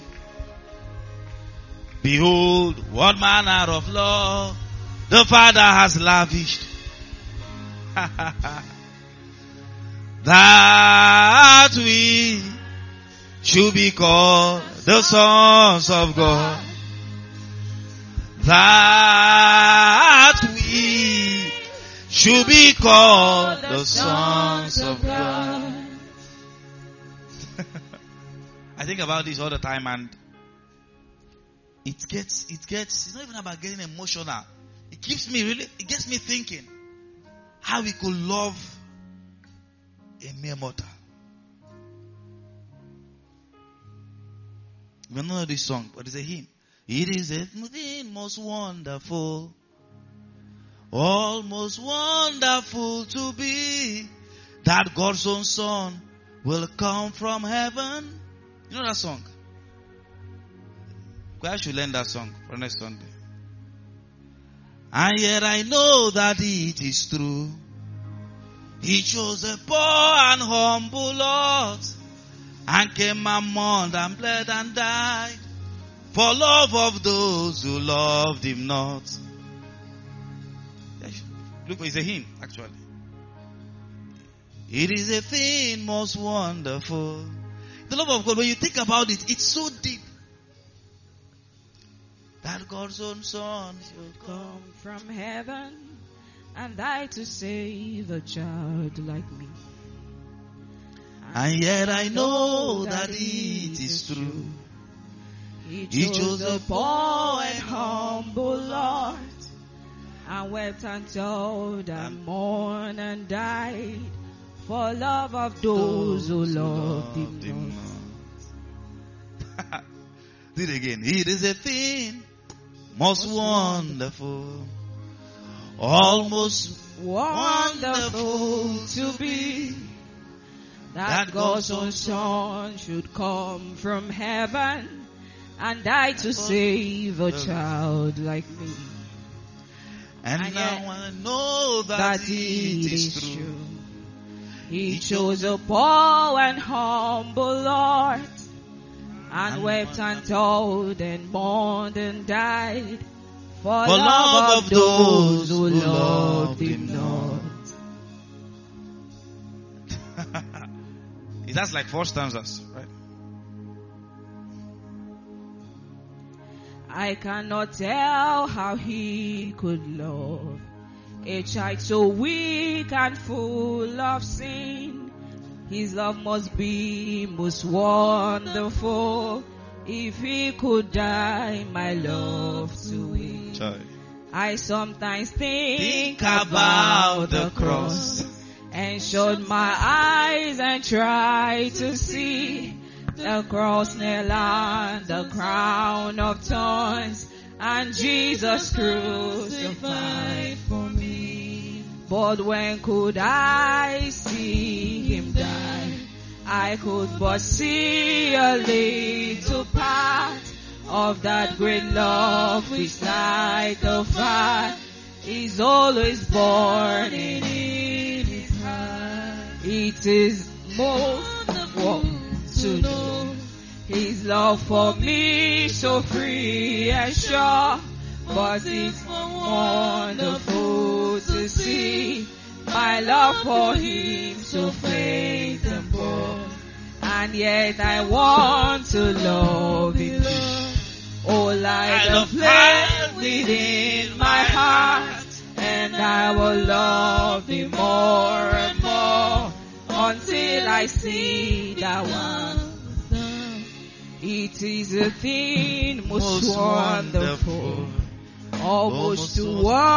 Speaker 3: Behold what manner of love the Father has lavished. That we should be called the sons of God. That we should be called the sons of God. I think about this all the time, and it gets, it's not even about getting emotional. It gets me thinking how we could love a mere mortal. We don't know this song, but it's a hymn. It is a thing most wonderful, almost wonderful to be, that God's own Son will come from heaven. You know that song? I should learn that song for next Sunday. And yet I know that it is true. He chose a poor and humble Lord, and came and mourned and bled and died for love of those who loved Him not. Look, it's a hymn, actually. It is a thing most wonderful. The love of God, when you think about it, it's so deep. That God's own Son should come
Speaker 4: from heaven and die to save a child like me.
Speaker 3: And yet I know that it is true.
Speaker 4: He chose a poor and humble Lord, and wept and toiled and mourned and died for love of those who loved Him not.
Speaker 3: Do it again. It is a thing most wonderful, almost
Speaker 4: wonderful to be, that God's own Son should come from heaven and die to save a child like me.
Speaker 3: And now I know that it is true.
Speaker 4: He chose a poor and humble Lord, and wept and toiled and mourned and died for love of those who loved him not.
Speaker 3: That's like 4 stanzas, right?
Speaker 4: I cannot tell how he could love a child so weak and full of sin. His love must be most wonderful. If he could die, my love to him. I sometimes think about the cross and shut my eyes and try to see the cross nail and the crown of thorns and Jesus crucified for me. But when could I see him die? I could but see a little part of that great love which like a fire is always burning in his heart. It is most wonderful to know his love for me so free and sure, but it's wonderful to see my love for him so faint and poor. And yet I want to love him. Oh, light the flame within my heart, and I will love him more and more until I see that one. It is a thing most wonderful, almost too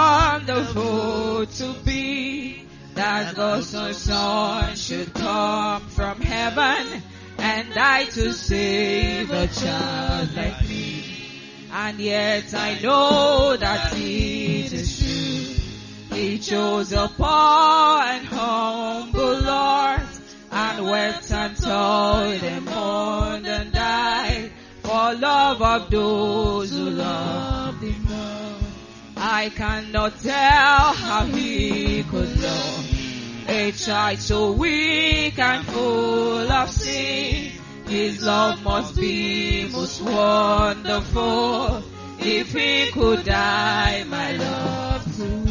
Speaker 4: wonderful to be, that God's own Son should come from heaven and die to save a child like me. And yet I know that it is true. He chose a poor and humble Lord, and wept and toiled and mourned and died for love of those who loved him more. I cannot tell how he could love a child so weak and full of sin. His love must be most wonderful. If he could die, my love to him.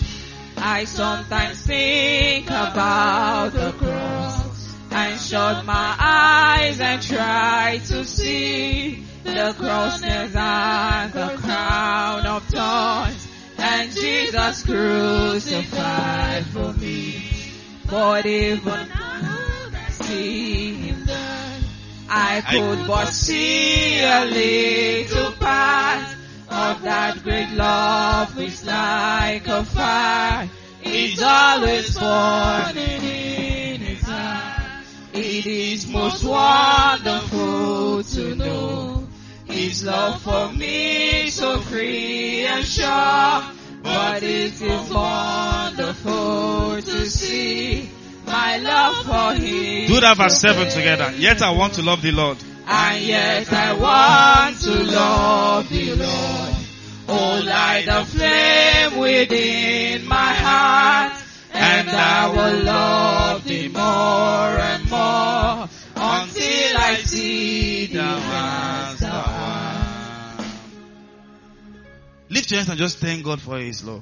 Speaker 4: I sometimes think about the cross and shut my eyes and try to see the cross nails and the crown of thorns and Jesus crucified for me. But even now I see him done, I could but see a little part of that great love which like a fire is always burning in his heart. It is most wonderful to know his love for me so free and sure, but it is wonderful to see my love for him.
Speaker 3: Do that verse 7 together. Yet I want to love the Lord.
Speaker 4: And yet I want to love the Lord. Oh, light the flame within my heart, and I will love thee more and more until I see thee as thou art.
Speaker 3: Lift your hands and just thank God for his love.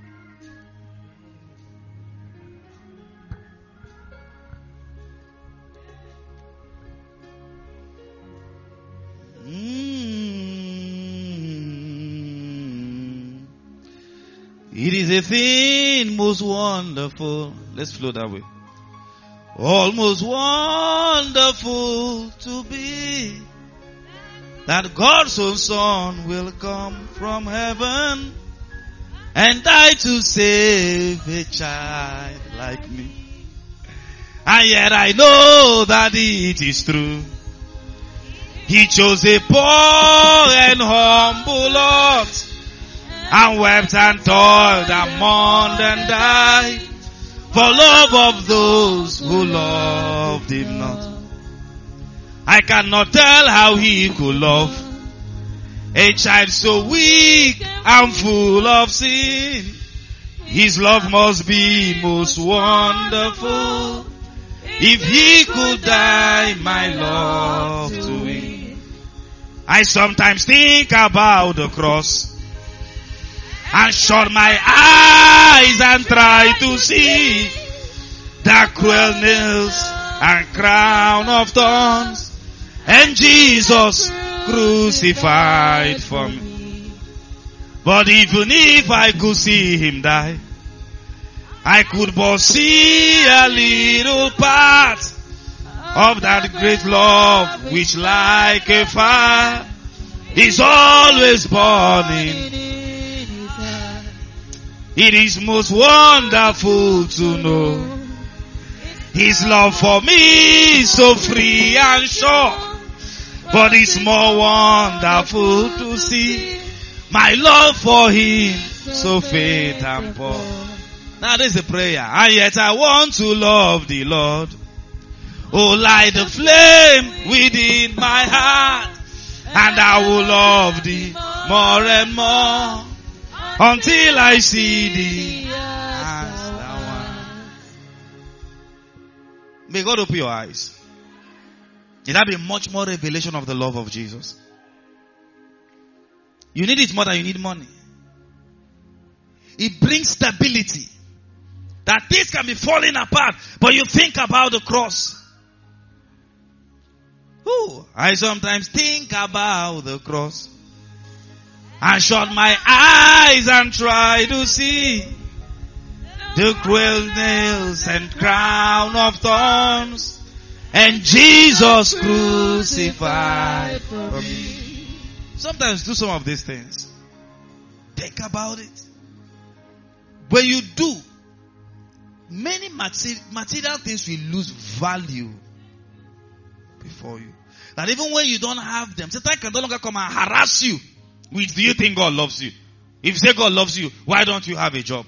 Speaker 3: It is a thing most wonderful. Let's flow that way. Almost wonderful to be that God's own Son will come from heaven and die to save a child like me. And yet I know that it is true. He chose a poor and humble Lord, and wept and toiled and mourned and died for love of those who loved him not. I cannot tell how he could love a child so weak and full of sin. His love must be most wonderful. If he could die, my love to him. I sometimes think about the cross and shut my eyes and try to see the cruel nails and crown of thorns and Jesus crucified for me. But even if I could see him die, I could but see a little part of that great love which like a fire is always burning. It is most wonderful to know his love for me is so free and sure. But it's more wonderful to see my love for him so faith and poor. Now this is a prayer. And yet I want to love the Lord. Oh, light the flame within my heart. And I will love thee more and more until I see thee as the one. May God open your eyes. Did that be much more revelation of the love of Jesus? You need it more than you need money. It brings stability. That things can be falling apart, but you think about the cross. Ooh, I sometimes think about the cross. I shut my eyes and try to see the cruel nails and crown of thorns and Jesus crucified for me. Sometimes do some of these things. Think about it. When you do, many material things will lose value before you. That even when you don't have them, Satan can no longer come and harass you with, do you think God loves you? If you say God loves you, why don't you have a job?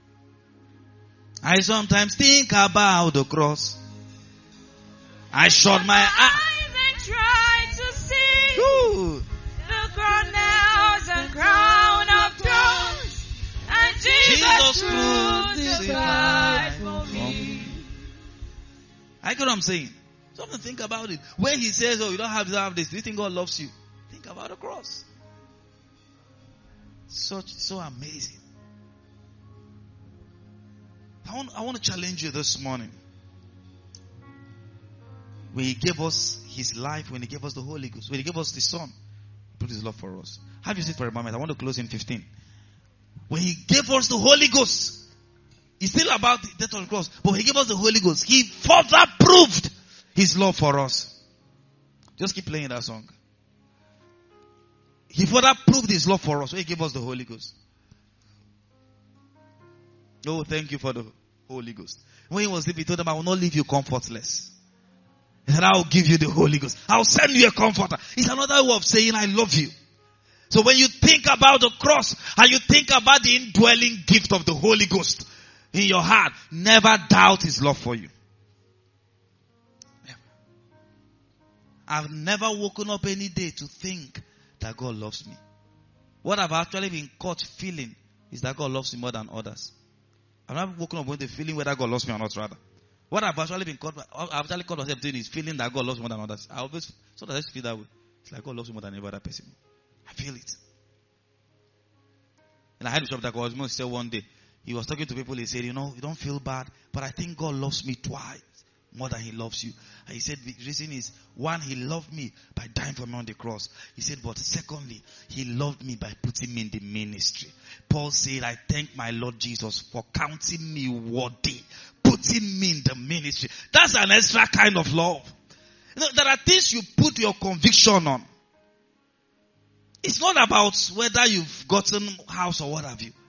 Speaker 3: I sometimes think about the cross. I shut my eyes
Speaker 4: and try to see
Speaker 3: Ooh.
Speaker 4: the nails and crown of thorns and Jesus crucified for me.
Speaker 3: I get what I'm saying. Something to think about it. When he says, oh, you don't have this, do you think God loves you? Think about the cross. So amazing. I want to challenge you this morning. When he gave us his life, when he gave us the Holy Ghost, when he gave us the Son, he put his love for us. Have you sit for a moment? I want to close in 15. When he gave us the Holy Ghost, it's still about the death on the cross, but when he gave us the Holy Ghost, he further proved his love for us. Just keep playing that song. He further proved his love for us when he gave us the Holy Ghost. Oh, thank you for the Holy Ghost. When he was living, he told them, I will not leave you comfortless. He said, I will give you the Holy Ghost. I will send you a comforter. It's another way of saying, I love you. So when you think about the cross and you think about the indwelling gift of the Holy Ghost in your heart, never doubt his love for you. Never. I've never woken up any day to think that God loves me. What I've actually been caught feeling is that God loves me more than others. I've never woken up with the feeling whether God loves me or not, rather. What I've actually been caught myself doing is feeling that God loves me more than others. I always feel that way. It's like God loves me more than every other person. I feel it. And I had Bishop Dakwazmo say one day, he was talking to people, he said, you don't feel bad, but I think God loves me twice more than he loves you. And he said the reason is, one, he loved me by dying for me on the cross. He said, but secondly, he loved me by putting me in the ministry. Paul said, I thank my Lord Jesus for counting me worthy, putting me in the ministry. That's an extra kind of love. There are things you put your conviction on. It's not about whether you've gotten house or what have you.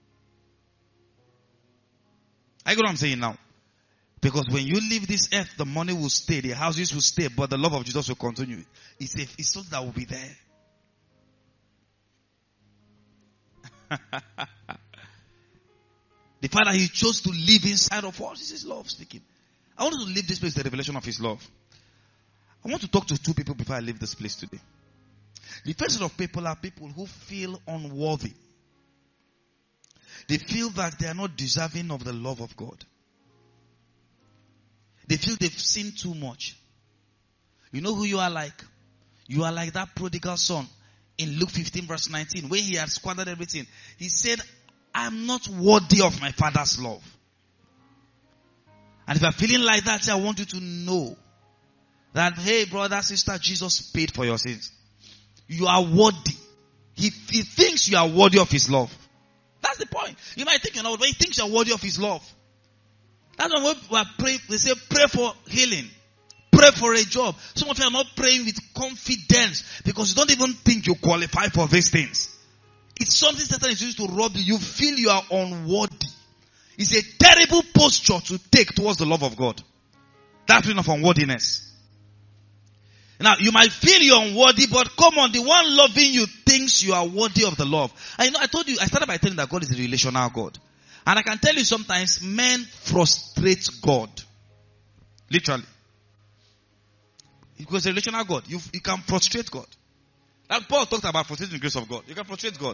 Speaker 3: I get what I'm saying now. Because when you leave this earth, the money will stay, the houses will stay, but the love of Jesus will continue. It's something that will be there. The fact that he chose to live inside of us is his love speaking. I want to leave this place with the revelation of his love. I want to talk to two people before I leave this place today. The first set of people are people who feel unworthy. They feel that they are not deserving of the love of God. They feel they've sinned too much. You know who you are like? You are like that prodigal son in Luke 15 verse 19. When he had squandered everything, he said, I'm not worthy of my father's love. And if you're feeling like that, I want you to know that, hey brother, sister, Jesus paid for your sins. You are worthy. He thinks you are worthy of his love. That's the point. You might think you're not, but he thinks you're worthy of his love. That's why we are praying. They say pray for healing. Pray for a job. Some of you are not praying with confidence because you don't even think you qualify for these things. It's something Satan is used to rob you. You feel you are unworthy. It's a terrible posture to take towards the love of God. That feeling of unworthiness. Now, you might feel you're unworthy, but come on, the one loving you thinks you are worthy of the love. And I told you, I started by telling that God is a relational God. And I can tell you sometimes men frustrate God. Literally. Because a relational God, you can frustrate God. Like Paul talked about frustrating the grace of God. You can frustrate God.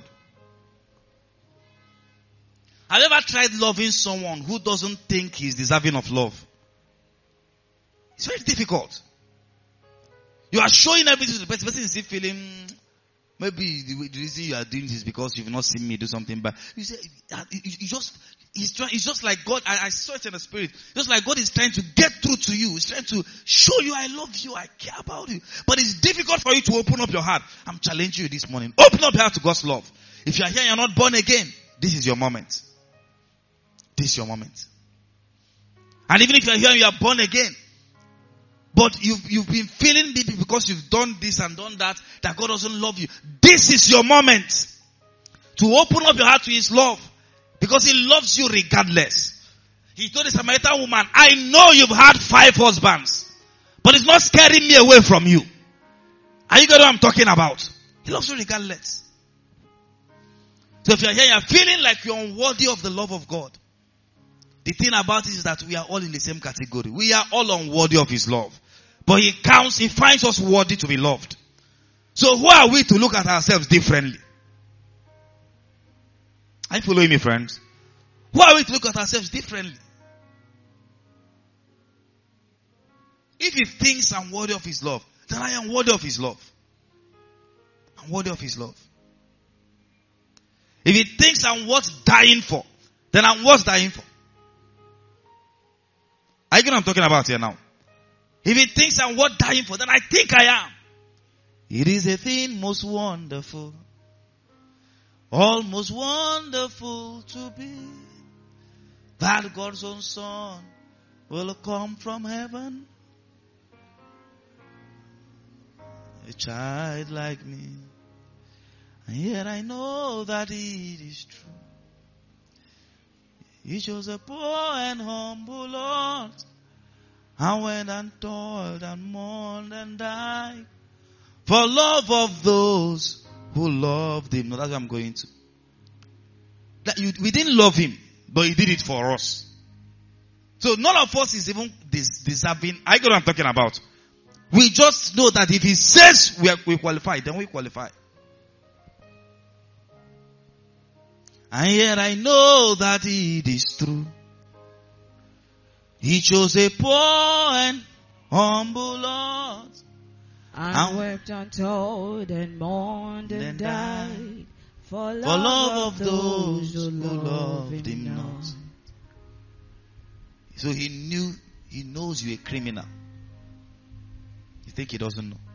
Speaker 3: Have you ever tried loving someone who doesn't think he's deserving of love? It's very difficult. You are showing everything to the person. The person is still feeling, maybe the reason you are doing this is because you've not seen me do something bad. You say, it's just like God, I saw it in the spirit. Just like God is trying to get through to you. He's trying to show you I love you, I care about you. But it's difficult for you to open up your heart. I'm challenging you this morning. Open up your heart to God's love. If you are here and you're not born again, this is your moment. This is your moment. And even if you are here and you are born again, but you've been feeling maybe because you've done this and done that God doesn't love you. This is your moment to open up your heart to his love. Because he loves you regardless. He told the Samaritan woman, I know you've had 5 husbands, but it's not scaring me away from you. Are you getting what I'm talking about? He loves you regardless. So if you're here, you're feeling like you're unworthy of the love of God. The thing about it is that we are all in the same category. We are all unworthy of his love. But he finds us worthy to be loved. So who are we to look at ourselves differently? Are you following me, friends? Who are we to look at ourselves differently? If he thinks I'm worthy of his love, then I am worthy of his love. I'm worthy of his love. If he thinks I'm worth dying for, then I'm worth dying for. Are you getting what I'm talking about here now? If he thinks I'm worth dying for, then I think I am. It is a thing most wonderful, almost wonderful to be, that God's own Son will come from heaven, a child like me, and yet I know that it is true. He chose a poor and humble Lord, and went and toiled and mourned and died for love of those who loved him. No, that's what I'm going to. We didn't love him, but he did it for us. So none of us is even deserving. I get what I'm talking about. We just know that if he says we qualify, then we qualify. And yet I know that it is true. He chose a poor and humble Lord,
Speaker 4: and wept untold and mourned and died for love of those who loved him not.
Speaker 3: So he knows you're a criminal. You think he doesn't know?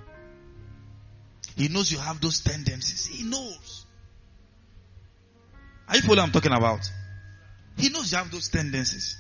Speaker 3: He knows you have those tendencies. He knows. Are you following what I'm talking about? He knows you have those tendencies.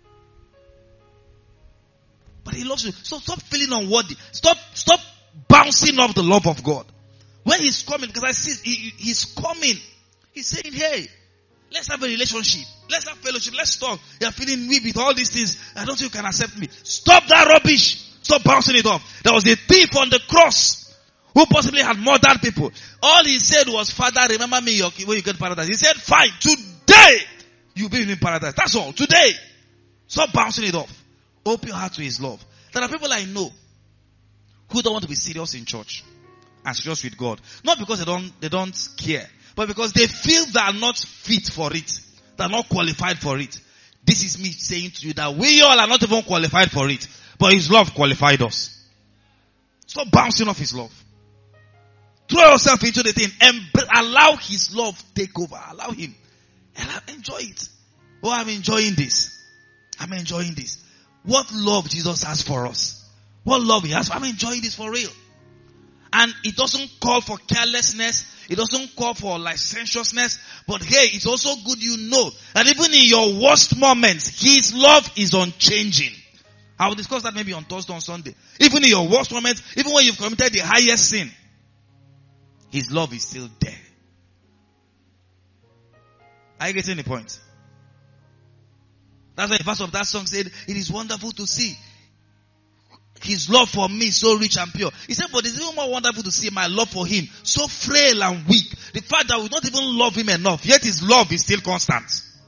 Speaker 3: But he loves you. So stop feeling unworthy. Stop bouncing off the love of God. When he's coming, because I see he's coming. He's saying, hey, let's have a relationship. Let's have fellowship. Let's talk. You're feeling weak with all these things. I don't think you can accept me. Stop that rubbish. Stop bouncing it off. There was a thief on the cross who possibly had murdered people. All he said was, Father, remember me when you get paradise. He said, fine, today you'll be in paradise. That's all. Today. Stop bouncing it off. Open your heart to His love. There are people I know who don't want to be serious in church and serious with God. Not because they don't care, but because they feel they are not fit for it. They are not qualified for it. This is me saying to you that we all are not even qualified for it. But His love qualified us. Stop bouncing off His love. Throw yourself into the thing and allow His love take over. Allow Him. Enjoy it. Oh, I'm enjoying this. I'm enjoying this. What love Jesus has for us. What love He has. I'm enjoying this for real. And it doesn't call for carelessness. It doesn't call for licentiousness. But hey, it's also good you know that even in your worst moments, His love is unchanging. I will discuss that maybe on Thursday, on Sunday. Even in your worst moments, even when you've committed the highest sin, His love is still there. Are you getting the point? That's why the verse of that song said, it is wonderful to see His love for me so rich and pure. He said, but it's even more wonderful to see my love for Him so frail and weak. The fact that we don't even love Him enough, yet His love is still constant.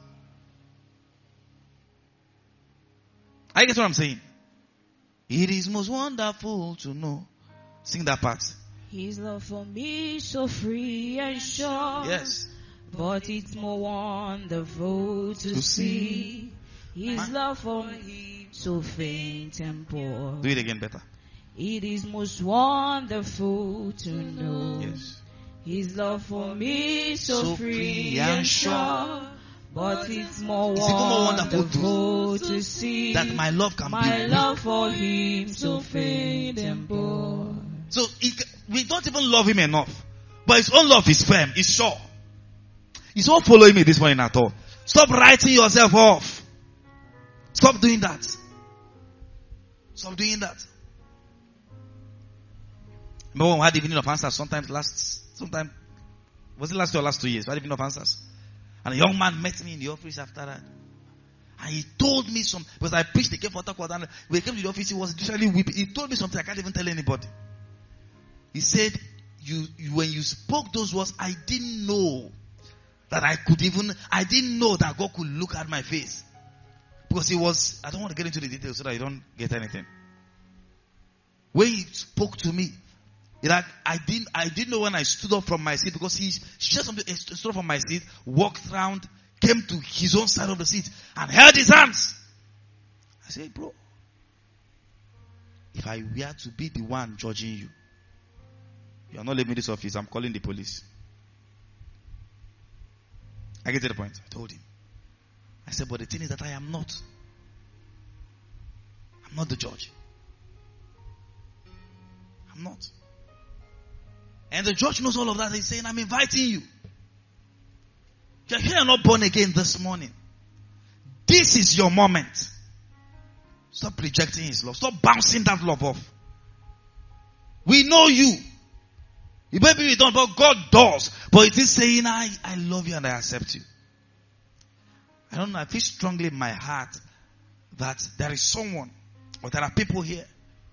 Speaker 3: Are you getting what I'm saying? It is most wonderful to know. Sing that part.
Speaker 4: His love for me so free and sure.
Speaker 3: Yes.
Speaker 4: But it's more wonderful to see His love for me so faint and poor.
Speaker 3: Do it again better.
Speaker 4: It is most wonderful to know.
Speaker 3: Yes.
Speaker 4: His love for me so free and sure. But it's more wonderful to see
Speaker 3: that my love can
Speaker 4: my
Speaker 3: be
Speaker 4: love for Him so faint and poor.
Speaker 3: So we don't even love Him enough. But His own love is firm, is sure. He's not following me this morning at all. Stop writing yourself off. Stop doing that. Stop doing that. Remember when we had evening of answers sometime, was it last year or last 2 years? We had evening of answers. And a young man met me in the office after that. And he told me some, because I preached, they came for talk, and when he came to the office, he was literally weeping. He told me something I can't even tell anybody. He said, when you spoke those words, I didn't know that I didn't know that God could look at my face. Because I don't want to get into the details so that you don't get anything. When he spoke to me, I didn't know when I stood up from my seat, because he shared something, stood up from my seat, walked around, came to his own side of the seat, and held his hands. I said, bro, if I were to be the one judging you, you are not leaving this office, I'm calling the police. I get to the point. I told him. I said, but the thing is that I am not. I'm not the judge. I'm not. And the judge knows all of that. He's saying, I'm inviting you. You're not born again this morning. This is your moment. Stop rejecting His love. Stop bouncing that love off. We know you. Maybe we don't, but God does. But it is saying, I love you and I accept you. I don't know. I feel strongly in my heart that there is someone, or there are people here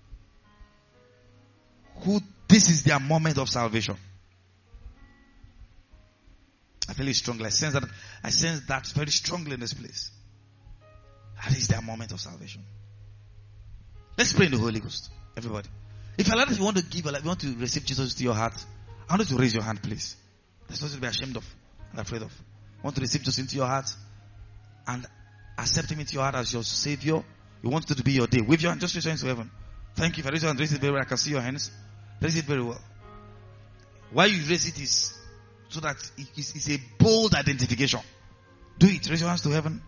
Speaker 3: who this is their moment of salvation. I feel it strongly. I sense that very strongly in this place. That is their moment of salvation. Let's pray in the Holy Ghost, everybody. If you want to give, you want to receive Jesus to your heart, I want you to raise your hand, please. There's nothing to be ashamed of and afraid of. Want to receive Jesus into your heart and accept Him into your heart as your Savior. You want it to be your day. Wave your hand, just raise your hands to heaven. Thank you. If I raise your hand, raise it very well. I can see your hands. Raise it very well. Why you raise it is so that it's a bold identification. Do it. Raise your hands to heaven.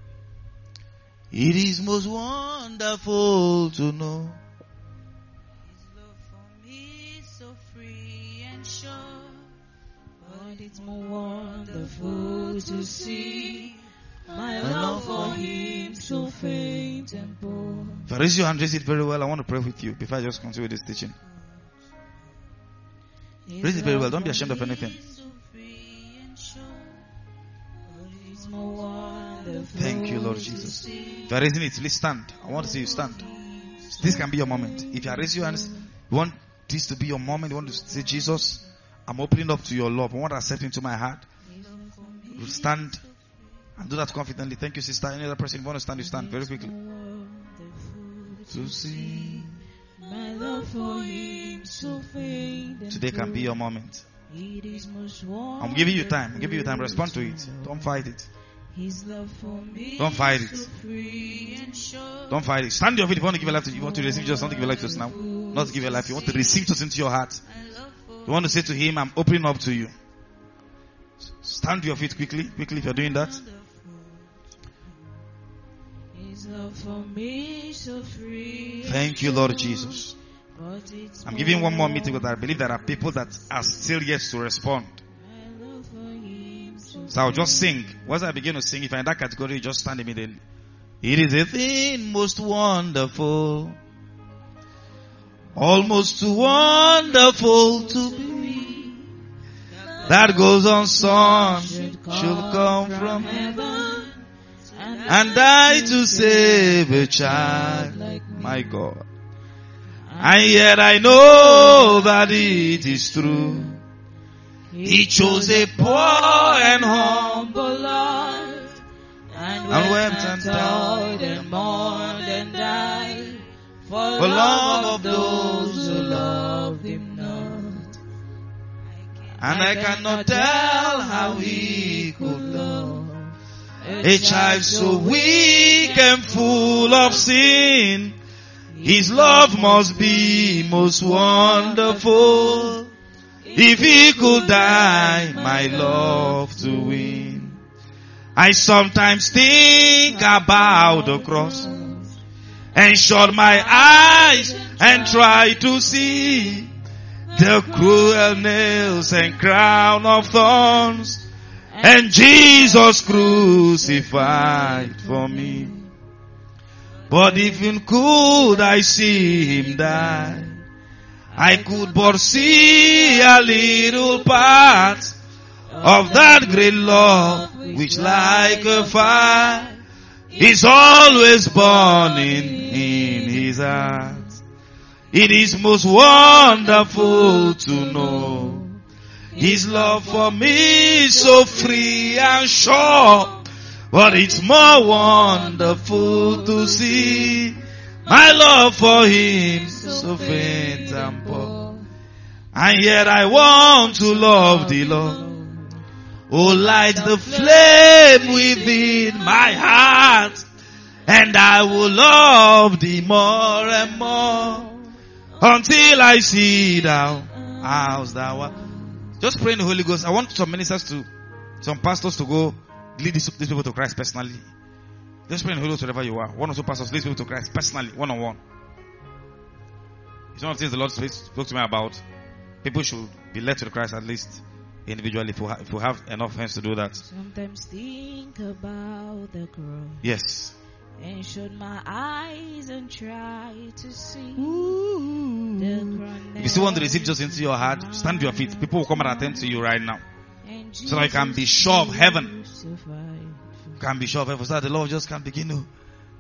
Speaker 3: It is most wonderful to know.
Speaker 4: His love for me is so free and sure. But it's more wonderful to see my love for Him so faint and poor.
Speaker 3: If I raise your hand, raise it very well. I want to pray with you before I just continue with this teaching. Raise it very well. Don't be ashamed of anything. Thank you, Lord Jesus. If you are raising it, please stand. I want to see you stand. This can be your moment. If you are raising your hands, you want this to be your moment. You want to say, Jesus, I'm opening up to your love. I want to accept into my heart. You stand And do that confidently. Thank you, sister. Any other person want to stand? You stand very quickly. To see.
Speaker 4: My love for him so faint and
Speaker 3: Today can be your moment.
Speaker 4: it is most
Speaker 3: I'm giving you time. I'm giving you time. Respond to it. Don't fight it.
Speaker 4: His love for me
Speaker 3: Don't fight it.
Speaker 4: so free and sure.
Speaker 3: Don't fight it. Stand your feet if you want to give your life to you want to receive Jesus, not to give your life to us now. Not to give your life. You want to receive Jesus into your heart. You want to say to him, I'm opening up to you. Stand to your feet quickly if you're doing that.
Speaker 4: His love for me so free.
Speaker 3: Thank you, Lord Jesus.
Speaker 4: But it's
Speaker 3: I'm giving one more meeting because I believe there are people that are still yet to respond.
Speaker 4: my love for him so
Speaker 3: So I'll just sing. Once I begin to sing, if I'm in that category, you just stand immediately. It is a thing most wonderful, almost too wonderful to be, that goes on song should come from
Speaker 4: heaven
Speaker 3: and die to save a child like my God. And yet I know that it is true. He chose a poor and humble
Speaker 4: life and
Speaker 3: wept and
Speaker 4: toiled and mourned and died for
Speaker 3: love of
Speaker 4: those who loved him not.
Speaker 3: and I cannot tell how he could love a child so weak and full of sin. His love must be most wonderful. If he could die, my love to win. I sometimes think about the cross and shut my eyes and try to see the cruel nails and crown of thorns and Jesus crucified for me. But even could I see him die, I could but see a little part of that great love which like a fire is always burning in his heart. It is most wonderful to know his love for me is so free and sure. But it's more wonderful to see my love for him so faint and poor. And yet I want to love the Lord. Oh, light the flame within my heart, and I will love thee more and more until I see thou as thou art. Just pray in the Holy Ghost. I want some ministers some pastors to go lead these people to Christ personally. Just pray in the Holy Ghost wherever you are. One or two pastors lead people to Christ personally, one-on-one. It's one of the things the Lord spoke to me about. People should be led to Christ at least individually if we have enough hands to do that.
Speaker 4: Sometimes think about the cross.
Speaker 3: Yes.
Speaker 4: And shut my eyes and try to see the crown.
Speaker 3: If you still want to receive Jesus into your heart, stand to your feet. People will come and attend to you right now. So that you can be sure of heaven. Can be sure of heaven. So that the Lord just can begin to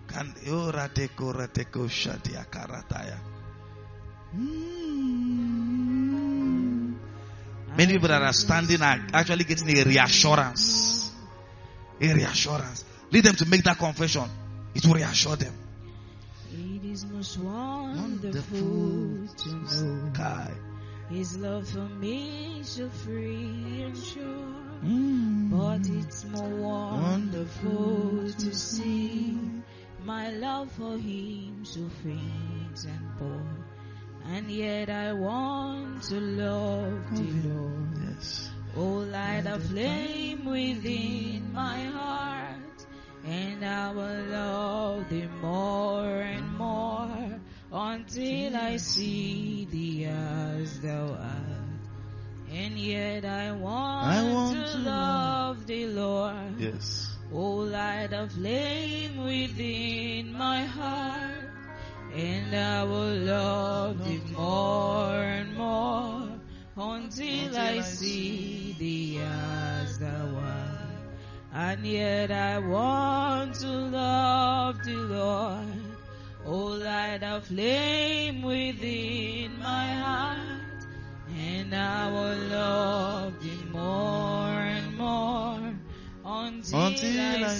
Speaker 3: Many people that are standing are actually getting a reassurance. A reassurance. Lead them to make that confession. It will reassure them.
Speaker 4: It is most wonderful to know his love for me is so free and sure. But it's more wonderful to see my love for him so faint and poor. And yet I want to love the Lord.
Speaker 3: Yes.
Speaker 4: Oh, light a flame within my heart, and I will love thee more and more until I see thee as thou art. And yet I want to love thee, Lord.
Speaker 3: Yes.
Speaker 4: Oh, light a flame within my heart, and I will love thee more and more until I see thee as thou art. And yet I want to love thee, Lord. Oh, light a flame within my heart, and I will love thee more and more until I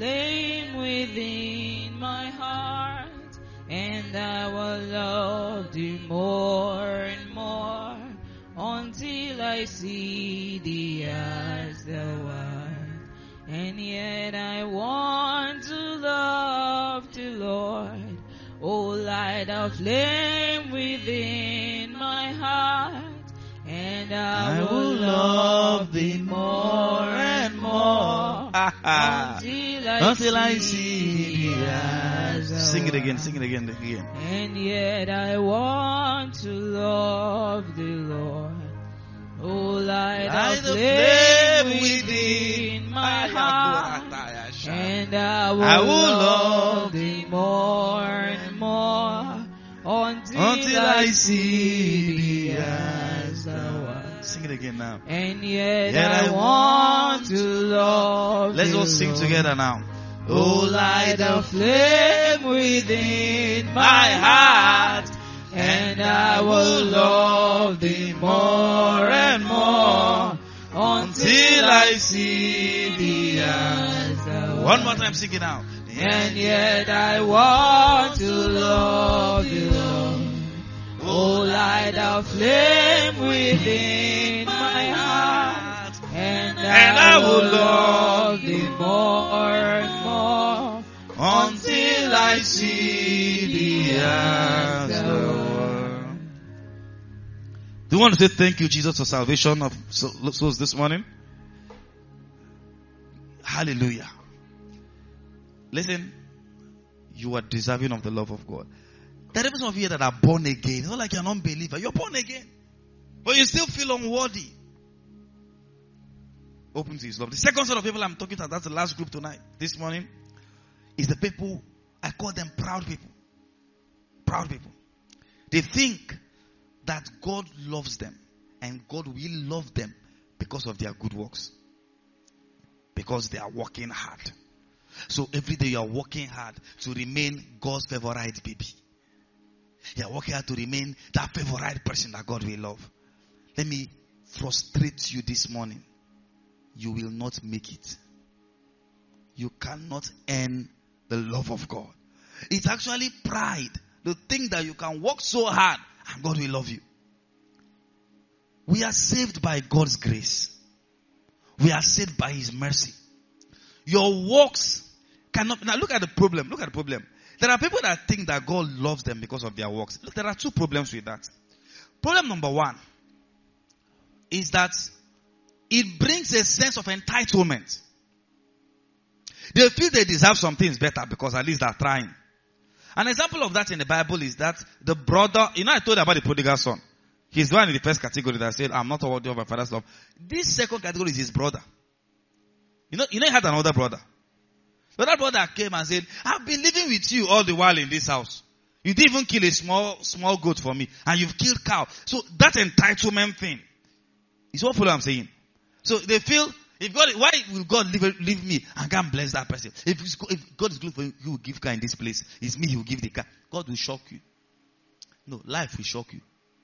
Speaker 4: flame within my heart, and I will love thee more and more, until I see thee as thou art. And yet I want to love the Lord. Oh, light a flame within my heart, and I will love thee more and more, until I see thee as thou art.
Speaker 3: Sing it again, sing it again.
Speaker 4: And yet I want to love the Lord. Oh, light a flame within my heart, and I will love thee more and more, until I see thee as thou art.
Speaker 3: Sing it again now.
Speaker 4: And yet I want to love
Speaker 3: Let's
Speaker 4: thee,
Speaker 3: all sing
Speaker 4: Lord.
Speaker 3: together now.
Speaker 4: Oh, light a flame within my heart, and I will love thee more and more, until I see thee as thou art.
Speaker 3: One more time, sing it now.
Speaker 4: And yet I want to love thee, Lord. Oh, light a flame within my heart, and I will love thee more and more, until I see thee as thou art.
Speaker 3: Do you want to say thank you, Jesus, for salvation of souls this morning? Hallelujah. Listen, you are deserving of the love of God. There are some of you that are born again. It's not like you're an unbeliever. You're born again. But you still feel unworthy. Open to His love. The second set of people I'm talking to, that's the last group tonight, this morning, is the people, I call them proud people. Proud people. They think that God loves them and God will love them because of their good works. Because they are working hard. So every day you are working hard to remain God's favorite baby. You are working hard to remain that favorite person that God will love. Let me frustrate you this morning. You will not make it. You cannot earn the love of God. It's actually pride. To think that you can work so hard and God will love you. We are saved by God's grace. We are saved by His mercy. Your works cannot. Now look at the problem. Look at the problem. There are people that think that God loves them because of their works. Look, there are two problems with that. Problem number one is that it brings a sense of entitlement. They feel they deserve some things better because at least they're trying. An example of that in the Bible is that the brother, I told you about the prodigal son. He's the one in the first category that said, I'm not worthy of my father's love. This second category is his brother. He had another brother. So that brother came and said, I've been living with you all the while in this house. You didn't even kill a small goat for me. And you've killed cow. So that entitlement thing is what I'm saying. So they feel, why will God leave me and come bless that person? If God is good for you, He will give car in this place. It's me, He will give the car. God will shock you. No, life will shock you.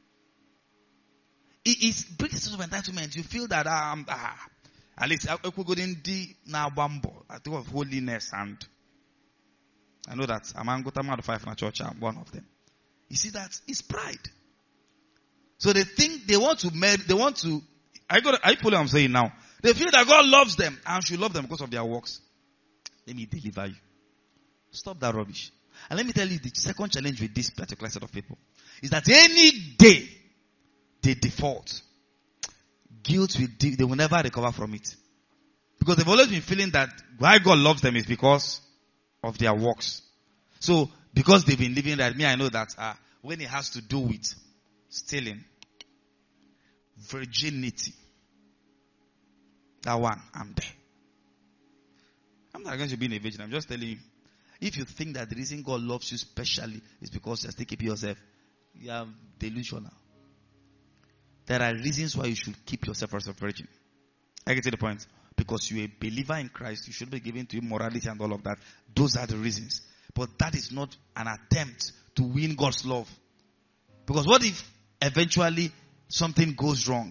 Speaker 3: It brings a sense of entitlement. You feel that, at least, I think of holiness, and I know that I'm going to 5 in a church, I'm one of them. You see that? It's pride. So they think they want to, are you following what I'm saying now? They feel that God loves them and should love them because of their works. Let me deliver you. Stop that rubbish. And let me tell you the second challenge with this particular set of people is that any day they default, guilt they will never recover from it. Because they've always been feeling that why God loves them is because of their works. So, because they've been living that, I know that when it has to do with stealing, virginity, that one, I'm there. I'm not against you being a virgin. I'm just telling you, if you think that the reason God loves you specially is because you're still keeping yourself, you are delusional. There are reasons why you should keep yourself as a virgin. I get to the point. Because you're a believer in Christ, you should be given to Him morality and all of that. Those are the reasons. But that is not an attempt to win God's love. Because what if eventually something goes wrong?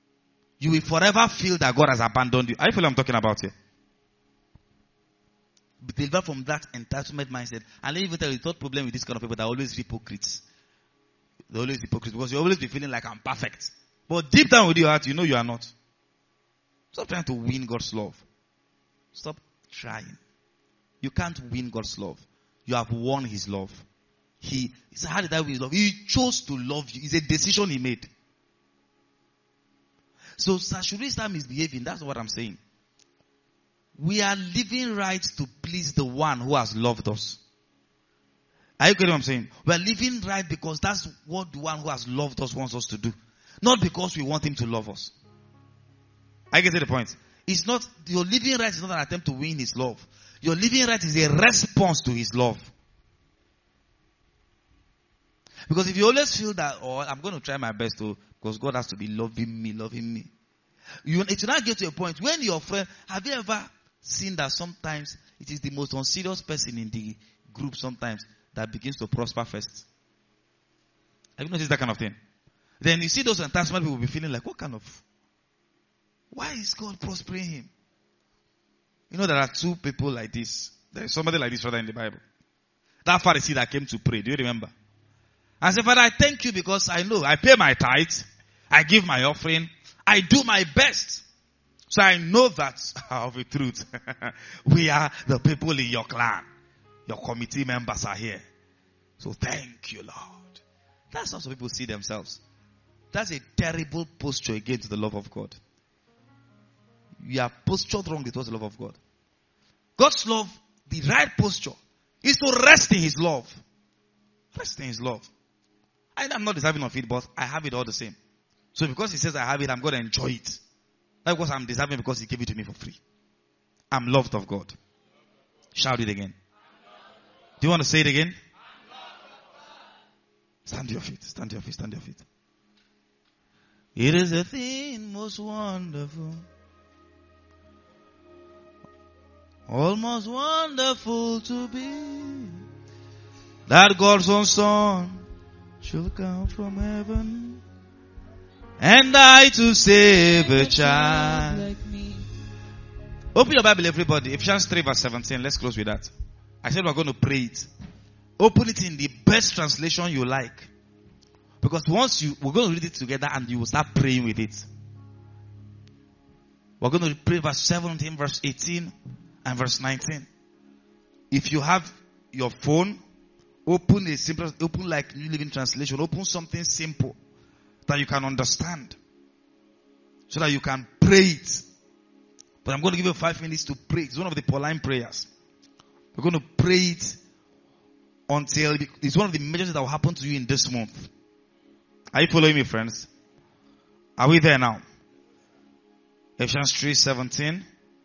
Speaker 3: You will forever feel that God has abandoned you. Are you feeling what I'm talking about here? deliver from that entitlement mindset. And let me even tell you, the third problem with this kind of people, they're always hypocrites. They're always hypocrites because you always be feeling like I'm perfect. But deep down with your heart, you know you are not. Stop trying to win God's love. Stop trying. You can't win God's love. You have won His love. How did I win His love? He chose to love you. It's a decision He made. So, should we start misbehaving? That's what I'm saying. We are living right to please the one who has loved us. Are you getting what I'm saying? We are living right because that's what the one who has loved us wants us to do. Not because we want Him to love us. I get the point. It's not, your living right is not an attempt to win His love. Your living right is a response to His love. Because if you always feel that, I'm going to try my best to, because God has to be loving me. It will not get to a point when your friend, have you ever seen that sometimes it is the most unserious person in the group sometimes that begins to prosper first? Have you noticed that kind of thing? Then you see those entitlement people will be feeling like, why is God prospering him? You know, there are two people like this. There is somebody like this rather in the Bible. That Pharisee that came to pray. Do you remember? I said, Father, I thank you because I know I pay my tithes. I give my offering. I do my best. So I know that of the truth. We are the people in your clan. Your committee members are here. So thank you, Lord. That's how some people see themselves. That's a terrible posture against the love of God. You are postured wrong towards the love of God. God's love, the right posture, is to rest in His love. Rest in His love. I'm not deserving of it, but I have it all the same. So because He says I have it, I'm going to enjoy it. Not because I'm deserving, because He gave it to me for free. I'm loved of God. Shout it again. Do you want to say it again? Stand to your feet. Stand to your feet. Stand to your feet. It is a thing most wonderful. Almost wonderful to be that God's own Son should come from heaven and die to save a child like me. Open your Bible, everybody. Ephesians 3 verse 17. Let's close with that. I said we're going to pray it. Open it in the best translation you like. Because we're going to read it together and you will start praying with it. We're going to pray verse 17, verse 18, and verse 19. If you have your phone, open like New Living Translation. Open something simple that you can understand. So that you can pray it. But I'm going to give you 5 minutes to pray. It's one of the Pauline prayers. We're going to pray it until it's one of the measures that will happen to you in this month. Are you following me, friends? Are we there now? Ephesians 3:17.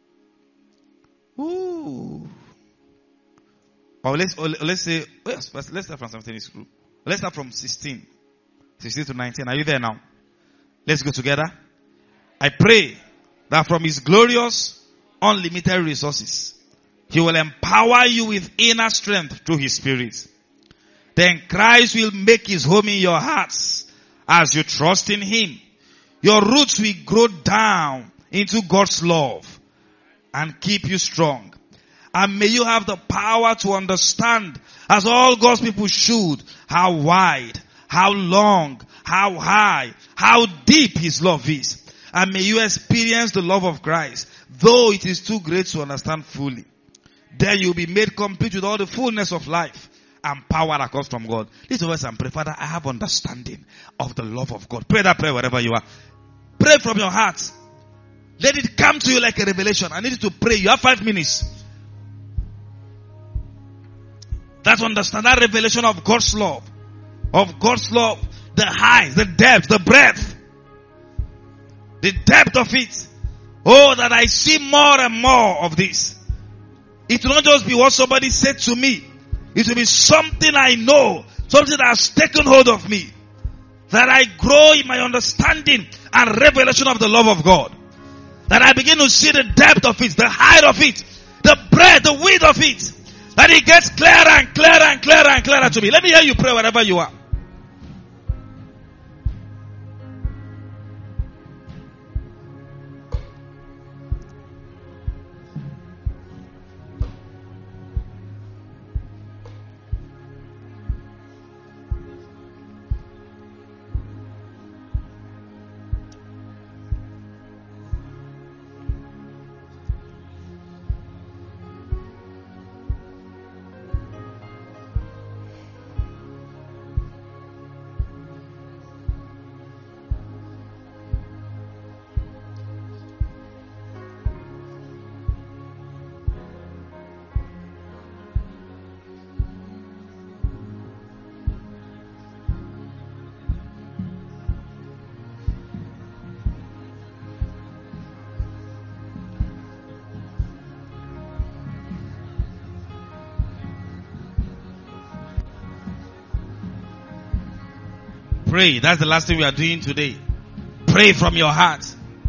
Speaker 3: Ooh. Or let's say, yes, let's start from 17. Let's start from 16 to 19. Are you there now? Let's go together. I pray that from His glorious, unlimited resources, He will empower you with inner strength through His Spirit. Then Christ will make His home in your hearts as you trust in Him. Your roots will grow down into God's love and keep you strong. And may you have the power to understand, as all God's people should, how wide, how long, how high, how deep His love is. And may you experience the love of Christ, though it is too great to understand fully. Then you'll be made complete with all the fullness of life and power that comes from God. This is what I'm praying. Father, I have understanding of the love of God. Pray that prayer wherever you are. Pray from your heart. Let it come to you like a revelation. I need you to pray. You have 5 minutes. That understand, that revelation of God's love. Of God's love. The height, the depth, the breadth. The depth of it. Oh, that I see more and more of this. It will not just be what somebody said to me. It will be something I know. Something that has taken hold of me. That I grow in my understanding and revelation of the love of God. That I begin to see the depth of it, the height of it, the breadth, the width of it. That it gets clearer and clearer and clearer and clearer to me. Let me hear you pray wherever you are. Pray. That's the last thing we are doing today. Pray from your heart.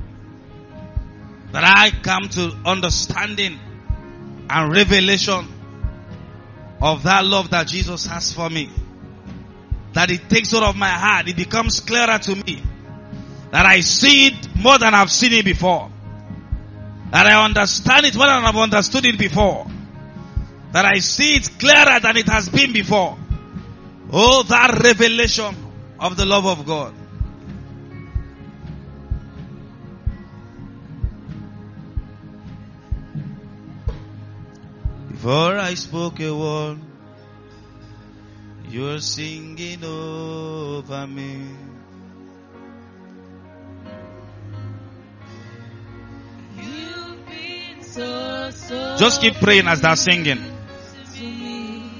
Speaker 3: That I come to understanding and revelation of that love that Jesus has for me. That it takes hold of my heart. It becomes clearer to me. That I see it more than I've seen it before. That I understand it more than I've understood it before. That I see it clearer than it has been before. Oh, that revelation of the love of God. Before I spoke a word, you're singing over me.
Speaker 4: You've been so
Speaker 3: Just keep praying as they're singing.
Speaker 4: to me.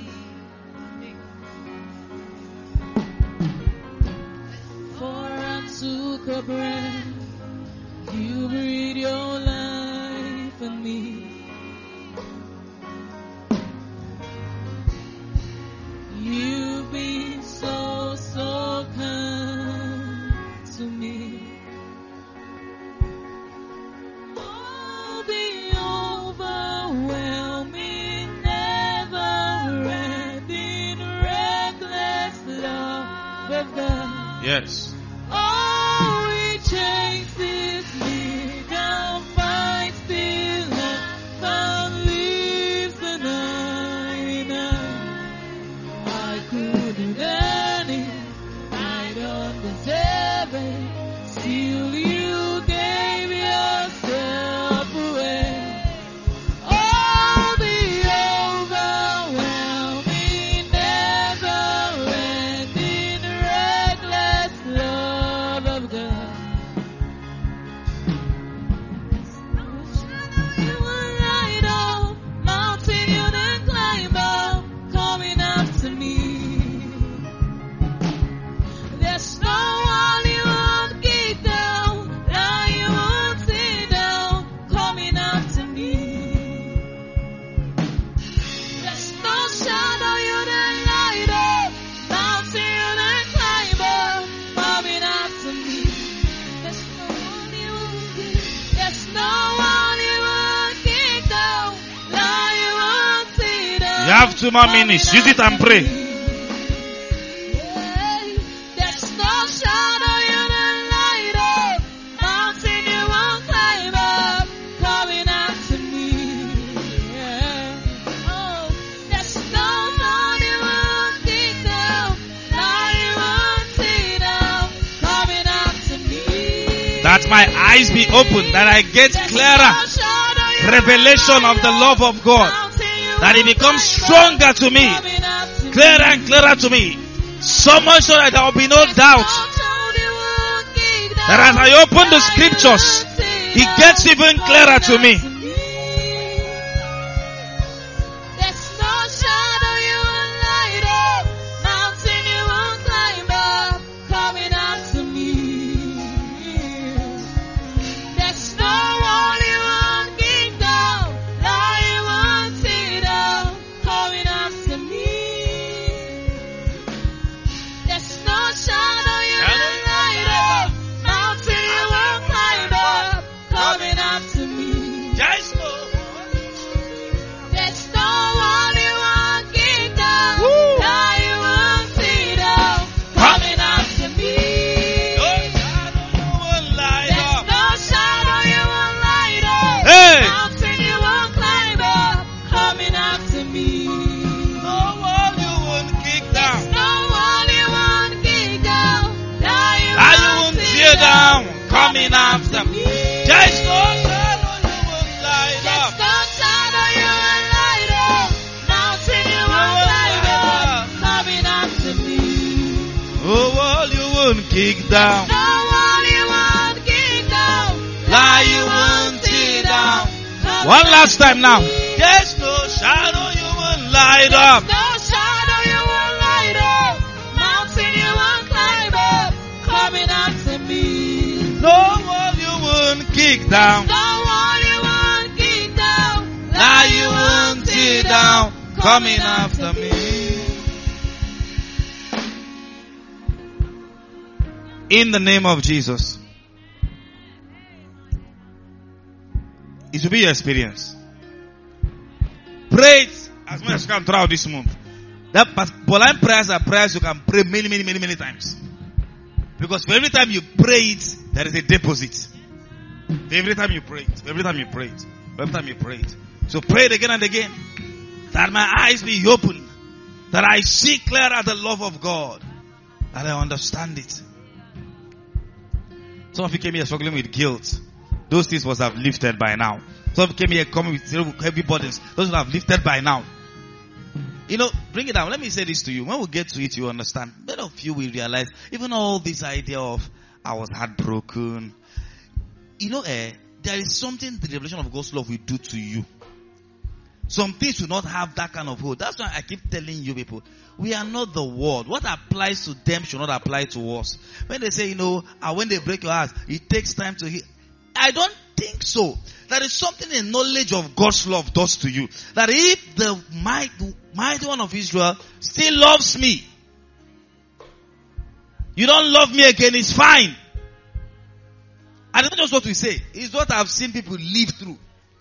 Speaker 4: For I took a breath, you breathed your life in me. You've been so kind to me. Oh, the overwhelming, never-ending, reckless love of God.
Speaker 3: Yes.
Speaker 4: Oh, it chases me down, fights till and leaves the 99. I couldn't earn it, I don't deserve it. Still, you gave yourself away. Oh, the overwhelming, never-ending, reckless love of God. You were right on, mountain you didn't climb up, coming after me. There's no one you won't get down, now you won't sit down, coming after me. There's no shadow you didn't light up, mountain you didn't climb up, coming after me. There's no one you won't get, there's no one you won't get down, now you won't sit down.
Speaker 3: You have 2 more minutes. Use it and pray.
Speaker 4: There's no shadow you don't light up, mountain you won't climb up, coming after me. Oh, there's no one you won't get down, now you won't sit down, coming after me.
Speaker 3: That my eyes be open, that I get clearer revelation of the love of God. That it becomes stronger to me, clearer and clearer to me. So much so that there will be no doubt that as I open the scriptures, it gets even clearer to me.
Speaker 4: There's no shadow you won't light up, mountain you won't climb up, coming after me. There's no one you won't get down, now you won't sit down, coming after me. There's no shadow you won't light up, mountain you won't climb up, coming after me.
Speaker 3: Yes,
Speaker 4: There's no one you won't get down,
Speaker 3: Woo.
Speaker 4: now you won't sit down, coming after me. There's no shadow you won't light up,
Speaker 3: Hey.
Speaker 4: mountain you won't climb up, coming after me.
Speaker 3: No one you won't kick down.
Speaker 4: No one you won't get down, now you
Speaker 3: Now you
Speaker 4: won't
Speaker 3: won't
Speaker 4: sit
Speaker 3: tear
Speaker 4: down,
Speaker 3: down, coming after me.
Speaker 4: me.
Speaker 3: There's no shadow you won't light
Speaker 4: There's
Speaker 3: up.
Speaker 4: no shadow you won't light up, mountain you won't climb up, coming after me.
Speaker 3: Oh, wall you won't kick down.
Speaker 4: No one you won't get down,
Speaker 3: Now you won't tear down.
Speaker 4: coming
Speaker 3: One last
Speaker 4: after
Speaker 3: time now.
Speaker 4: me.
Speaker 3: There's no shadow you won't light up.
Speaker 4: No shadow you won't light up, mountain you won't climb up, coming after me.
Speaker 3: No wall you won't kick down.
Speaker 4: No one you won't get down,
Speaker 3: Now you won't tear down, coming after me. In the name of Jesus. It will be your experience. Pray it as much as you can throughout this month. That Pauline prayers are prayers you can pray many times. Because for every time you pray it, there is a deposit. For every time you pray it. Every time you pray it. Every time you pray it. So pray it again and again. That my eyes be open. That I see clearer the love of God. That I understand it. Some of you came here struggling with guilt. Those things must have lifted by now. Some of you came here coming with heavy burdens. Those will have lifted by now. You know, bring it down. Let me say this to you. When we get to it, you understand. Many of you will realize, even all this idea of, I was heartbroken. You know, there is something the revelation of God's love will do to you. Some things will not have that kind of hold. That's why I keep telling you people, we are not the world. What applies to them should not apply to us. When they say, when they break your heart, it takes time to heal. I don't think so. There is something in knowledge of God's love does to you. That if the mighty one of Israel still loves me, you don't love me again, it's fine. And it's not just what we say. It's what I've seen people live through.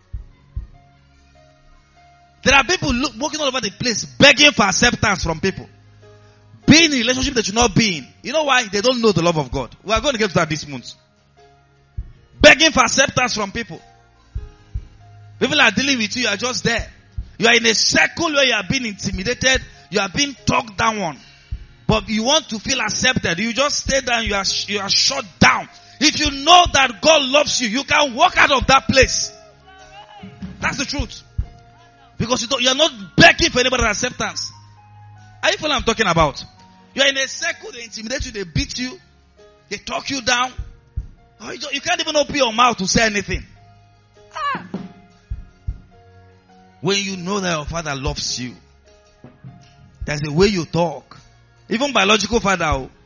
Speaker 3: There are people walking all over the place begging for acceptance from people. Being in a relationship that you're not be in. You know why? They don't know the love of God. We are going to get to that this month. Begging for acceptance from people. People are dealing with you, you are just there. You are in a circle where you are being intimidated, you are being talked down on. But you want to feel accepted. You just stay down, you are shut down. If you know that God loves you, you can walk out of that place. That's the truth. Because you are not begging for anybody's acceptance. Are you following what I'm talking about? You are in a circle, they intimidate you, they beat you, they talk you down. Oh, you can't even open your mouth to say anything. When you know that your father loves you, there's a way you talk. Even biological father.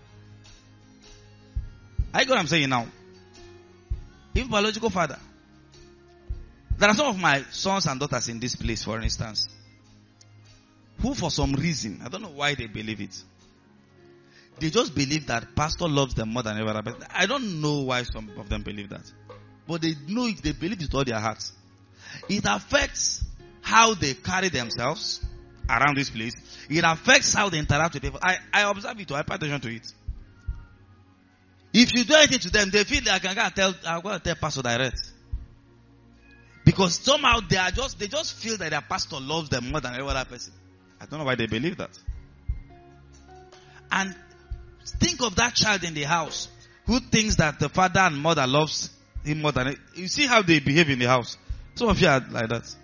Speaker 3: I get what I'm saying now. Even biological father. There are some of my sons and daughters in this place, for instance, who for some reason, I don't know why they believe it. They just believe that pastor loves them more than ever. I don't know why some of them believe that. But they know it, they believe it with all their hearts. It affects how they carry themselves around this place. It affects how they interact with people. I observe it, I pay attention to it. If you do anything to them, they feel like I'm going to tell pastor direct. Because somehow they just feel that their pastor loves them more than every other person. I don't know why they believe that. And think of that child in the house who thinks that the father and mother loves him more than you see how they behave in the house. Some of you are like that.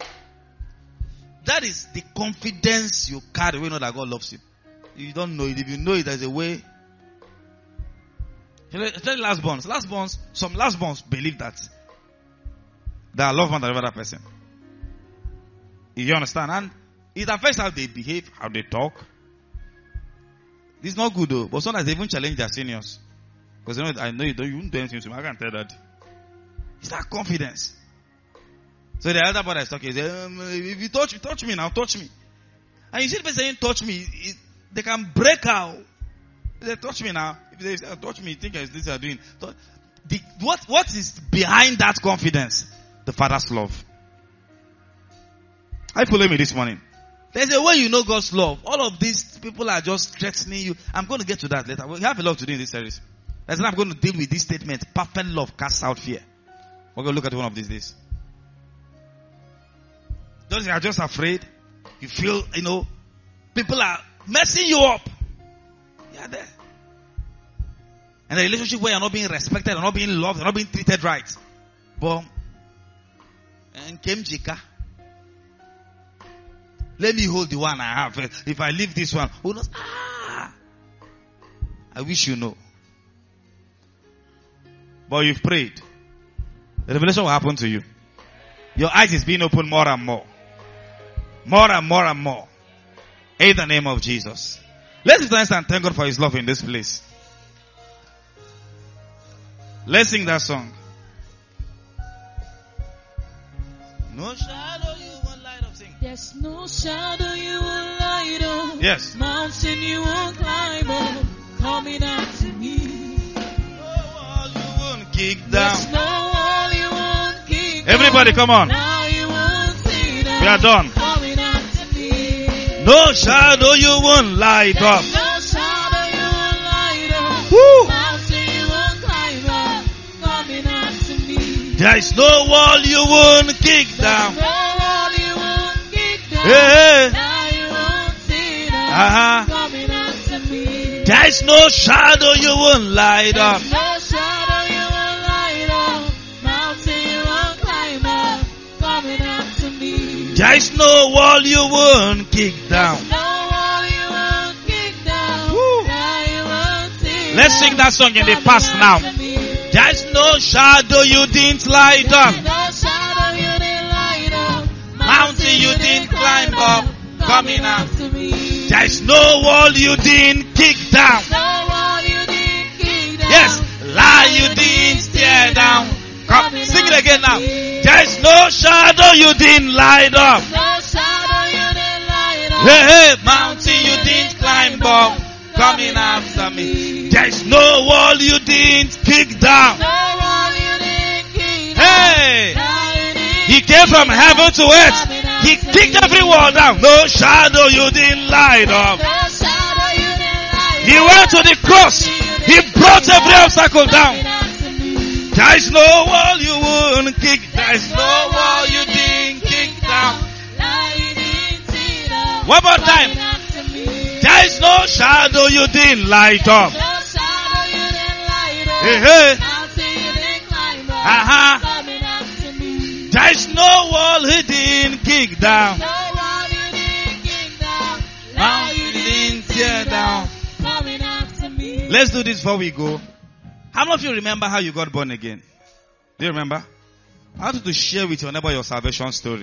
Speaker 3: That is the confidence you carry when you know that God loves you. You don't know it. If you know it, there's a way. Especially last-borns. Some last-borns believe that they are loved more than every other person. You understand? And it affects how they behave, how they talk. This is not good though. But sometimes they even challenge their seniors. Because I know you won't do anything to me. I can't tell that. It's that confidence. So the elder brother is talking. He says, if you touch me now, touch me. And you see the person saying, touch me. They can break out. They touch me now. If they say, touch me, think this are doing. What is behind that confidence? The Father's love. Are you following me this morning? There's a way you know God's love. All of these people are just threatening you. I'm going to get to that later. We have a lot to do in this series. That's why I'm going to deal with this statement. Perfect love casts out fear. We're going to look at one of these days. Those who are just afraid. You feel, people are messing you up. You are there. And a relationship where you're not being respected, you're not being loved, you're not being treated right. But, and Kemjika. Let me hold the one I have. If I leave this one, who knows? I wish you know. But you've prayed. The revelation will happen to you. Your eyes is being opened more and more. More and more and more. In the name of Jesus. Let's stand and thank God for His love in this place. Let's sing that song. No shadow you won't light up. Sing.
Speaker 4: There's no shadow you won't light up.
Speaker 3: Yes.
Speaker 4: Mountain you won't climb up. Coming after me.
Speaker 3: kick down.
Speaker 4: There's no wall you won't kick down.
Speaker 3: Everybody, come on.
Speaker 4: Now you won't see them
Speaker 3: We are done.
Speaker 4: coming after me.
Speaker 3: No shadow you won't light up.
Speaker 4: There's no shadow you won't light up.
Speaker 3: Woo.
Speaker 4: Mountain you won't climb up coming after me.
Speaker 3: There is no wall you won't kick down.
Speaker 4: No wall you won't kick down.
Speaker 3: Hey.
Speaker 4: Now you won't see them
Speaker 3: Uh-huh.
Speaker 4: coming after me.
Speaker 3: There is no shadow you won't light up.
Speaker 4: No shadow you won't light up. Mountain you won't climb up coming after me.
Speaker 3: There is no wall you won't kick down.
Speaker 4: No wall you won't kick down.
Speaker 3: Woo.
Speaker 4: Now you won't see
Speaker 3: Let's sing that song in the
Speaker 4: coming
Speaker 3: past now.
Speaker 4: after me.
Speaker 3: There is no shadow you didn't light up.
Speaker 4: No shadow you didn't light up.
Speaker 3: Mountain you didn't climb up coming after
Speaker 4: me.
Speaker 3: There is no wall you didn't kick down.
Speaker 4: No wall you didn't kick down.
Speaker 3: Yes, lie you didn't tear down. Come, sing it again now. There is no shadow you didn't light up.
Speaker 4: No shadow you didn't light up.
Speaker 3: Hey, hey, mountain you didn't climb up, coming after me. There is no wall you didn't kick down.
Speaker 4: No wall you didn't kick down.
Speaker 3: Hey,
Speaker 4: Now you didn't
Speaker 3: he came from heaven to earth. He kicked every wall down. No shadow you didn't light up.
Speaker 4: No shadow you didn't light
Speaker 3: He
Speaker 4: up.
Speaker 3: went to the cross. He brought every obstacle down.
Speaker 4: Coming after me.
Speaker 3: There is no wall you won't kick. There is no wall you didn't kick down.
Speaker 4: Now you didn't see them
Speaker 3: One more time.
Speaker 4: coming after me.
Speaker 3: There is no shadow you didn't light up.
Speaker 4: No shadow you didn't light up.
Speaker 3: Hey, hey.
Speaker 4: Mountain you didn't climb up.
Speaker 3: Uh-huh.
Speaker 4: Coming after me.
Speaker 3: There is no wall he didn't kick down.
Speaker 4: No wall you didn't kick down. Now
Speaker 3: Mountain
Speaker 4: you
Speaker 3: you
Speaker 4: didn't
Speaker 3: didn't tear down.
Speaker 4: coming after me.
Speaker 3: Let's do this before we go. How many of you remember how you got born again? Do you remember? I want you to share with your neighbor your salvation story.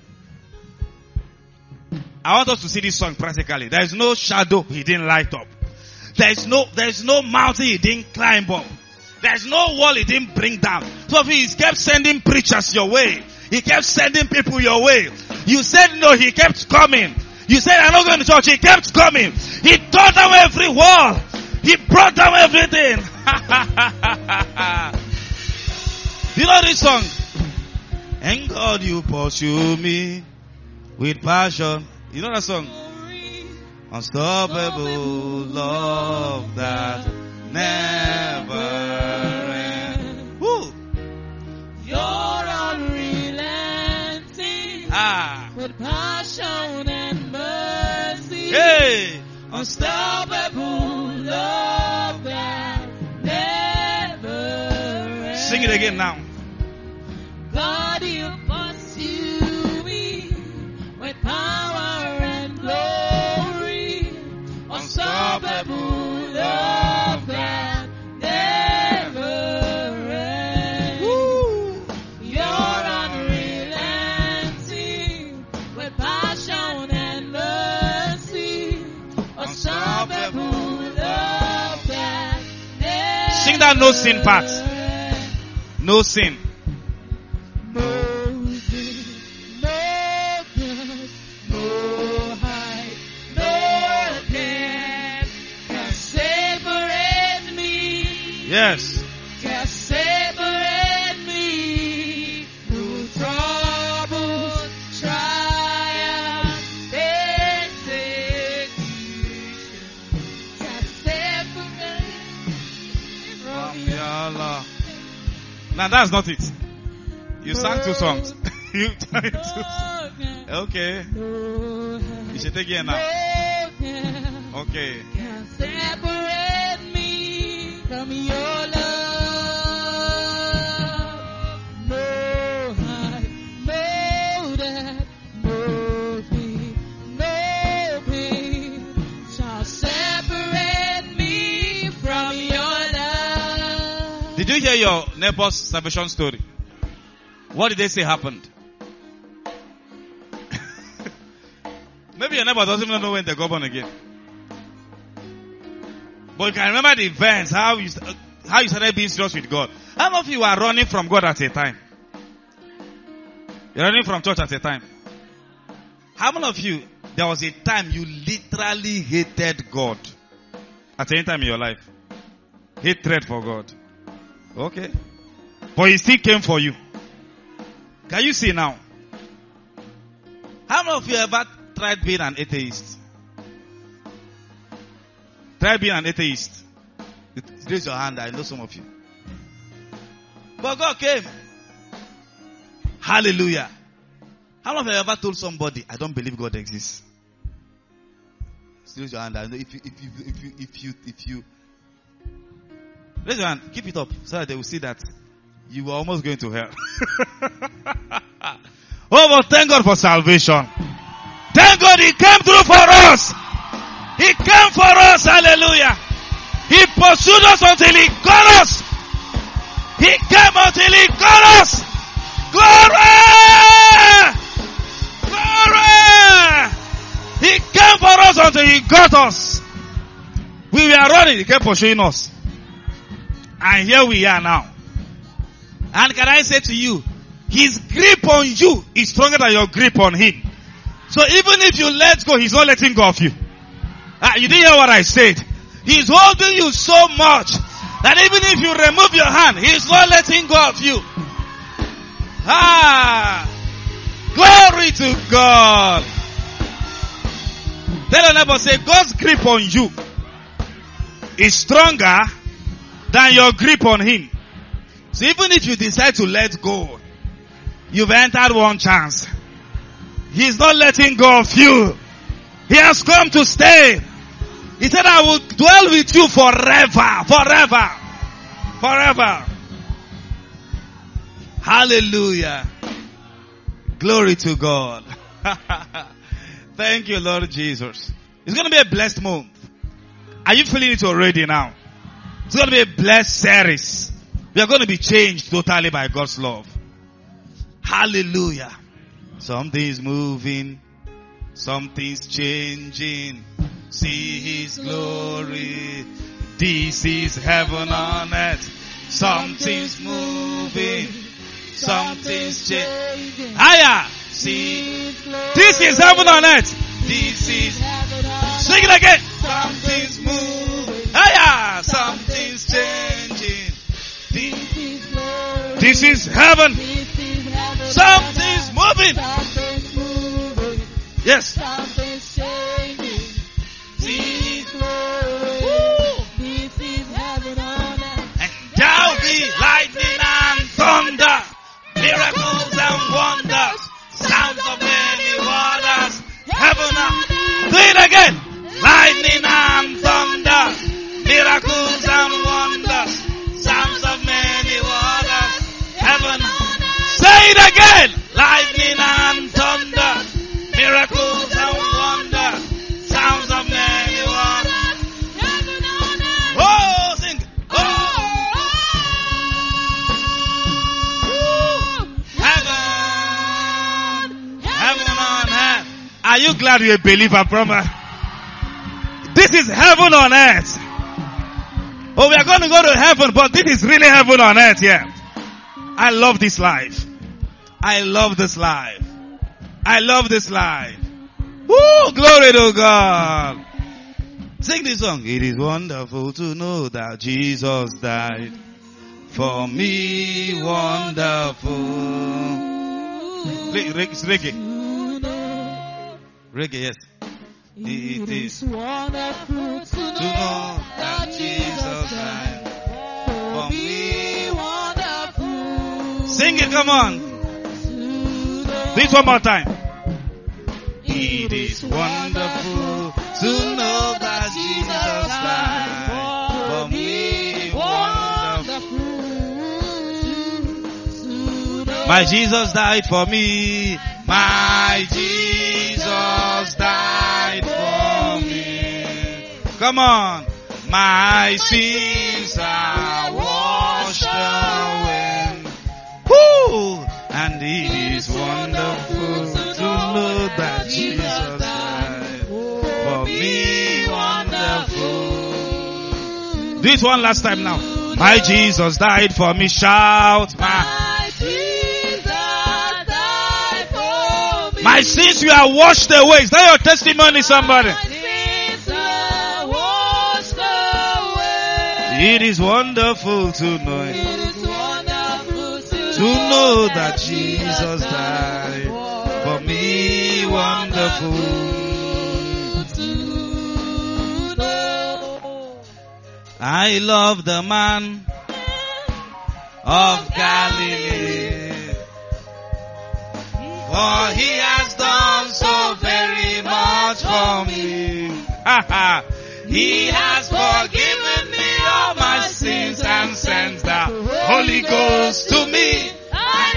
Speaker 3: I want us to see this song practically. There is no shadow he didn't light up. There is no mountain he didn't climb up. There is no wall he didn't bring down. So he kept sending preachers your way. He kept sending people your way. You said no, he kept coming. You said I'm not going to church, he kept coming. He tore down every wall. He brought down everything. You know this song? And God, you pursue me with passion. You know that song? Unstoppable love that never ends. Woo!
Speaker 4: You're unrelenting with passion and mercy.
Speaker 3: Hey!
Speaker 4: Unstoppable love that never ends.
Speaker 3: Sing it again now.
Speaker 4: God, you pursue me with power and glory. Unstoppable love that never ends.
Speaker 3: Woo!
Speaker 4: You're unrelenting with passion and mercy. Unstoppable love that never
Speaker 3: Sing that no sin part. No sin.
Speaker 4: No sin, no death, no height, no depth can separate me.
Speaker 3: Yes.
Speaker 4: Can separate me. Through troubles, trials, persecution can separate me from you.
Speaker 3: Allah. Now that's not it. You sang two songs. You sang two songs. Okay. You should take it now. Okay.
Speaker 4: Can separate me from your love. No height, no depth, no fear, no pain shall separate me from your love.
Speaker 3: Did you hear your neighbor's salvation story? What did they say happened? Maybe your neighbor doesn't even know when they got born again. But you can remember the events, how you started being serious with God. How many of you are running from God at a time? You're running from church at a time. How many of you, there was a time you literally hated God? At any time in your life. Hatred for God. Okay. but he still came for you. Can you see now? How many of you ever tried being an atheist? Try being an atheist. Raise your hand. I know some of you. But God came. Hallelujah. How long have you ever told somebody, I don't believe God exists? Raise your hand. I know if you raise your hand, keep it up so that they will see that you were almost going to hell. Oh, but thank God for salvation. Thank God He came through for us. He came for us. Hallelujah. He pursued us until He got us. He came until He got us. Glory! Glory! He came for us until He got us. We were running. He kept pursuing us. And here we are now. And can I say to you, His grip on you is stronger than your grip on Him. So even if you let go, He's not letting go of you. You didn't hear what I said. He's holding you so much that even if you remove your hand, He's not letting go of you. Glory to God. Tell your neighbor, say, God's grip on you is stronger than your grip on Him. So even if you decide to let go, you've entered one chance. He's not letting go of you. He has come to stay. He said, I will dwell with you forever, forever, forever. Hallelujah. Glory to God. Thank you, Lord Jesus. It's going to be a blessed month. Are you feeling it already now? It's going to be a blessed series. We are going to be changed totally by God's love. Hallelujah. Something's moving. Something's changing. See His glory. This is heaven on earth. Something's moving. Something's changing. Higher. See. This is heaven on earth. This is. Sing it again. Something's moving. Higher. Something's changing. This is heaven. Something's moving. Yes.
Speaker 4: Something's changing. See His glory. This is heaven on earth.
Speaker 3: And there'll be lightning and thunder, miracles and wonders, sounds of many waters, heaven and. Do it again. Lightning and thunder, miracles and wonders, sounds of many waters, heaven. Say it again. Lightning and thunder, miracles and wonders, sounds of many waters, heaven on earth. Oh, sing. Oh, heaven, heaven on earth. Are you glad you're a believer, brother? This is heaven on earth. Oh, we are going to go to heaven, but this is really heaven on earth here. I love this life. I love this life. I love this life. Woo! Glory to God. Sing this song. It is wonderful to know that Jesus died for me. Wonderful. It's reggae. Reggae, yes. It is
Speaker 4: wonderful to know
Speaker 3: that Jesus died for me.
Speaker 4: Wonderful.
Speaker 3: Sing it, come on. This one more time. It is wonderful to know that Jesus died for me. Wonderful. My Jesus died for me. My Jesus died for me. Come on. My sins are washed away. Woo! And it is wonderful to know that Jesus died for me. Wonderful. Do it one last time now. My Jesus died for me. Shout.
Speaker 4: My Jesus died for me.
Speaker 3: My sins were washed away. Is that your testimony, somebody?
Speaker 4: My sins are washed away.
Speaker 3: It is wonderful to know.
Speaker 4: It is wonderful
Speaker 3: to know that Jesus died for me. Wonderful. I love the man of Galilee, for he has done so very much for me. He has forgiven me all my sins and sent the Holy Ghost to me. I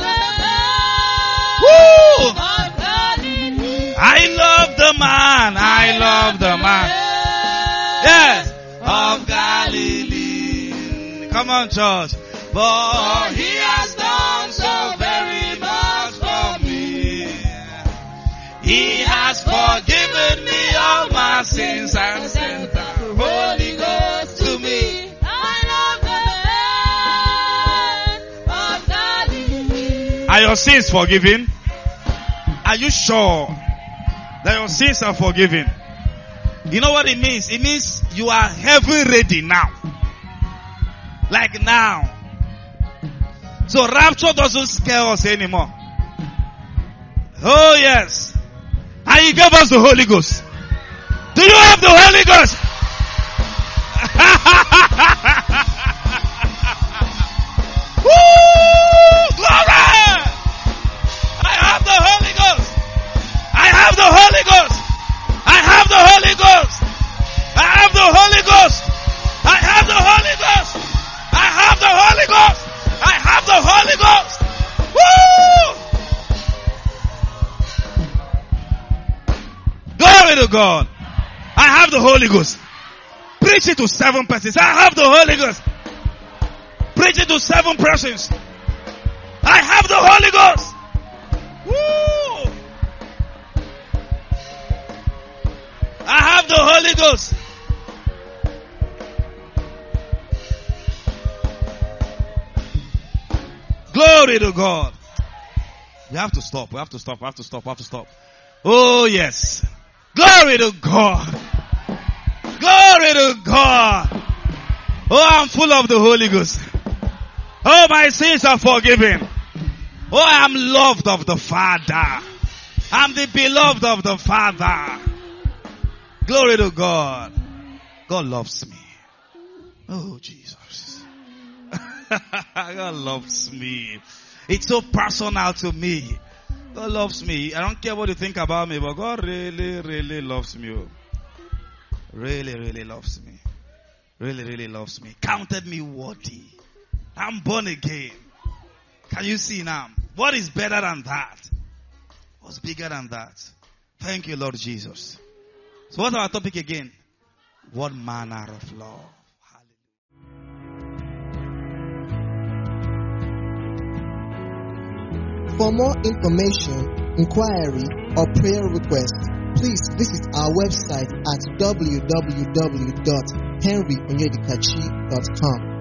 Speaker 3: love the man. I love the man. Yes. Of Galilee. Come on, church. For he has done so very much for me. He has forgiven me all my sins and sent the Holy Ghost to me. I love the man of Galilee. Are your sins forgiven? Are you sure that your sins are forgiven? You know what it means? It means you are heaven ready now. Like now. So rapture doesn't scare us anymore. Oh yes. And he gave us the Holy Ghost. Do you have the Holy Ghost? Woo! Glory! I have the Holy Ghost. I have the Holy Ghost. I have the Holy Ghost. I have the Holy Ghost. I have the Holy Ghost. I have the Holy Ghost. I have the Holy Ghost. Woo! Glory to God. I have the Holy Ghost. Preach it to 7 persons. I have the Holy Ghost. Preach it to 7 persons. I have the Holy Ghost. Woo! I have the Holy Ghost. Glory to God. We have to stop. We have to stop. We have to stop. We have to stop. Oh yes. Glory to God. Glory to God. Oh, I'm full of the Holy Ghost. Oh, my sins are forgiven. Oh, I'm loved of the Father. I'm the beloved of the Father. Glory to God. God loves me. Oh, Jesus. God loves me. It's so personal to me. God loves me. I don't care what you think about me, but God really, really loves me. Really, really loves me. Really, really loves me. Counted me worthy. I'm born again. Can you see now? What is better than that? What's bigger than that? Thank you, Lord Jesus. So what's our topic again? What manner of love?
Speaker 5: For more information, inquiry, or prayer request, please visit our website at www.henryonyedikachi.com.